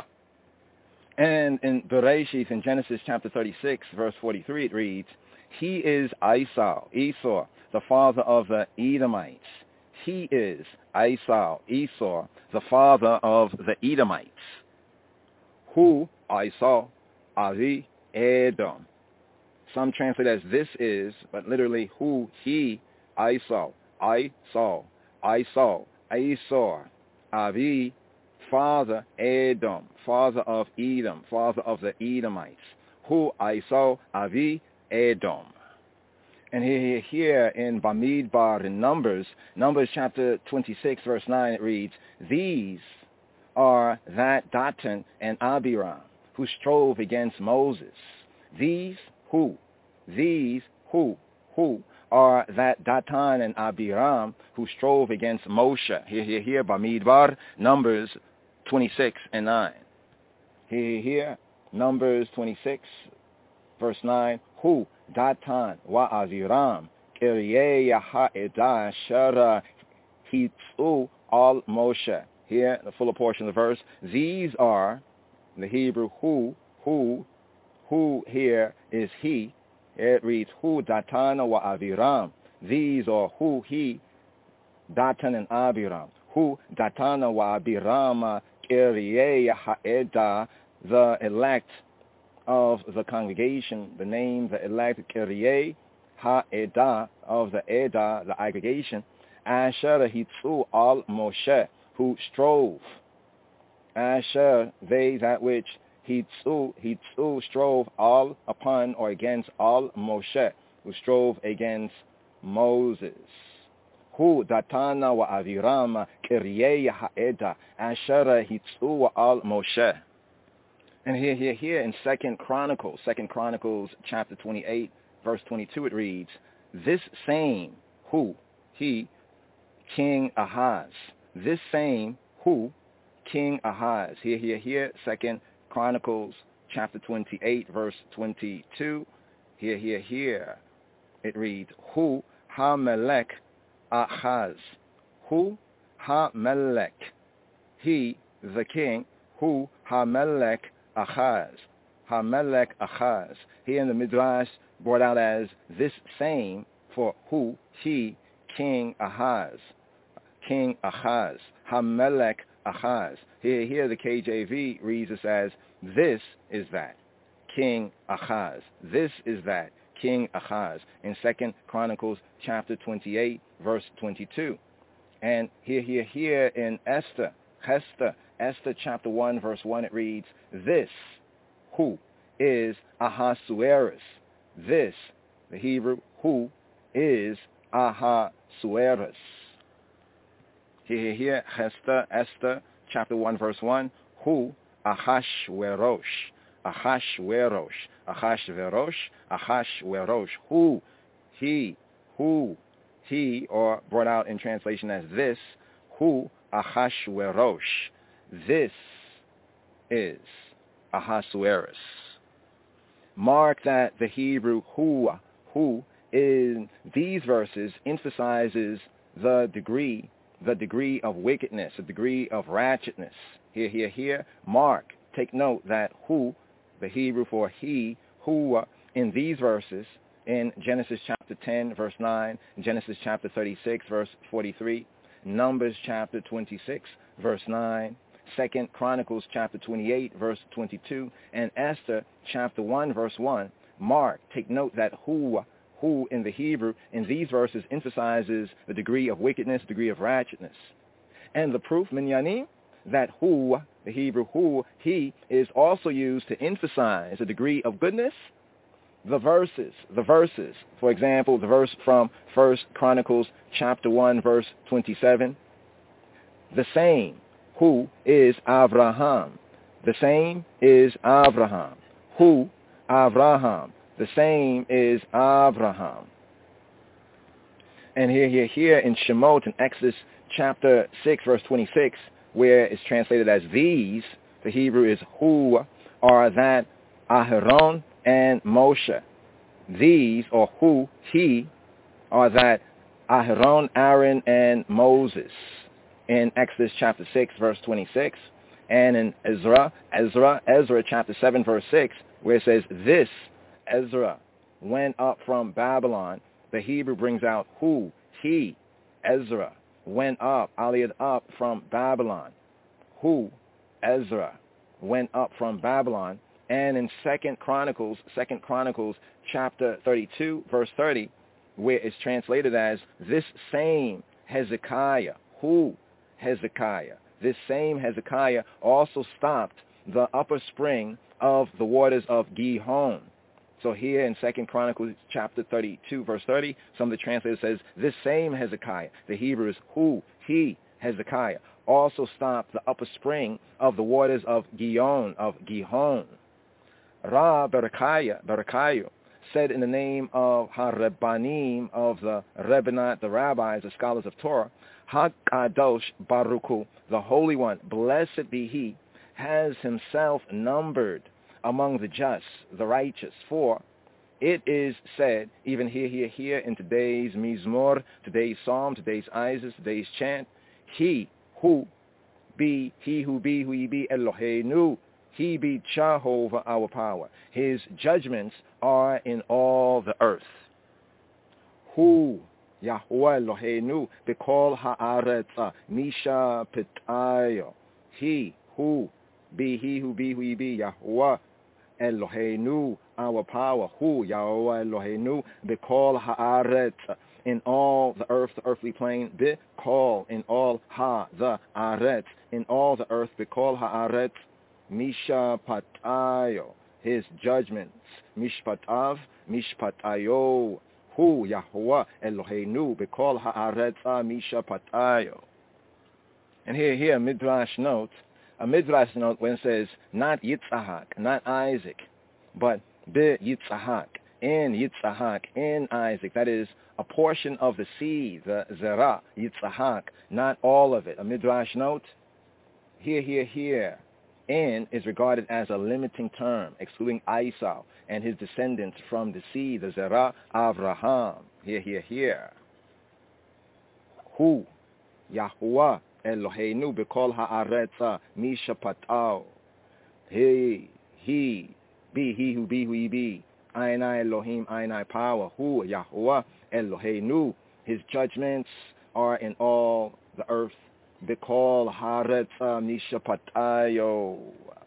And in Bereshit, in Genesis chapter thirty-six, verse forty-three, it reads, He is Esau, Esau, the father of the Edomites. He is Esau, Esau, the father of the Edomites. Who, Esau, Avi, Edom. Some translate as this is, but literally who, he, Esau, Esau, Esau, Esau, Avi, father Edom, father of Edom, father of the Edomites. Hu Esau Avi Edom. And here, here in Bamidbar, in Numbers, Numbers chapter twenty-six, verse nine, it reads, These are that Datan and Abiram who strove against Moses. These who, these who, who are that Datan and Abiram who strove against Moshe. Here, here, here, Bamidbar, Numbers twenty-six and nine. Here, here, Numbers twenty-six, verse nine. Hu Datan wa Aviram Kiryei Ha'edah Shara Hitzu al Moshe. Here, the fuller portion of the verse. These are, in the Hebrew, who, who, who here is he. It reads, Hu Datan wa Aviram. These are who, he, Datan and Abiram. Hu Datan wa Abiram Kiryei Ha'edah, the elect of the congregation, the name, the elect, Kiryei Ha'edah, of the Edah, the aggregation, Asher Hitzu al Moshe, who strove. Asher, they, that which, Hitzu, Hitzu, strove all upon or against all Moshe, who strove against Moses. Hu Datana wa Aviram Kiryei Ha'edah Asher Hitzu al Moshe. And here, here, here in Second Chronicles, Second Chronicles chapter twenty-eight, verse twenty-two, it reads, This same who, he, King Ahaz. This same who, King Ahaz. Here, here, here, Second Chronicles chapter twenty-eight, verse twenty-two. Here, here, here, it reads, Hu HaMelech Ahaz. Hu HaMelech. He, the king, Hu HaMelech Ahaz. HaMelech Ahaz. Here in the Midrash brought out as this same for who, he, King Ahaz. King Ahaz. HaMelech Ahaz. Here, here the K J V reads this as this is that, King Ahaz. This is that, King Ahaz, in Second Chronicles chapter twenty-eight, verse twenty-two. And here, here, here in Esther, Hester, Esther chapter one, verse one, it reads, This, who, is Ahasuerus. This, the Hebrew, who, is Ahasuerus. Here, here, here, Hester, Esther chapter one, verse one, who, Achashverosh, Achashverosh, Achashverosh, Achashverosh. Who, he, who, he, or brought out in translation as this, who, Achashverosh. This is Ahasuerus. Mark that the Hebrew who, who, in these verses emphasizes the degree, the degree of wickedness, the degree of ratchetness. Here, here, here. Mark, take note that who, the Hebrew for he, who, in these verses, in Genesis chapter ten, verse nine, Genesis chapter thirty-six, verse forty-three, Numbers chapter twenty-six, verse nine, Second Chronicles chapter twenty-eight, verse twenty-two, and Esther chapter one, verse one. Mark, take note that who, who in the Hebrew in these verses emphasizes the degree of wickedness, degree of ratchetness. And the proof, minyanim, that who, the Hebrew who, he, is also used to emphasize a degree of goodness. The verses, the verses, for example, the verse from First Chronicles chapter one, verse twenty-seven, the same who is Avraham. The same is Avraham. Who, Avraham. The same is Avraham. And here, here, here in Shemot in Exodus chapter six, verse twenty-six, where it's translated as these, the Hebrew is who, are that Aharon and Moshe. These, or who, he, are that Aharon, Aaron, and Moses. In Exodus chapter six, verse twenty-six, and in Ezra, Ezra, Ezra chapter seven, verse six, where it says, this, Ezra, went up from Babylon. The Hebrew brings out who, he, Ezra, went up, aliyah up from Babylon. Who, Ezra, went up from Babylon. And in Second Chronicles, Second Chronicles chapter thirty-two, verse thirty, where it's translated as, this same Hezekiah, who, Hezekiah. This same Hezekiah also stopped the upper spring of the waters of Gihon. So here in Second Chronicles chapter thirty-two, verse thirty, some of the translators says, this same Hezekiah, the Hebrew is who, he, Hezekiah, also stopped the upper spring of the waters of Gihon, of Gihon. Ra Berechiah, Berechiah, said in the name of HaRebbanim, of the Rebbanat, the rabbis, the scholars of Torah, HaKadosh Baruch Hu, the Holy One, blessed be He, has Himself numbered among the just, the righteous. For it is said, even here, here, here, in today's Mizmor, today's Psalm, today's Isis, today's chant, He who be, He who be, who He be, Eloheinu, He be Jehovah, our power. His judgments are in all the earth. Who, Yahweh Eloheinu, Bekol ha'aretz, Misha Petayo. He who be, He who be, who He be, Yahweh Eloheinu, our power. Who, Yahweh Eloheinu, Bekol ha'aretz, in all the earth, the earthly plane. Bekol, in all ha, the aretz, in all the earth. Bekol ha'aretz, Misha Patayo, his judgments. Mishpatav, Mishpatayo. Hu, Yahweh Eloheinu, Bekol ha'aretz, Misha Patayo. And here, here, Midrash note, a Midrash note when it says, not Yitzhak, not Isaac, but Be Yitzhak, in Yitzhak, in Isaac. That is a portion of the seed, the Zerah, Yitzhak, not all of it. A Midrash note, here, here, here. In is regarded as a limiting term, excluding Esau and his descendants from the seed, the Zerah, Avraham. Here, here, here. Hu, Yahuwah, Eloheinu, Bekol ha'aretz, Misha Patao. He, he, be, he who be, who he be. Ainai Elohim, Ainai power. Hu, Yahuwah, Eloheinu. His judgments are in all the earth. Bekol haaretz Misha Patayo.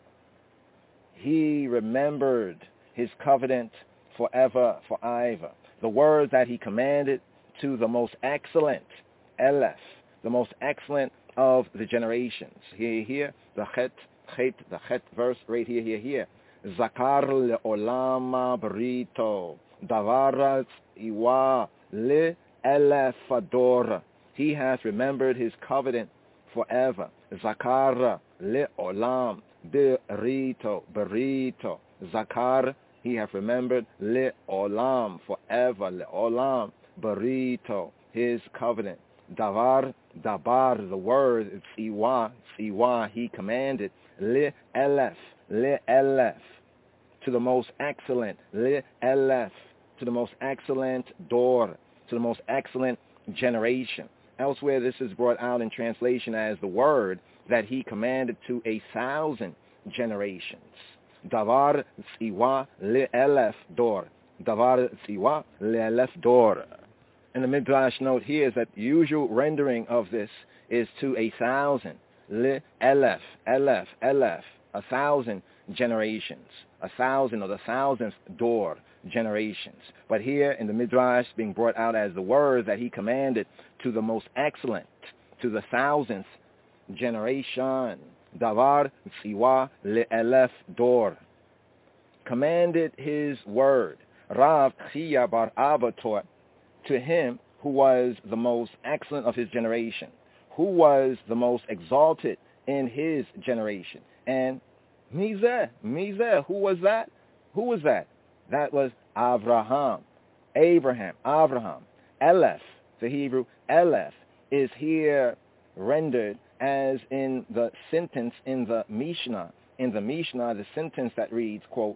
He remembered his covenant forever, forever. The word that he commanded to the most excellent, Elef, the most excellent of the generations. Here, here, the chet, chet, the chet verse right here, here, here. Zakar le'olama brito, davarat iwa le elefador. He has remembered his covenant forever. Zakara le'olam Berito, Berito. Zakar, he hath remembered. Le Olam, forever. Le Olam, Berito, his covenant. Davar, Dabar, the word. Tsiwa, Tsiwa, he commanded. Le Elef, Le Elef, to the most excellent. Le Elef, to the most excellent door, to the most excellent generation. Elsewhere, this is brought out in translation as the word that he commanded to a thousand generations. Davar Tsiwa Le Elef Dor. Davar Tsiwa Le Elef Dor. And the Midrash note here is that the usual rendering of this is to a thousand. Le Elef, Elef, Elef, a thousand generations. A thousand or the thousandth door generations. But here in the Midrash being brought out as the word that he commanded to the most excellent, to the thousandth generation. Davar Tsiwa Le Elef Dor. Commanded his word. Rav Chia Bar Abba taught to him who was the most excellent of his generation, who was the most exalted in his generation. And Mizeh, Mizeh, who was that? Who was that? That was Avraham, Abraham, Avraham. Elef, the Hebrew, Elef, is here rendered as in the sentence in the Mishnah. In the Mishnah, the sentence that reads, quote,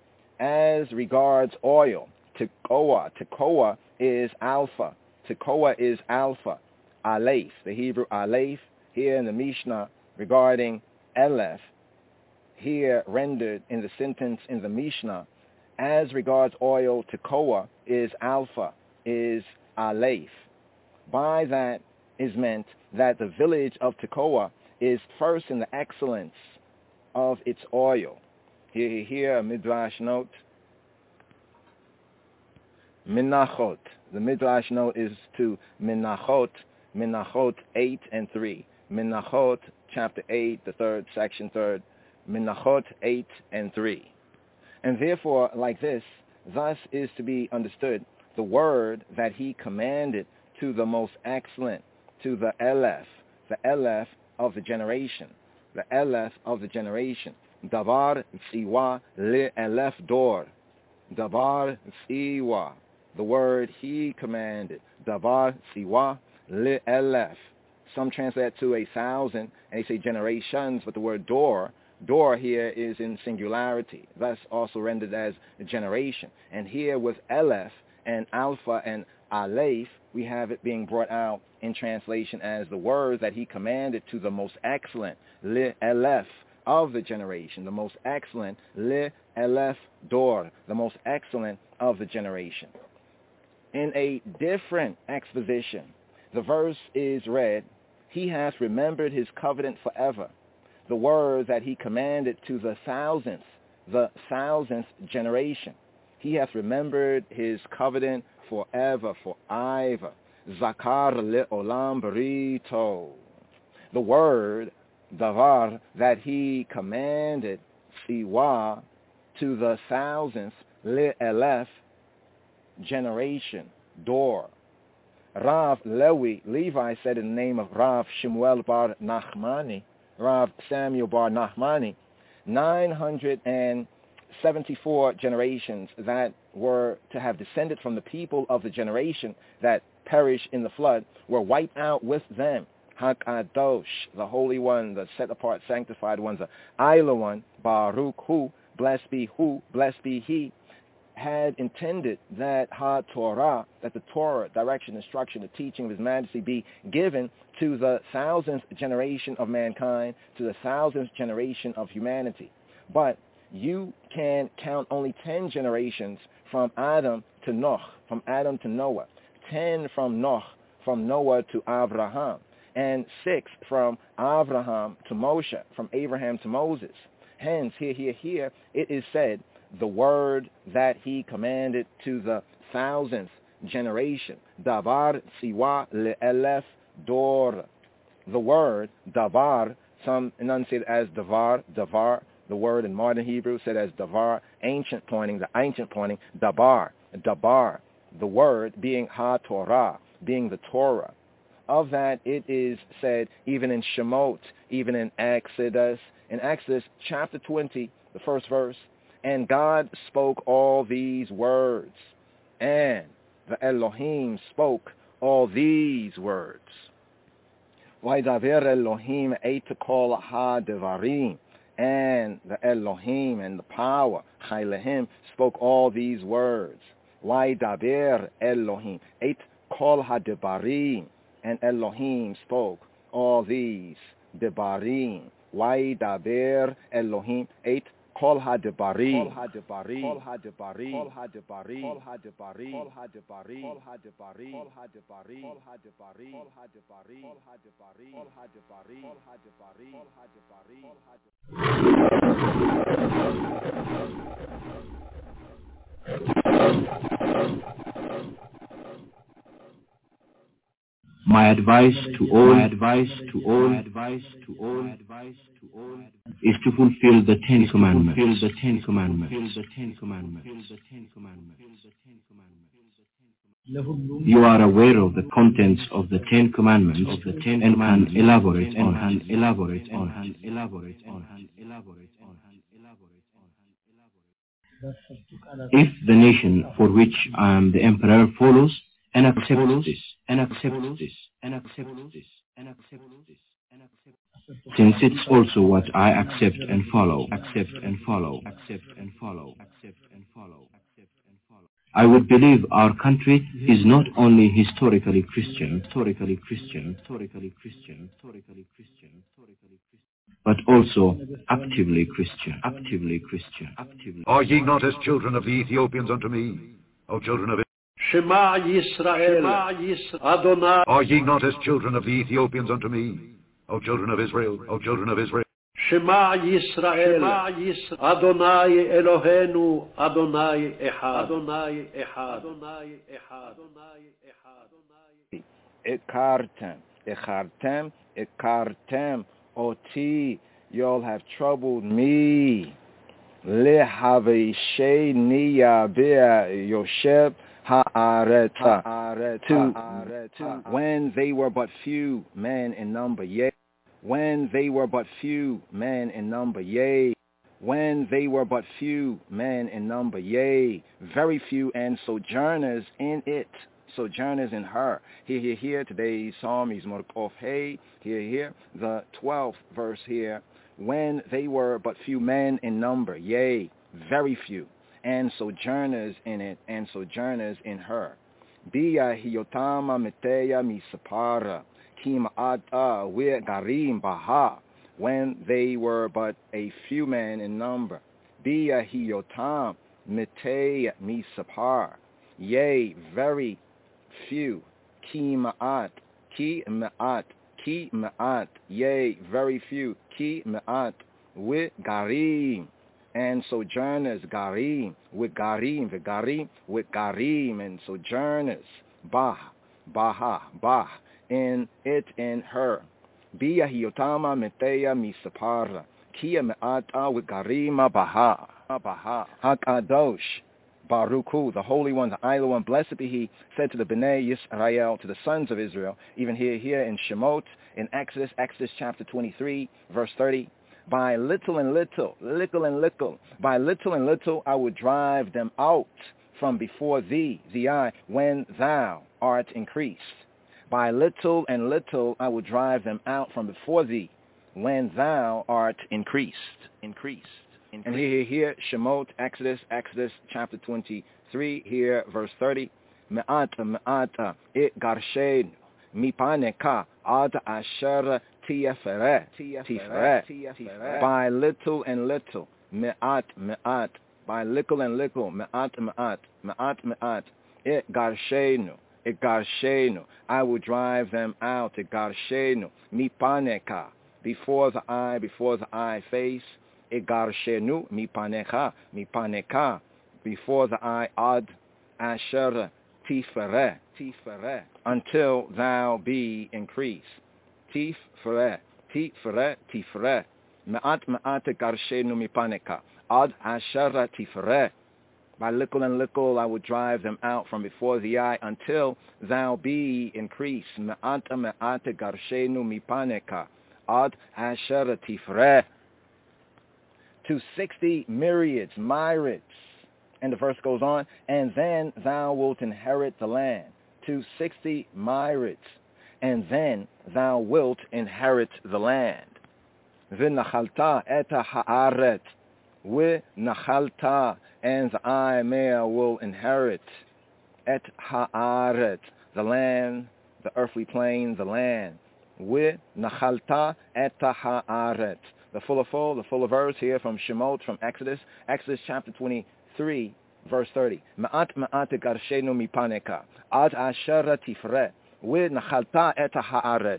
as regards oil, Tekoa, Tekoa is alpha. Tekoa is alpha. Aleph, the Hebrew Aleph, here in the Mishnah regarding Elef, here rendered in the sentence in the Mishnah, as regards oil, Tekoa is alpha, is Aleph. By that is meant that the village of Tekoa is first in the excellence of its oil. Here, here a Midrash note. Menachot. The Midrash note is to Menachot, Menachot eight and three. Menachot chapter eight, the third section, third. Menachot eight and three. And therefore, like this, thus is to be understood the word that he commanded to the most excellent, to the Elef, the Elef of the generation, the Elef of the generation. Davar Tsiwa Le Elef Dor. Davar Tsiwa, the word he commanded. Davar Tsiwa Le Elef. Some translate to a thousand, and they say generations, but the word Dor, Dor here is in singularity, thus also rendered as a generation. And here with Elef and Alpha and Aleph, we have it being brought out in translation as the word that he commanded to the most excellent, Le Elef, of the generation, the most excellent, Le Elef Dor, the most excellent of the generation. In a different exposition, the verse is read, he hath remembered his covenant forever, the word that he commanded to the thousandth, the thousandth generation. He hath remembered his covenant forever, forever. Zakar le'olam berito. The word, davar, that he commanded, siwa, to the thousandth, le'elef, generation, door. Rav Lewi, Levi said in the name of Rav Shemuel bar Nachmani, Rav Samuel bar Nachmani, nine hundred seventy-four generations that were to have descended from the people of the generation that perished in the flood were wiped out with them. Hakadosh, the Holy One, the set-apart, sanctified one, the Isla One, Baruch Hu, blessed be who, blessed be he, had intended that Ha-Torah, that the Torah, direction, instruction, the teaching of His Majesty be given to the thousandth generation of mankind, to the thousandth generation of humanity. But you can count only ten generations from Adam to Noah, from Adam to Noah, ten from Noah, from Noah to Abraham, and six from Abraham to Moshe, from Abraham to Moses. Hence, here, here, here, it is said, the word that he commanded to the thousandth generation, davar siwa le'elef dor. The word, davar, some enunciate as davar, davar, the word in modern Hebrew said as davar, ancient pointing, the ancient pointing, dabar, dabar, the word being ha-Torah, being the Torah. Of that, it is said even in Shemot, even in Exodus, in Exodus chapter twenty, the first verse, and God spoke all these words, and the Elohim spoke all these words. Vaydaber Elohim et kol ha-devarim, and the Elohim and the power, Chaylehim, spoke all these words. Vaydaber Elohim et kol ha-devarim, and Elohim spoke all these devarim. Vaydaber Elohim et kol ha-devarim, kol ha-devarim, kol ha-devarim, kol ha-devarim, kol ha-devarim, kol ha-devarim, kol ha-devarim, kol ha-devarim, kol ha-devarim, kol ha-devarim, kol ha-devarim, kol ha-devarim, kol ha-devarim, kol ha-devarim, kol My advice to all, my advice to all, my advice to all, my advice to all, is to fulfill the Ten Commandments. Fulfill the Ten Commandments. Fulfill the Ten Commandments. Fulfill the Ten Commandments. You are aware of the contents of the Ten Commandments of the Ten and can elaborate on and elaborate on and elaborate on and elaborate on and elaborate on. If the nation for which I am the emperor follows and accepts this, and accepts this, and accepts this, and accepts this, and accepts this, since it's also what I accept and follow, accept and follow, accept and follow, accept and follow, accept and follow, I would believe our country is not only historically Christian, historically Christian, historically Christian, historically Christian, historically Christian, but also actively Christian, actively Christian, actively. Are ye not as children of the Ethiopians unto me, O children of Israel? Shema Yisrael, Adonai. Are ye not as children of the Ethiopians unto me, O children of Israel, O children of Israel? Shema Yisrael, Adonai Elohenu, Adonai Echad, Adonai Echad, Adonai Echad, Adonai Echad. Ekartem, Ekartem, Ekartem, Oti, y'all have troubled me. Lehavei niya bea Yosheb. Ha'areta, to, to when they were but few men in number, yea, when they were but few men in number, yea, when they were but few men in number, yea, very few, and sojourners in it, sojourners in her. Here, here, here, today's psalm is Morkof Hey, here, here, the twelfth verse here, when they were but few men in number, yea, very few, and sojourners in it, and sojourners in her. Bia hiyotama meteya misapara, kim ata we garim baha, when they were but a few men in number. Bia hiyotam meteya misapar, yea, very few. Ki ma'at, ki ma'at, ki ma'at, yea, very few. Ki ma'at, we garim, and sojourners, garim, with garim, the garim, with garim, and sojourners, bah, baha, bah, in it, in her. Bia hiyotama meteya misapara, kia me'ata with garima baha, baha, hakadosh, Baruchu, the Holy One, the Idle One, blessed be He, said to the Bnei Yisrael, to the sons of Israel, even here, here in Shemot, in Exodus, Exodus chapter twenty-three, verse thirty, by little and little, little and little, by little and little I will drive them out from before thee, the eye, when thou art increased. By little and little I will drive them out from before thee, when thou art increased, increased. And here, here, Shemot, Exodus, Exodus chapter twenty-three, here, verse thirty, Me'ata, me'ata, it garshen, mipaneka, ad asher tieferet, tieferet, by little and little, me'at, me'at, by little and little, me'at, me'at, me'at, me'at, it garshenu, it garshenu, I will drive them out, it garshenu, mipaneka, before the eye, before the eye face, it garshenu, mipanecha, mipaneka, before the eye, ad asher tiferet, tiferet, until thou be increased. Tiferet, tiferet, tiferet, me'at me'at garshenu mipaneka, ad asher tiferet. By little and little I will drive them out from before the eye until thou be increased. Me'at me'at garshenu mipaneka, ad asher tiferet. to sixty myriads, myriads. And the verse goes on, and then thou wilt inherit the land, to sixty myriads, and then thou wilt inherit the land. V'nachalta et ha'aret, v'nachalta, and I, Mea, will inherit et ha'aret, the land, the earthly plane, the land. V'nachalta et ha'aret. The fuller full, the fuller verse here from Shemot, from Exodus, Exodus chapter twenty-three, verse thirty. Ma'at ma'at garshenu mipaneka, ad asher tifre, v'nachalta et ha'aret.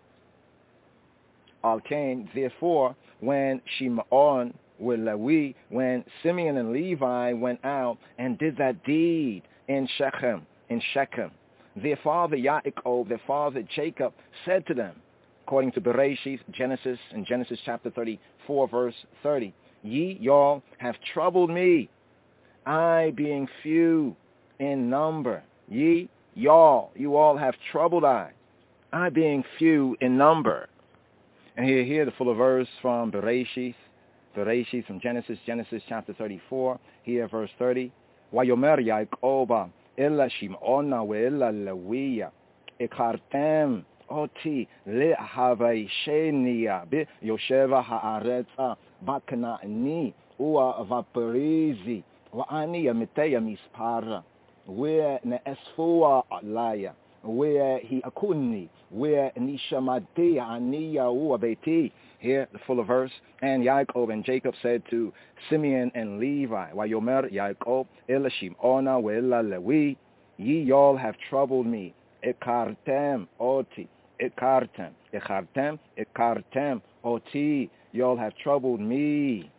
Al-Kain, therefore, when Shimon with Lewi, when Simeon and Levi went out and did that deed in Shechem, in Shechem, their father Yaakov, their father Jacob, said to them, according to Bereshith, Genesis, in Genesis chapter thirty-four, verse thirty, ye, y'all, have troubled me, I being few in number. Ye, y'all, you all have troubled I, I being few in number. And here, here, the fuller verse from Bereshith, Bereshith from Genesis, Genesis chapter thirty-four, here verse thirty. Vayomer Yaakov ella Shimona ve'ella Lewiya ekartem oti lehavayshenia be Yosheva haaretza bakna'ni ua vaporizi wa'ani yamiteya mispara where ne'esfua alaya where he akuni, where nishamati aniya uabeti. Here, the fuller verse. And Yaakov and Jacob said to Simeon and Levi, Vayomer Yaakov ella Shimona ve'ella Lewi, ye y'all have troubled me. Ekartem oti, ekartem, ekartem, ekartem oti, y'all have troubled me.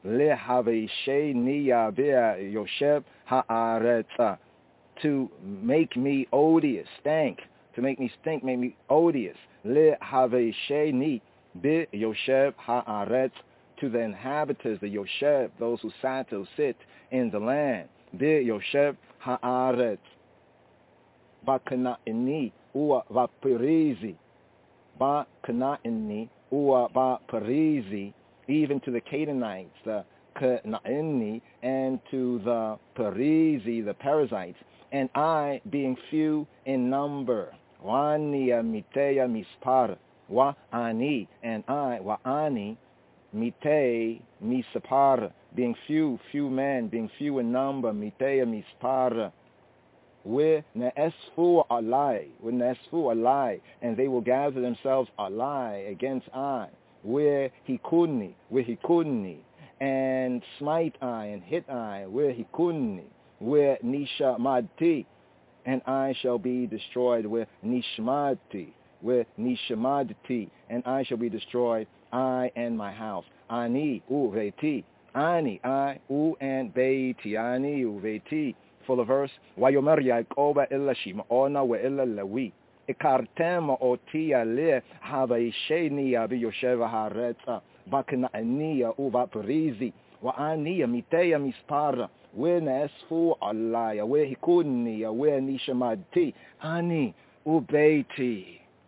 Lehavesheniya be'a Yoshev ha'aretza, to make me odious, stank, to make me stink, make me odious. Le havesheni bi Yoshev ha'aretz, to the inhabitants, the Yoshev, those who sat or sit in the land. Bi Yoshev ha'aretz, bakna'ini ua vaperizi, bakna'ini ua vaperizi, even to the Canaanites, the Kna'ini, and to the Perizi, the Perizzites, and I being few in number. Wa'aniya miteya mispar, wa'ani, and I, wa'ani, mitei mispar, being few, few men, being few in number, miteya mispar, we ne'esfu alai, we ne'esfu alai, and they will gather themselves alai against I, where he couldn't, where he couldn't, and smite I, and hit I, where he couldn't, where nishamati, and I shall be destroyed, where nishmati, where nishamadti, and I shall be destroyed, I and my house. Ani u veti, ani I u and beiti, ani u veti. Full of verse. Vayomer Yaakov ella Shimona ve'ella Lewi, ekartem otia le havaysheniya bi Yosheva ha'aretza, bakna'aniya u vaperizi, wa'aniya miteya mispara, where ne'esfu alaya, where hikuniya, where nishamati, ani ubeiti.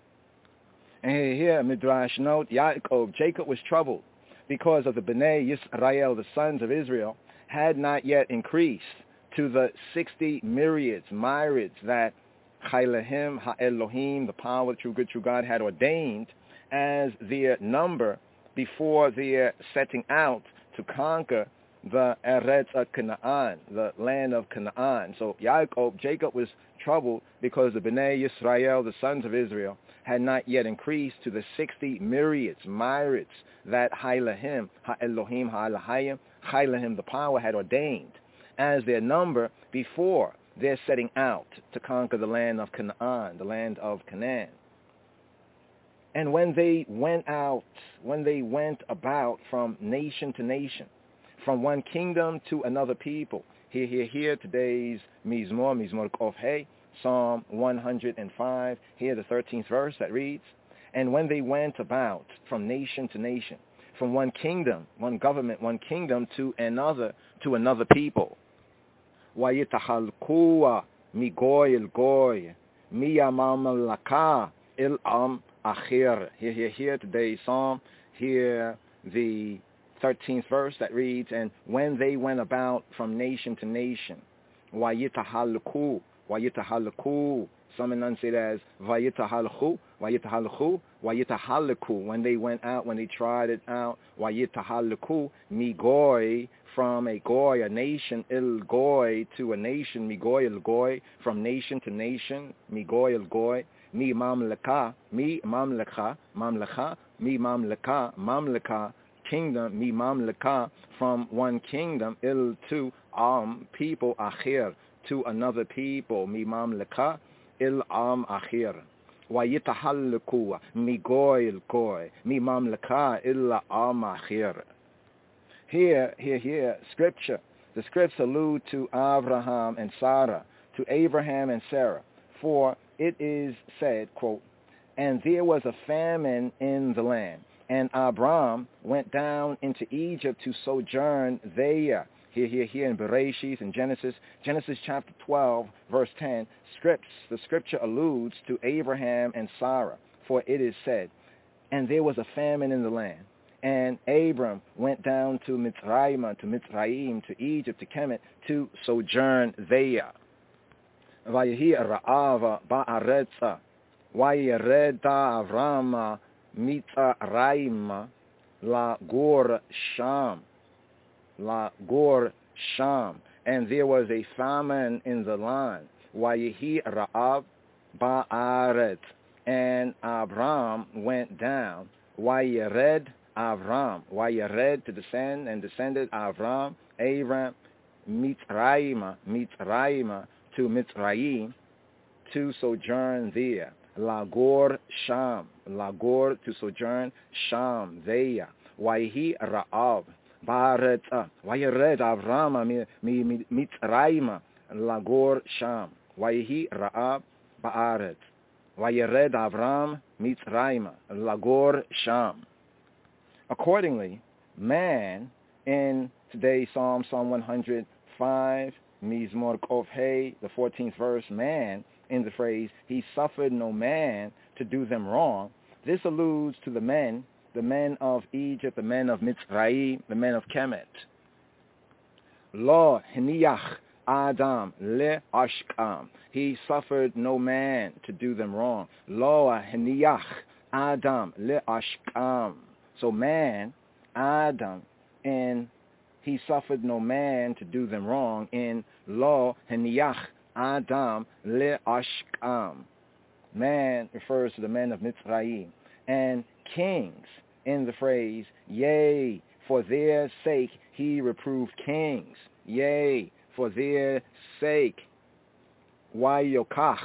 And here, Midrash note, Yaakov, Jacob was troubled because of the Bnei Yisrael, the sons of Israel, had not yet increased to the sixty myriads, myriads that Chaylahim HaElohim, the power of the true good, true God, had ordained as their number before their setting out to conquer the Eretz of Canaan, the land of Canaan. So Yaakov, Jacob was troubled because the Bnei Yisrael, the sons of Israel, had not yet increased to the sixty myriads, myriads that Chaylahim HaElohim HaElohim, Chaylahim, the power, had ordained as their number before their setting out to conquer the land of Canaan, the land of Canaan. And when they went out, when they went about from nation to nation, from one kingdom to another people, here, here, here, today's Mizmor, Mizmor Kof Hey, Psalm one hundred five, here the thirteenth verse that reads, and when they went about from nation to nation, from one kingdom, one government, one kingdom to another, to another people, وَيَتَحَلْقُوا مِغَوْيِ الْغَوْيِ مِيَمَامَ لَكَا إِلْأَمْ أَخِيرِ. Here, here, here, today's psalm, here the thirteenth verse that reads, and when they went about from nation to nation, وَيِتَحَلَّقُوا وَيِتَحَلَّقُوا. Some enunciate as وَيِتَحَلَّقُوا وَيِتَحَلَّقُوا وَيِتَحَلَّقُوا. When they went out, when they tried it out, وَيِتَحَلَّقُوا migoy, from a goy, a nation, il goy, to a nation, migoy il goy, from nation to nation, migoy il goy, mi mamlaka, mi mamlaka, mamlaka, mi mamlaka, mamlaka, kingdom, mi mamlaka, from one kingdom, il to um people, akhir, to another people, mi mamlaka, il am akhir. وَيَتَحَلَّقُوا migoy il goy, mi mamlaka, illa am akhir. Here, here, here, scripture. The scripts allude to Abraham and Sarah, to Abraham and Sarah. For it is said, quote, and there was a famine in the land, and Abram went down into Egypt to sojourn there. Here, here, here in Bereshit, in Genesis, Genesis chapter twelve, verse ten, scripts, the scripture alludes to Abraham and Sarah. For it is said, and there was a famine in the land, and Abram went down to Mitzrayim, to Mitzrayim, to Egypt, to Kemet, to sojourn there. Vayehi ra'ava ba'aretza, vayereda Avrama Mitzrayim la Gor Sham, la Gor Sham, and there was a famine in the land. Vayehi ra'av ba'aret, and Abram went down. Vayered Avram, Vayered, to descend, and descended Avram, Abram, Mitzrayim, Mitzrayim, to Mitzrayim, to sojourn there. Lagor Sham, Lagor, to sojourn Sham, there. Vayehi Ra'av, Ba'aret, Vayered Avram, Mitzrayim, Lagor Sham. Vayehi Ra'av, Ba'aret. Vayered Avram, Mitzrayim, Lagor Sham. Accordingly, man, in today's Psalm, Psalm one hundred five, Mizmor Kov Hey, the fourteenth verse, man, in the phrase, he suffered no man to do them wrong. This alludes to the men, the men of Egypt, the men of Mitzrayim, the men of Kemet. Lo heniach Adam le ashkam. He suffered no man to do them wrong. Lo heniach Adam le ashkam. So man, Adam, and he suffered no man to do them wrong in Lo heniach Adam le ashkam. Man refers to the men of Mitzrayim. And kings, in the phrase, yea, for their sake he reproved kings. Yea, for their sake. Wayokach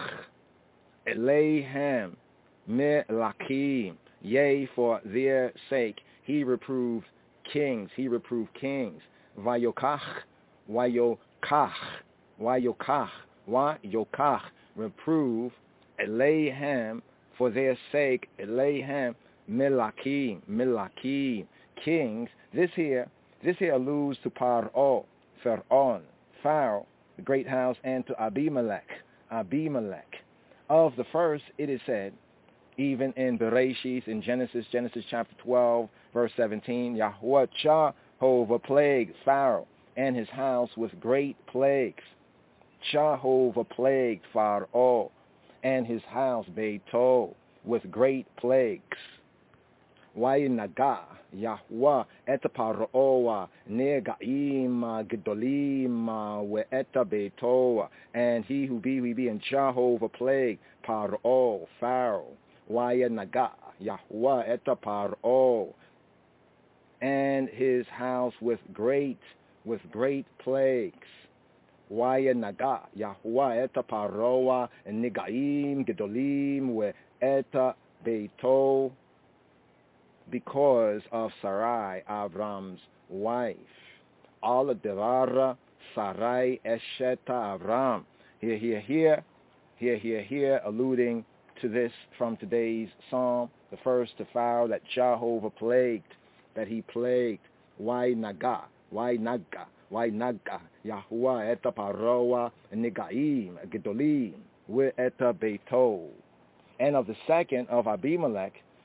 Eleihem Melakim. Yea, for their sake he reproved kings. He reproved kings. Vayokach, Wayokach, Wayokach, Wayokach, reprove Eleihem, for their sake, Eleihem Melakim, Melakim, kings. This here, this here alludes to Paro, Pharaoh, Pharaoh, the great house, and to Abimelech, Abimelech. Of the first, it is said, even in Bereshit, in Genesis, Genesis chapter twelve, verse seventeen, Yahweh Jehovah plagued Pharaoh and his house with great plagues. Jehovah plagued Pharaoh and his house, Beito, with great plagues. Wayinaga Yahweh et Paroa negaim gedolim we et Beito, and he who be, we be, and Jehovah plagued Paro, Pharaoh. Wayinaga Yahweh et Paro, and his house with great, with great plagues. Wayinaga Yahweh et Paroa negaim gedolim we et Beito, because of Sarai, Avram's wife. Al devara Sarai esheta Avram. Here, here, here, here, here, here, alluding to this from today's psalm, the first to Pharaoh, that Jehovah plagued, that he plagued. Why naga? Why naga? Why naga? Yahuwah eta paroa negaim gedolim we eta beito. And of the second, of Abimelech,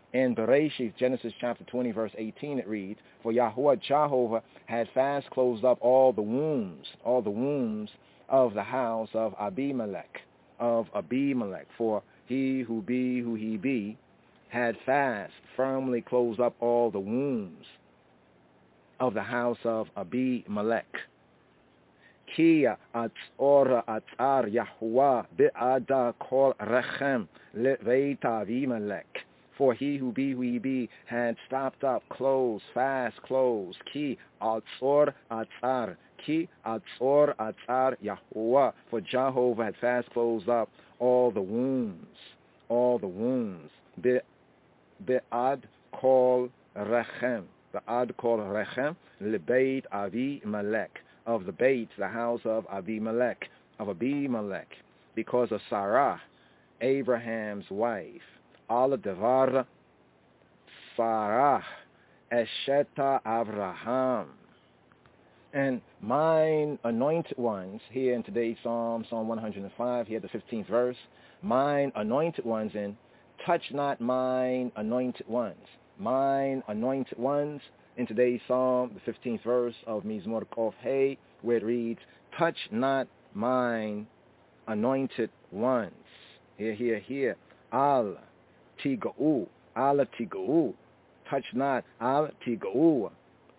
In Bereshith, Genesis chapter twenty, verse eighteen, it reads, for Yahweh Jehovah had fast closed up all the wombs, all the wombs of the house of Abimelech, of Abimelech. For he who be, who he be, had fast firmly closed up all the wombs of the house of Abimelech. Kia atzora atzar Yahweh be'ada kol rechem le'veit Abimelech. For he who be, who he be, had stopped up, closed, fast, closed. Ki atzor atzar. Ki atzor atzar Yahuwah. For Jehovah had fast closed up all the wombs, all the wombs. Be, be'ad kol rechem. Be'ad kol rechem lebeit Abimelech. Of the Beit, the house of Abimelech, of Abimelech. Because of Sarah, Abraham's wife. Al devar Sarah Esheta Abraham. And mine anointed ones, here in today's Psalm, Psalm one hundred five, here the fifteenth verse, mine anointed ones, and touch not mine anointed ones. Mine anointed ones, in today's Psalm, the fifteenth verse of Mizmor Kof Hey, where it reads, touch not mine anointed ones. Here, here, here. Al Tiga'u, Al Tiga'u, touch not Al Tiga'u.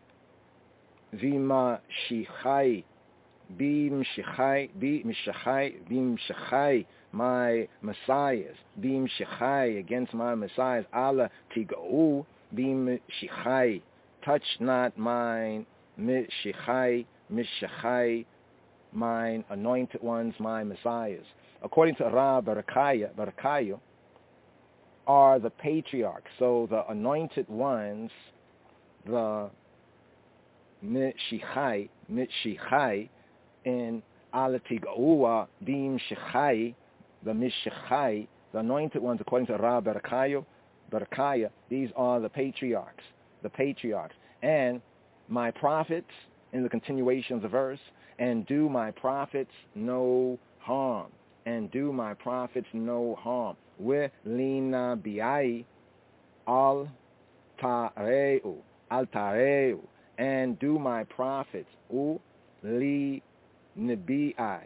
Vima Shichai, Bim Shichai, Bim Shichai, Bim Shichai, my Messiahs, Bim Shichai, against my Messiahs, Al Tiga'u, Bim Shichai, touch not mine Mishichai, Mishichai, mine anointed ones, my Messiahs. According to Rav Berechiah, Berechiah are the patriarchs. So the anointed ones, the Mishichai, Mishichai, in Alatiga'ua, Bim Shichai, the Mishichai, the anointed ones, according to Rav Berechiah, Berechiah, these are the patriarchs, the patriarchs. And my prophets, in the continuation of the verse, and do my prophets no harm. And do my prophets no harm. We lina biai al tareu, al tareu, and do my prophets u li nibiai.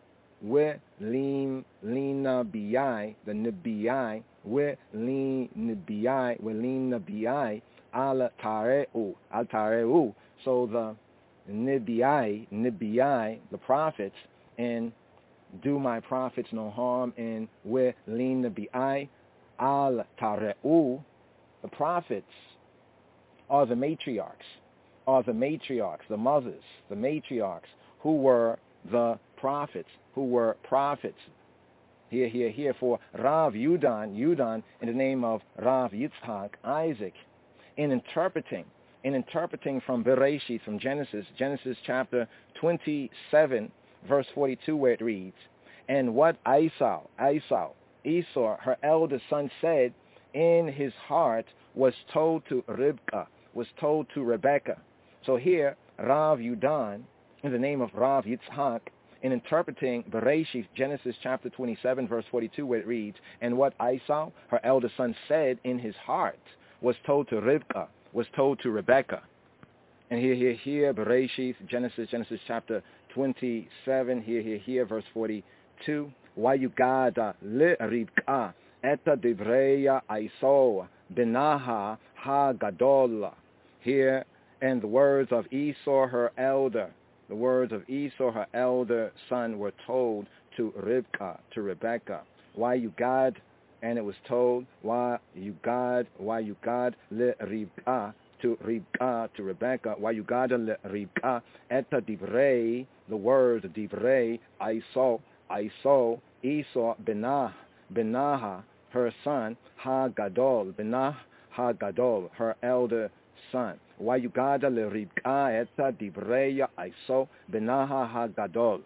We lin lina biai, the nibiai. We lin nibiai, we lina biai al tareu, al tareu. So the nibiai, nibiai, the prophets, and do my prophets no harm, and we lin nibiai al tareu. The prophets are the matriarchs, are the matriarchs, the mothers, the matriarchs, who were the prophets, who were prophets. Here, here, here, for Rav Yudan, Yudan, in the name of Rav Yitzhak, Isaac, in interpreting, in interpreting from Bereshith, from Genesis, Genesis chapter twenty-seven, verse forty-two, where it reads, and what Esau, Esau, Esau, her eldest son, said in his heart was told to Ribkah, was told to Rebekah. So here, Rav Yudan, in the name of Rav Yitzhak, in interpreting Bereshith, Genesis chapter twenty-seven, verse forty-two, where it reads, and what Esau, her eldest son, said in his heart was told to Ribkah, was told to Rebekah. And here, here, here, Bereshith, Genesis, Genesis chapter twenty-seven, here, here, here, verse forty-two, Wayugada le Ribkah eta devreya Esau benaha ha gadol. Here, and the words of Esau, her elder, the words of Esau, her elder son, were told to Ribkah, to Rebekah. Why you God? And it was told, why you God, why you God le Ribkah, to Ribkah, to Rebekah. Why you God le Ribkah, eta divrei, the words divrei, Esau, Esau, Esau, benah, benaha, her son, ha gadol, benah, ha gadol, her elder son. Why you God le Ribkah, eta divrei, Esau, benaha, ha gadol.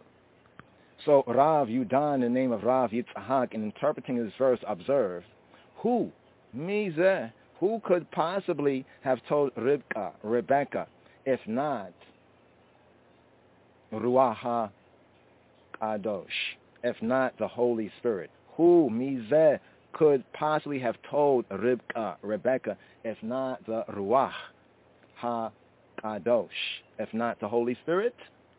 So Rav Yudan, in the name of Rav Yitzhak, in interpreting this verse, observed, who, Mizeh, who could possibly have told Ribkah, Rebekah, if not Ruach HaKadosh, if not the Holy Spirit? Who, Mizeh, could possibly have told Ribka, Rebecca, if not the Ruach HaKadosh, if not the Holy Spirit?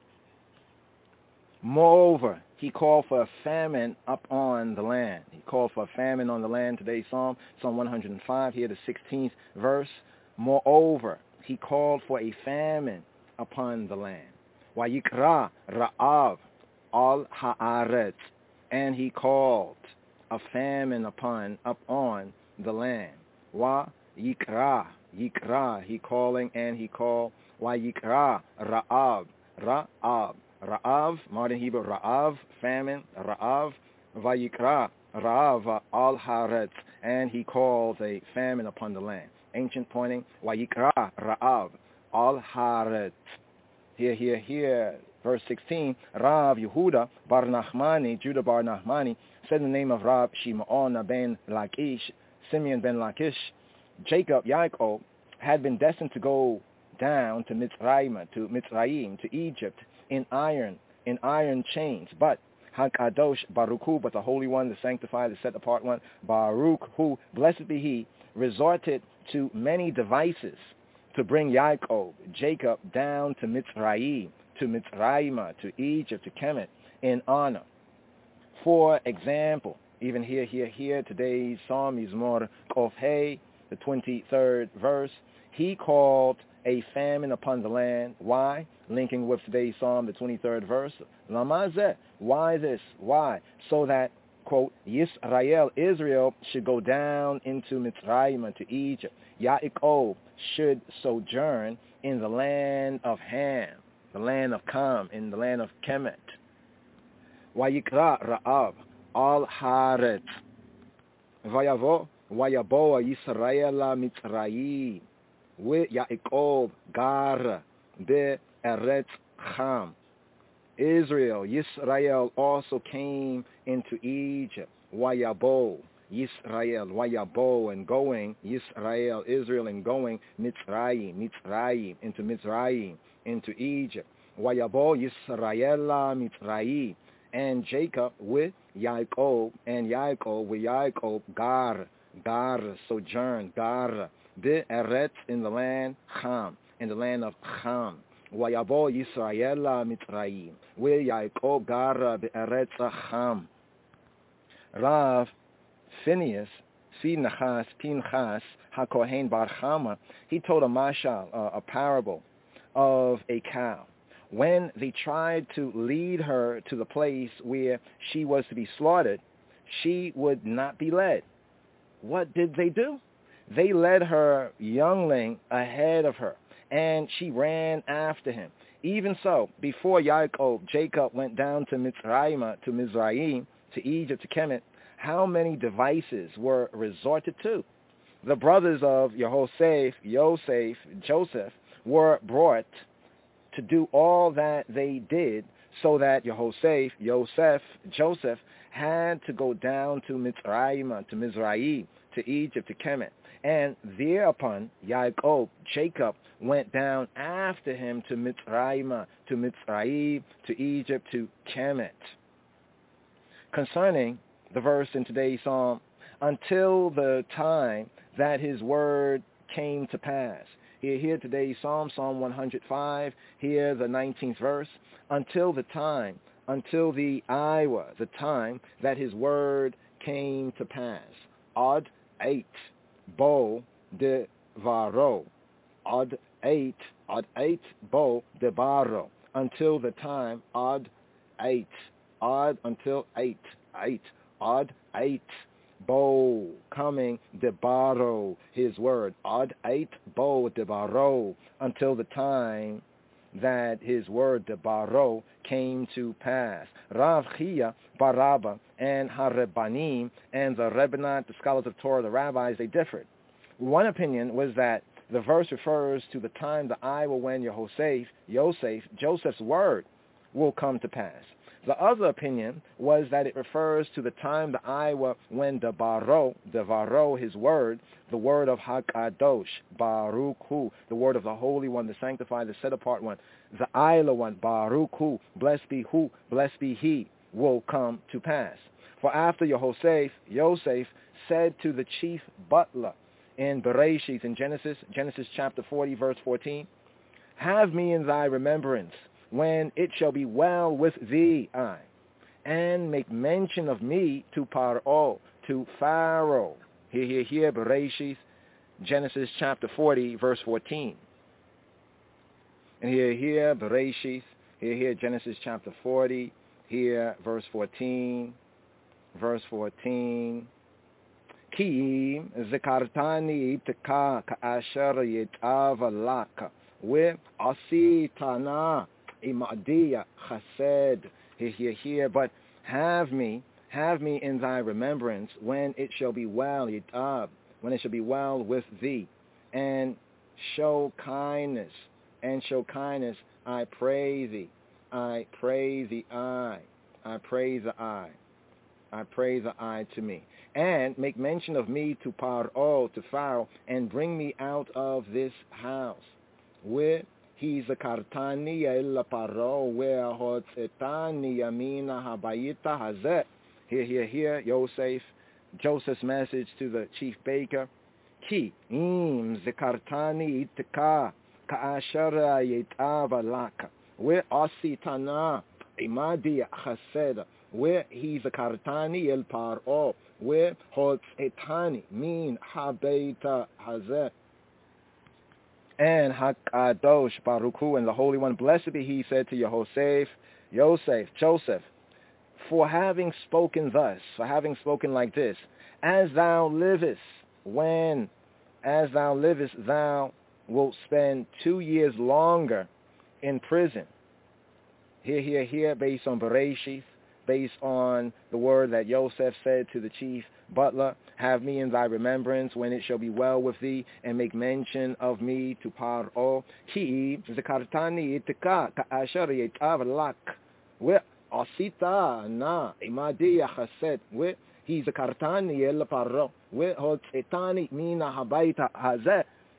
Moreover, he called for a famine up on the land. He called for a famine on the land. Today's Psalm, Psalm one hundred five, here the sixteenth verse. Moreover, he called for a famine upon the land. Wayikra Ra'av al ha'aretz, and he called a famine upon, up on the land. Wa yikra, yikra, he calling and he called. Wa yikra Ra'av, Ra'av. Ra'av, modern Hebrew, Ra'av, famine, Ra'av, Vayikra, Ra'av, al haaretz, and he called a famine upon the land. Ancient pointing, Vayikra, Ra'av, al haaretz. Here, here, here, verse sixteen, Rav Yehuda bar Nachmani, Judah bar Nachmani, said in the name of Rab Shimon ben Lakish, Simeon ben Lakish, Jacob, Yaakov, had been destined to go down to Mitzrayim, to Mitzrayim, to Egypt, in iron, in iron chains. But HaKadosh Baruch Hu, but the Holy One, the Sanctified, the Set Apart One, Baruch Hu, blessed be He, resorted to many devices to bring Yaakov, Jacob, down to Mitzrayim, to Mitzrayim, to Egypt, to Kemet, in honor. For example, even here, here, here, today's Psalm is more Kofhei, the twenty-third verse. He called a famine upon the land. Why? Linking with today's Psalm, the twenty-third verse. Lamazeh. Why this? Why? So that, quote, Yisrael, Israel, should go down into Mitzrayim, to Egypt. Yaakov should sojourn in the land of Ham, the land of Kam, in the land of Kemet. Vayikra Ra'av al haaretz. Vayavo, Vayaboa Yisrael Mitzrayim. With Yaakov gar be Eretz Cham. Israel, Yisrael also came into Egypt. Wayabo, Yisrael, Wayabo, and going, Yisrael, Israel, and going, Mitzrayim, Mitzrayim, into Mitzrayim, into Egypt. Wayabo, Yisrael, Mitzrayim, and Jacob with Yaakov, and Yaakov with Yaakov gar, gar, sojourn, gar, be Eretz, in the land Cham, in the land of Cham. Wayabo Yisrael Mitzrayim, where Yaakov gar be Eretz Cham. Rav Phineas, Pinchas, Pinchas, HaKohen Bar Chama, he told a mashal, uh, a parable of a cow. When they tried to lead her to the place where she was to be slaughtered, she would not be led. What did they do? They led her youngling ahead of her, and she ran after him. Even so, before Yaakov, Jacob went down to Mitzrayim, to Mizraim, to Egypt, to Kemet, how many devices were resorted to? The brothers of Yehoseph, Yosef, Joseph, were brought to do all that they did, so that Yehoseph, Yosef, Joseph had to go down to Mitzrayim, to Mizraim, to Egypt, to Kemet. And thereupon, Yaakov, Jacob, went down after him to Mitzrayim, to Mitzrayim, to Egypt, to Kemet. Concerning the verse in today's Psalm, until the time that his word came to pass. Here, here today's Psalm, Psalm one hundred five, here the nineteenth verse, until the time, until the hour, the time that his word came to pass. Ad eight. Bo de varo, ad eight, ad eight, bo de baro, until the time, ad eight, ad until eight, eight, ad eight, bo, coming, de baro, his word, ad eight, bo de baro, until the time that his word, de baro, came to pass. Rav Chia, Barabba, and Harebanim, and the Rebbanat, the scholars of Torah, the rabbis, they differed. One opinion was that the verse refers to the time, the hour when Yehoseph, Yosef, Joseph's word will come to pass. The other opinion was that it refers to the time, the hour when the Baro, the Varo, his word, the word of HaKadosh, Baruch Hu, the word of the Holy One, the Sanctified, the Set Apart One, the Isla One, Baruch Hu, blessed be Hu, blessed be He, will come to pass. For after Yehoseph, Yosef, said to the chief butler in Bereshith, in Genesis, Genesis chapter forty, verse fourteen, have me in thy remembrance when it shall be well with thee, I, and make mention of me to Paro, to Pharaoh. Here, here, here, Bereshith, Genesis chapter forty, verse fourteen. And here, here, Bereshith, here, here, Genesis chapter forty, here, verse fourteen, verse fourteen. Ki zekartani itaka ka'asher yitav laka with asitana imadiya chesed. Here, here, here, but have me, have me in thy remembrance when it shall be well, yitab, when it shall be well with thee, and show kindness, and show kindness, I pray thee, I pray thee, I, I pray the I, I pray the I to me, and make mention of me to Paro, to Pharaoh, and bring me out of this house, with he's a kartani el Paro, where hotzetani yamina habayita hazet. Here, here, here, Yosef, Joseph's message to the chief baker. Ki im zekartani itka ka'ashara yetava laka, where asitana imadi chesed, where he's a kartani el Paro, where hotzetani min habayita hazet. And Hakadosh Baruch Hu, and the Holy One, blessed be he, said to Yosef, Yosef, Joseph, for having spoken thus, for having spoken like this, as thou livest, when, as thou livest, thou wilt spend two years longer in prison. Here, here, here, based on Bereshith, based on the word that Yosef said to the chief butler, have me in thy remembrance when it shall be well with thee, and make mention of me to Paro. Ki zekartani itika ka'asher yetav lak, we asita na imadi chesed, we he zekartani el Paro, we hotzetani mina habayta hazeh.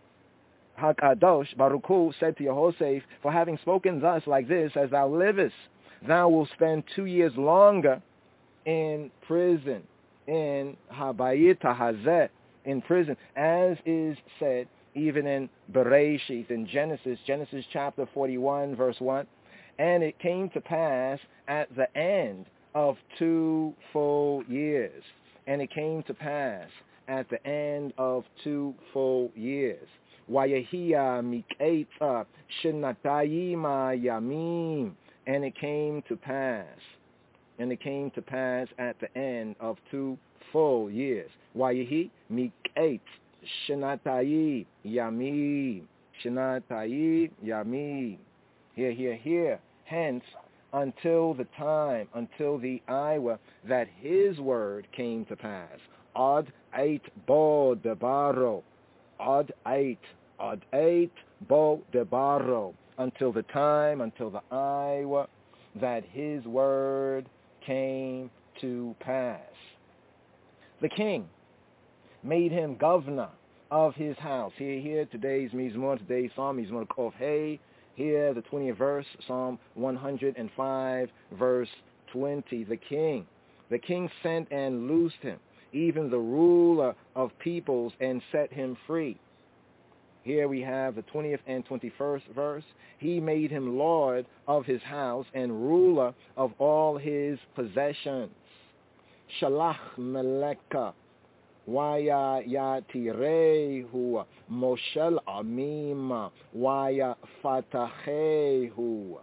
Hakadosh Baruch Hu said to Yosef, for having spoken thus like this, as thou livest, thou wilt spend two years longer in prison, in Habayita Hazeh, in prison, as is said even in Bereshith, in Genesis, Genesis chapter forty-one, verse one. And it came to pass at the end of two full years. And it came to pass at the end of two full years. Wayahia miketa shenatayima yamim. And it came to pass, and it came to pass at the end of two full years. Wayahi mik'et shenatayi yami, shenatayi yami. Here, here, here. Hence, until the time, until the hour that his word came to pass. Ad ait bo debaro, ad ait, ad ait bo debaro. Until the time, until the hour that his word came to pass. The king made him governor of his house. Here, here, today's Mizmor, today's Psalm, Mizmor Kof Hey. Here, the twentieth verse, Psalm one hundred five, verse twenty. The king, the king sent and loosed him, even the ruler of peoples, and set him free. Here we have the twentieth and twenty-first verse. He made him lord of his house and ruler of all his possessions. Shalach meleka, waya yatirehu, moshel amima, waya fatahehu.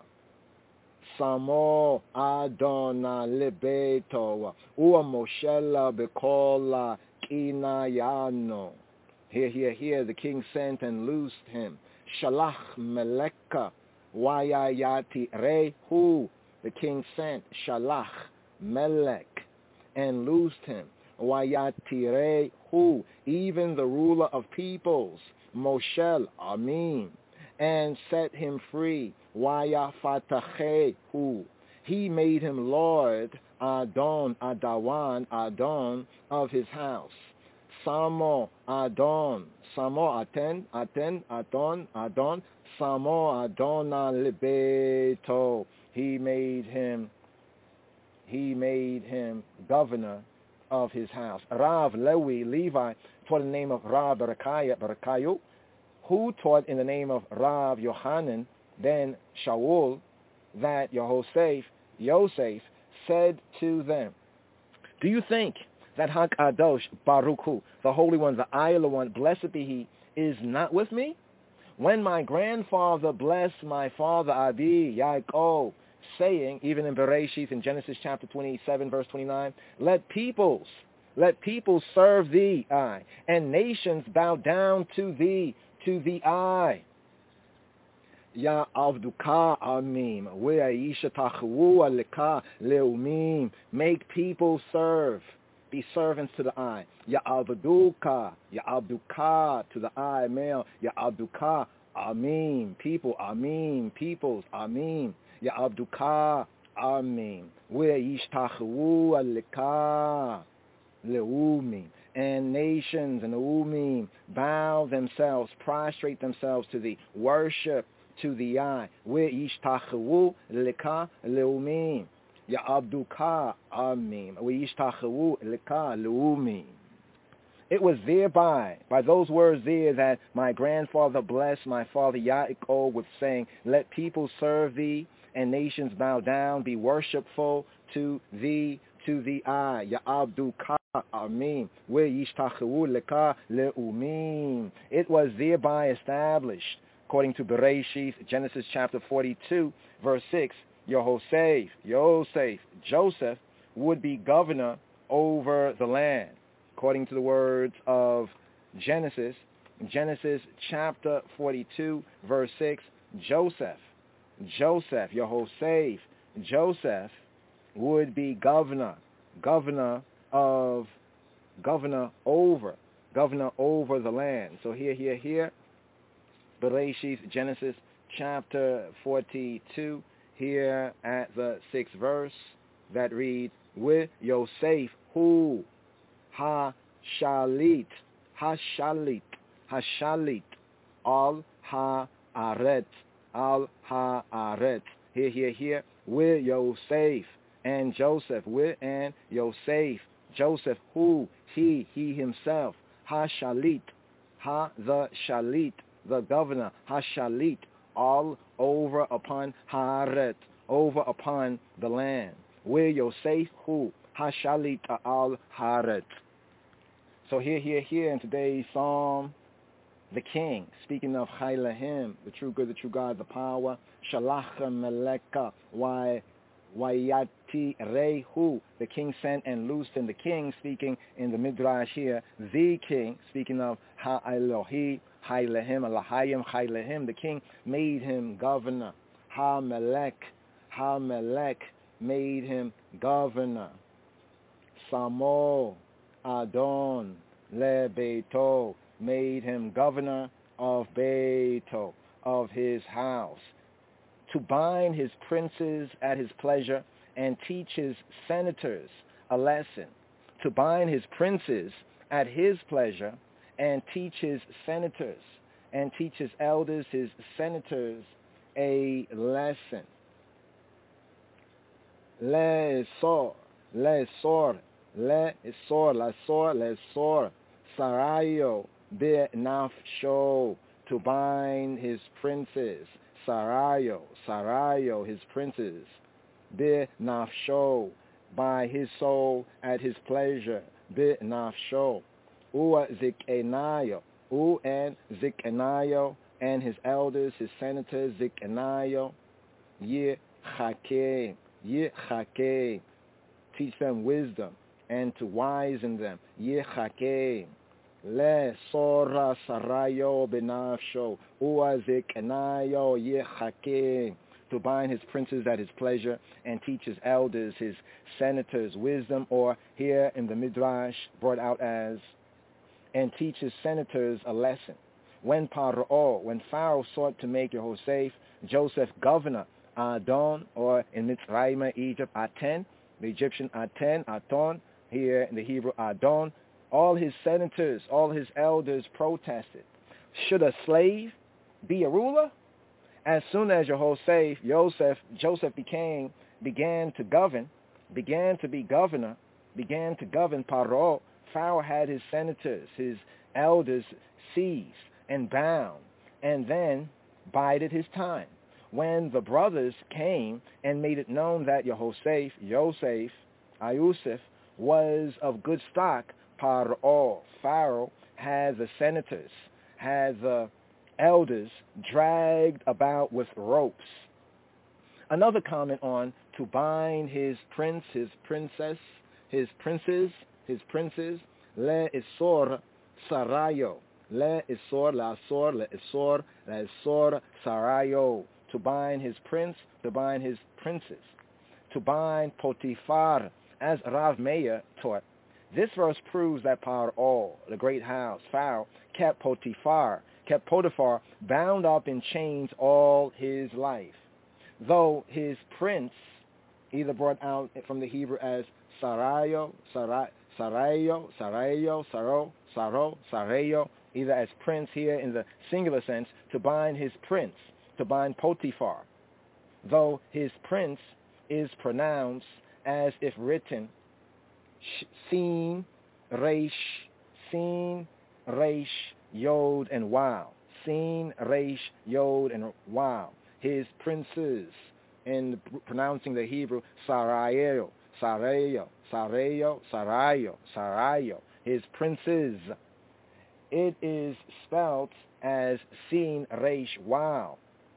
Samo adona lebeto, ua moshela bekola kinayano. Here, here, here, the king sent and loosed him. Shalach meleka, wayayati rehu. The king sent Shalach melek and loosed him. Wayati rehu, even the ruler of peoples, Moshel Amin, and set him free. Wayafatahehu, he made him lord, Adon, Adawan, Adon, of his house. Samo Adon, Samo Aten, Aten, Adon, Adon, Samo Adona Libeto. He made him, he made him governor of his house. Rav, Lewi, Levi taught in the name of Rav Berechiah, Berechiah, who taught in the name of Rav Yochanan, then Shaul, that Yehoseph, Yosef, said to them, do you think that HaKadosh Baruch Hu, the Holy One, the Ayla One, blessed be He, is not with me? When my grandfather blessed my father Abi, Yaakov, saying, even in Bereshith, in Genesis chapter twenty-seven, verse twenty-nine, let peoples, let peoples serve thee, I, and nations bow down to thee, to thee, I. Ya avduka amim, we'aisha tachu alika leumim, make people serve, be servants to the I. Ya avduka, ya avduka, to the I, male, ya avduka amim, people, amim, peoples, amim. Ya abduka amin. We'aisha tachu alika leumim. And nations and the umim bow themselves, prostrate themselves to thee, worship to the eye. We'ishtachu leka leumim. Ya'abduka amim. We'ishtachu leka leumim. It was thereby, by those words there, that my grandfather blessed my father Yaakov with saying, let people serve thee, and nations bow down, be worshipful to thee, to the eye. Ya'abduka amim. We'ishtachu leka leumim. It was thereby established, according to Bereshith, Genesis chapter forty-two, verse six, Yehoseph, Yosef, Joseph would be governor over the land. According to the words of Genesis, Genesis chapter forty-two, verse six, Joseph, Joseph, Yehoseph, Joseph would be governor, governor of, governor over, governor over the land. So here, here, here, Bereshith, Genesis chapter forty-two, here at the sixth verse, that reads, with Yosef hu ha-shalit, ha-shalit, ha-shalit, al ha-aret, al ha-aret. Here, here, here, with Yosef and Joseph, with and Yosef, Joseph, who, he, he himself, ha-shalit, ha, the shalit, the governor, ha-shalit, all over upon Haaret, over upon the land. Where Yosef hu, ha-shalit al Haaret. So here, here, here in today's psalm, the king, speaking of Chaylahim, the true good, the true God, the power, Shalachem Meleka, why, Wayati Rehu, the king sent and loosed, and the king, speaking in the Midrash here, the king, speaking of Ha-Elohi, Chaylahim, Alahayim, Chaylahim, the king made him governor. Ha-Melek, Ha-Melek made him governor. Samo, Adon, Le-Beito, made him governor of Beito, of his house, to bind his princes at his pleasure and teach his senators a lesson. To bind his princes at his pleasure and teach his senators and teach his elders, his senators, a lesson. Le-sor, le-sor, le-sor, le-sor, le-sor, sarayo, be-nafsho, to bind his princes. Sarayo, Sarayo, his princes. Be-nafsho, by his soul at his pleasure. Be-nafsho. Ua Zikenayo, U and Zikenayo, and his elders, his senators, Zikenayo. Ye-chake, Ye-chake, teach them wisdom and to wisen them. Ye-chake. Le sora sarayo benafsho uazik enayo yechake, to bind his princes at his pleasure and teach his elders, his senators, wisdom, or here in the Midrash brought out as, and teach his senators a lesson. When Paro, when Pharaoh sought to make Yehoseph, Joseph governor, Adon, or in Mitzrayim, Egypt, Aten, the Egyptian Aten, Aton, here in the Hebrew Adon, all his senators, all his elders protested. Should a slave be a ruler? As soon as Yehoseph, Joseph, Joseph became, began to govern, began to be governor, began to govern Paro, Pharaoh had his senators, his elders seized and bound, and then bided his time. When the brothers came and made it known that Yehoseph, Yosef, Ayusef, was of good stock, Paro, Pharaoh, had the senators, had the elders dragged about with ropes. Another comment on to bind his prince, his princess, his princes, his princes, le isor sarayo, le isor, la isor, le isor, la isor sarayo, to bind his prince, to bind his princes, to bind Potiphar, as Rav Meir taught. This verse proves that Paro, the great house, Pharaoh, kept Potiphar, kept Potiphar bound up in chains all his life. Though his prince, either brought out from the Hebrew as Sarayo, Saray, Sarayo, Sarayo, Saro, Saro, Sarayo, either as prince here in the singular sense, to bind his prince, to bind Potiphar. Though his prince is pronounced as if written, Sin, Reish, Sin, Reish, Yod, and Wow. Sin, Reish, Yod, and Wow. His princes, in pronouncing the Hebrew, Sarayo, Sarayo, Sarayo, Sarayo, Sarayo. His princes. It is spelled as Sin, Reish, Wow.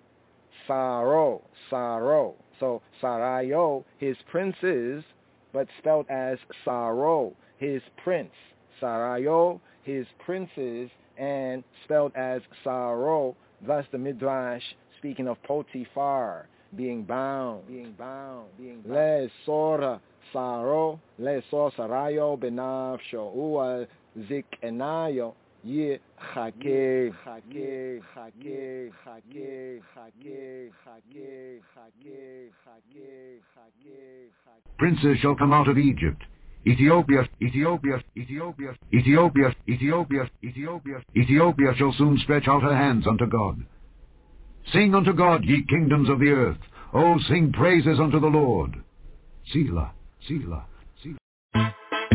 Saro, Saro. So Sarayo, his princes, but spelled as Saro, his prince. Sarayo, his princes, and spelled as Saro. Thus the Midrash, speaking of Potiphar, being bound, being bound, being bound. Le Sora Saro, Le Sor Sarayo Benavsho, Ua Zik Enayo, Ye Chake, Chake, Chake, Chake, Chake, Chake, Chake, Chake, Chake. Princes shall come out of Egypt. Ethiopia, Ethiopia, Ethiopia, Ethiopia, Ethiopia, Ethiopia, Ethiopia shall soon stretch out her hands unto God. Sing unto God, ye kingdoms of the earth. Oh, sing praises unto the Lord. Selah, Selah, Selah.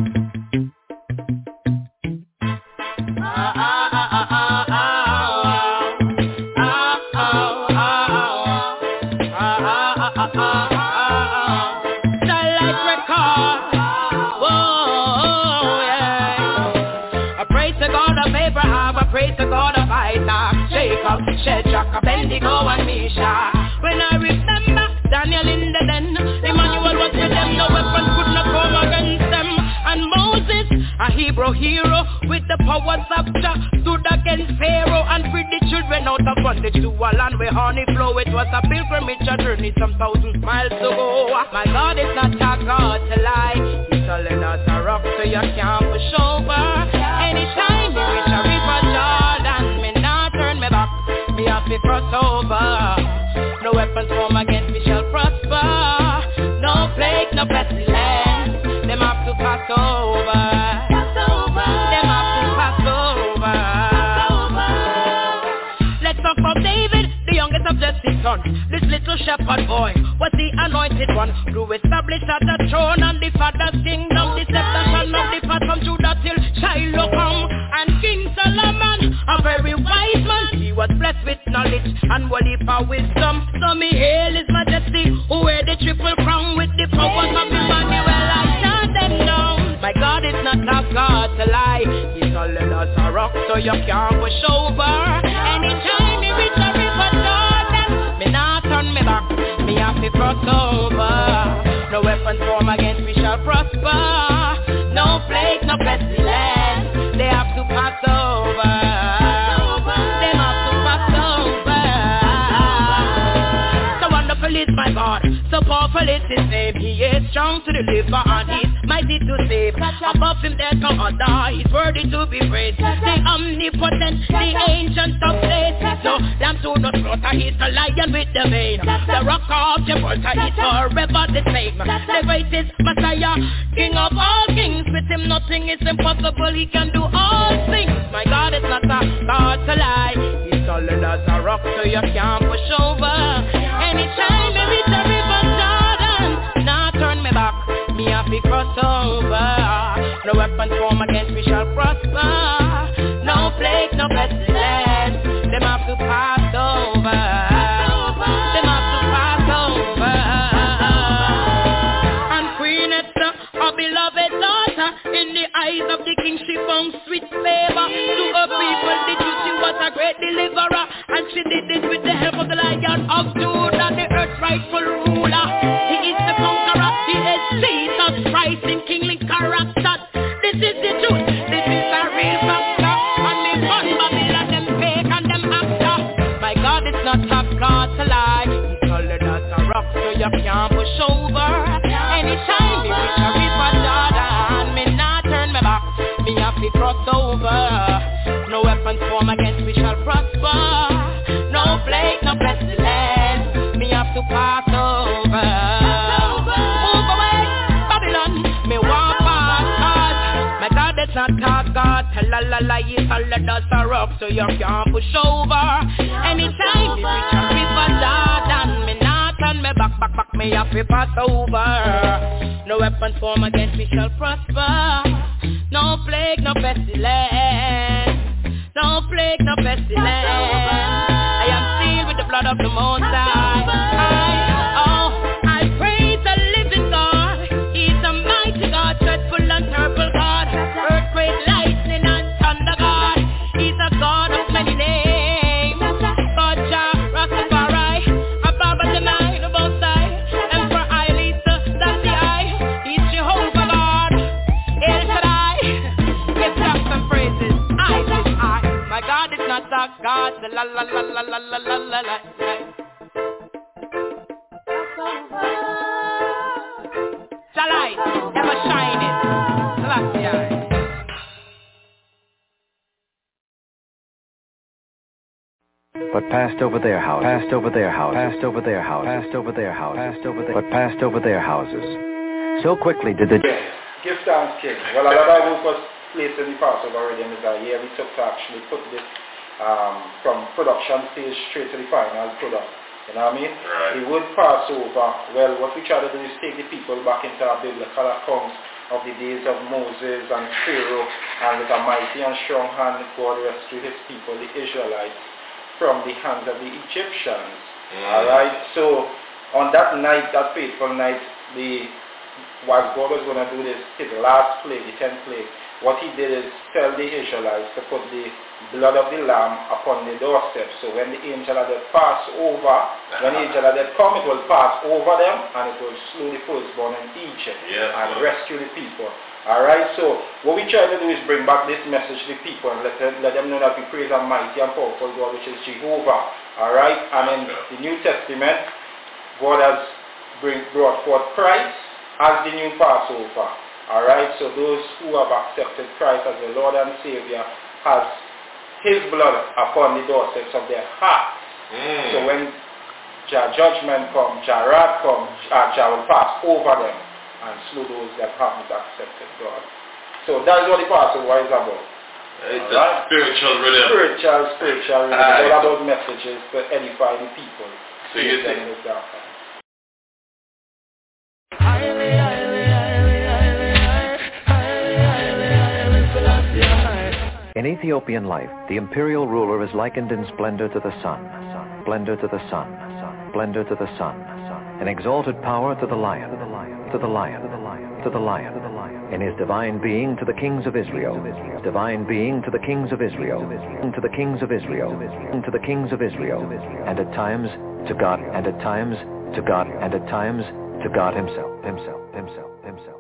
Shadrach, Abednego, and Meshach. When I remember Daniel in the den, Emmanuel was with them, no weapon could not come against them. And Moses, a Hebrew hero, with the powers of Jah, stood against Pharaoh and freed the children out of bondage to a land where honey flow. It was a pilgrimage, a journey some thousand miles to go. My God is not a God to lie. He's telling us a rock so you can't push over. Anytime you reach a river Jordan, me not turn me back. Me have to cross over. No weapons formed against me shall prosper. No plague, no pestilence. Them have to pass over. Pass over. Them have to pass over. Pass over. Let's talk about David, the youngest of Jesse's sons. This little shepherd boy was the anointed one, who established at the throne and the father's kingdom. The scepter shall not depart from Judah till Shiloh come. And King Solomon, a very wise man, he was blessed with knowledge and what he for wisdom. So me hail his majesty, who wear the triple crown with the powers of Emmanuel. I shut them down. My God is not a God to lie. He's calling us a rock so you can't push over. Anytime you reach a river Jordan, me not turn me back. Me have to cross over. No weapon formed against me shall prosper. No plague, no pestilence. They have to pass over. They have to pass over. So wonderful is my God, so powerful is his name. He is strong to deliver and he's mighty to save. Above him there's no other, he's worthy to be praised. The omnipotent, the ancient of days. No lamb to no slaughter, he's the lion with the mane. The rock of Gibraltar, he's forever the same. The greatest Messiah, King of all kings. With him nothing is impossible, he can do all things. My God is not a God to lie. He's solid as a rock so you can't push over. Anytime you reach a river Jordan, now turn me back, me have to cross over. No weapon formed against me shall prosper. No plague, no pestilence. Them have to pass over. Them have to pass over. And Queen Esther, our beloved daughter, in the eyes of the king she found sweet favor. To her people did you see was a great deliverer, and she did it with the help of the Lion of Judah, the earth's rightful ruler. He is the conqueror, he is Jesus Christ in kingly character. This is the truth, this is a real factor. And me fun Babylon, them fake and them actor. My God, it's not a God to lie. He's solid as a rock, so you can't push over. Anytime me reach a river Jordan, me not turn me back, me have to cross over. No weapon formed against me shall prosper. No plague, no pestilence, me have to pass over. Move away, Babylon, me walk past God. My God, it's not talk God. Tell a la la, it's all the dust a rock, so you can't push over. Anytime me reach a river Jordan, me not turn me back, back, back, me have to pass over. No weapon formed against me shall prosper. No plague, no pestilence. No plague, no pestilence. I am sealed with the blood of the Most High. I, oh, I praise the living God. He's a mighty God, dreadful and terrible God. Earthquake, lightning and thunder God. He's a God of many names. God Jah, Rastafari, Abba Janai, the Most High, Emperor Haile Selassie. He's Jehovah God, El Shaddai. Give thanks and praises. I lift high. My God is not a God, la la la la la la la la la. Shalight, ever shining, Selassie. But passed over their house, passed over their house, passed over their house, passed over their house, passed over their, but passed over their houses. So quickly did the... Give thanks, King. Well, a lot of work was placed in the Passover already, and yeah, we took to actually put this um, from production stage straight to the final product. You know what I mean? Right. The word Passover, well, what we try to do is take the people back into our biblical accounts of the days of Moses and Pharaoh, and with a mighty and strong hand, God rescued his people, the Israelites, from the hands of the Egyptians. Mm. Alright, so on that night, that fateful night, the while God was going to do this, his last plague, the tenth plague, what he did is tell the Israelites to put the blood of the lamb upon the doorstep. So when the angel had passed over, when the angel had come, it will pass over them, and it will slew the firstborn in Egypt, yes, and Lord. Rescue the people. Alright, so what we try to do is bring back this message to the people and let them, let them know that we praise a mighty and powerful God, which is Jehovah. Alright, and in the New Testament, God has bring, brought forth Christ as the new Passover. Alright, so those who have accepted Christ as the Lord and Savior has his blood upon the doorsteps of their hearts. Mm. So when Jah judgment comes, Jah wrath comes, uh, Jah will pass over them and slew those that haven't accepted God. So that is what the Passover is about. It's right? a spiritual rhythm. Spiritual, spiritual rhythm. It's all about messages to edify the people. So you think? In Ethiopian life, the imperial ruler is likened in splendor to the sun, splendor to the sun, splendor to the sun, in exalted power to the lion, to the lion, to the lion, in his divine being to the kings of Israel, divine being to the kings of Israel, to the kings of Israel, to the kings of Israel, and at times to God, and at times to God, and at times to God himself, himself, himself, himself.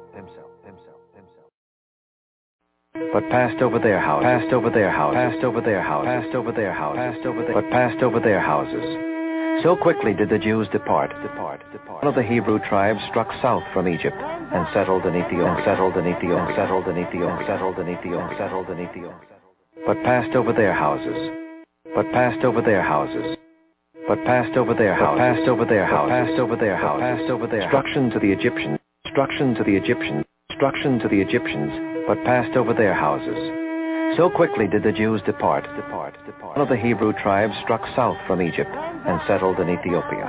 But passed over their house, passed over their house, passed over their house, passed over their house, passed over their, but passed over their houses. So quickly did the Jews depart, depart, depart. One of the Hebrew tribes struck south from Egypt and settled in Ethiopia, settled in Ethiopia, settled in Ethiopia, settled in Ethiopia, settled in Ethiopia. But passed over their houses, but passed over their houses, but passed over their house, passed over their house, passed over their house, passed over their destruction to the Egyptians, destruction to the Egyptians, destruction to the Egyptians. But passed over their houses. So quickly did the Jews depart, depart, depart. One of the Hebrew tribes struck south from Egypt and settled in Ethiopia.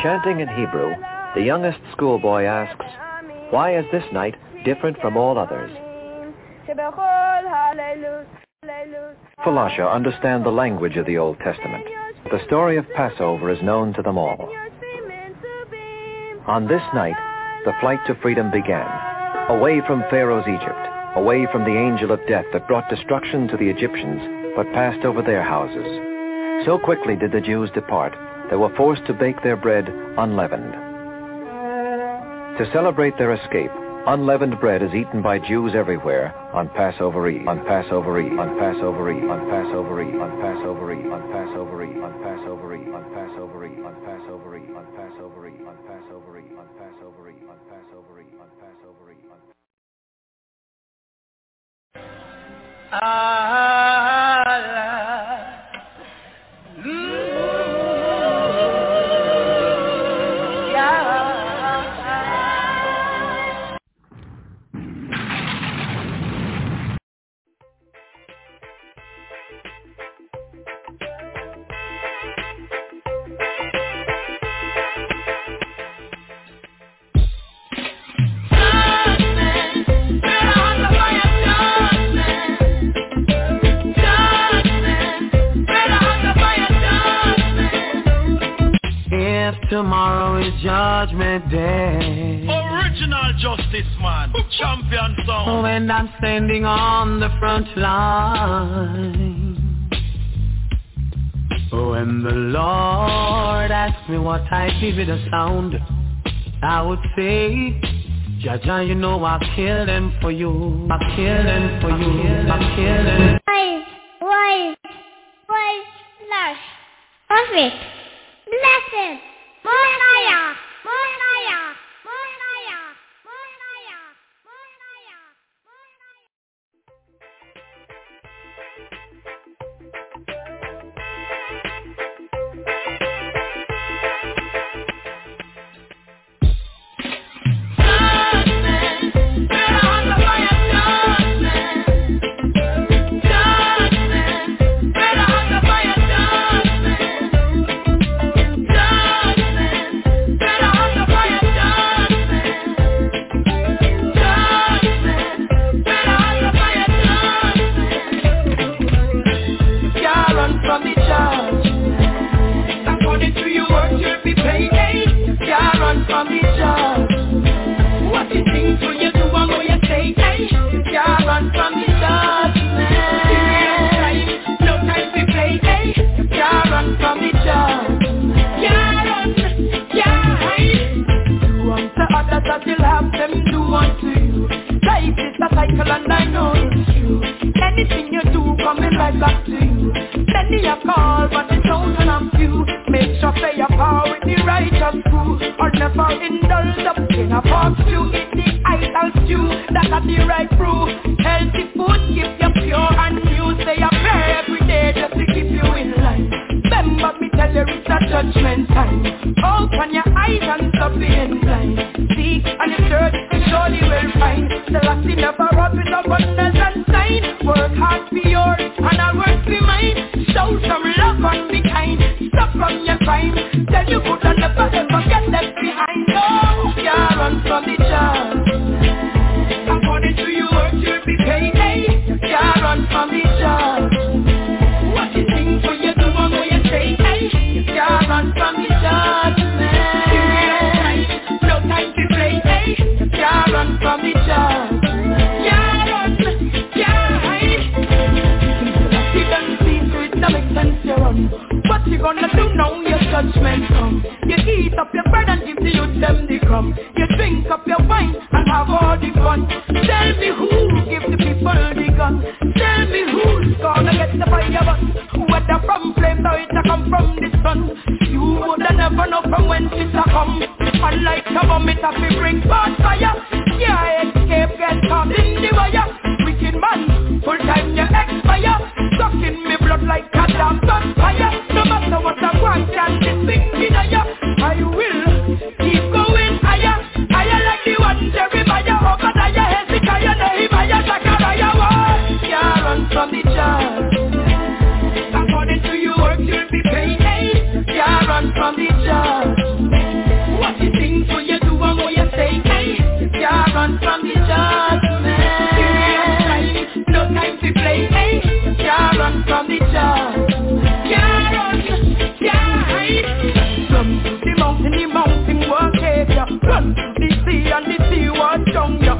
Chanting in Hebrew, the youngest schoolboy asks, "Why is this night different from all others?" Falasha understand the language of the Old Testament. The story of Passover is known to them all. On this night, the flight to freedom began, away from Pharaoh's Egypt, away from the angel of death that brought destruction to the Egyptians, but passed over their houses. So quickly did the Jews depart, they were forced to bake their bread unleavened. To celebrate their escape, unleavened bread is eaten by Jews everywhere on Passover Eve, on Passover Eve, on Passover Eve, on Passover Eve, on Passover Eve, on Passover Eve, on Passover Eve, on Passover Eve, on Passover Eve, on Passover Eve, on Passover Eve, on Passover Eve, on Passover Eve, on Passover Eve, on Tomorrow is Judgment Day. Original Justice Man, champion song. When I'm standing on the front line, when the Lord asks me what I give it a sound, I would say, Jaja, you know I kill them for you. I kill them for you. I kill them. Why, why, why, Lord, perfect, blessed. Mosaya, Mosaya, Mosaya, Mosaya, Mosaya, from the judge. What you think will you do and what you say, hey? You can't run from the judge. Serious time, no time to play, hey? You can't run from the judge. Can't run, can't hide. Do unto others as you'll have them do unto you. Life is a cycle and I know it's true. Anything you do coming right back to you. Many a call but the chosen of few. Make sure play your power with the righteous crew. Or never indulge up in a box stew. Eat the idol stew, that are the right brew. Healthy food keep you pure and new. Say a prayer every day just to keep you in line. Remember me tell you it's a judgment time. Open your eyes and stop being blind. Seek and you search, you surely will find. The last thing never up with abundance and sign. Work hard for yours and I'll work for mine. Show some love and be kind. Stop from your crime. Tell you good and never ever get left behind. No, you can't run from the judge. According to your work you'll be paid. You can't run from the judge. What you think when you do and what you say, hey? You can't run from the judge. Serious time, no time to play, hey? You can't run from the judge. Can't run, can't hide. You don't see so it don't make sense you run. What you gonna do now your judgment come? You eat up your bread and give the youth them the crumb. You drink up your wine and have all the fun. Tell me who give the people the gun. Tell me who's gonna get the fire button. Whether from flames or it a come from the sun. You woulda never know from whence it a come. Unlike a bomb it a fi bring forth fire. Yeah, escape get caught in the wire. Wicked man, full time you expire. Sucking me blood like a damn vampire. No matter what I want, can't be sinking higher. I will keep going higher. Higher like the one Jeremiah. Obadiah, Hezekiah, Nehemiah, Zechariah. What? Yeah.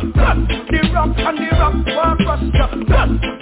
Run to the rock and the rock walk us. Run to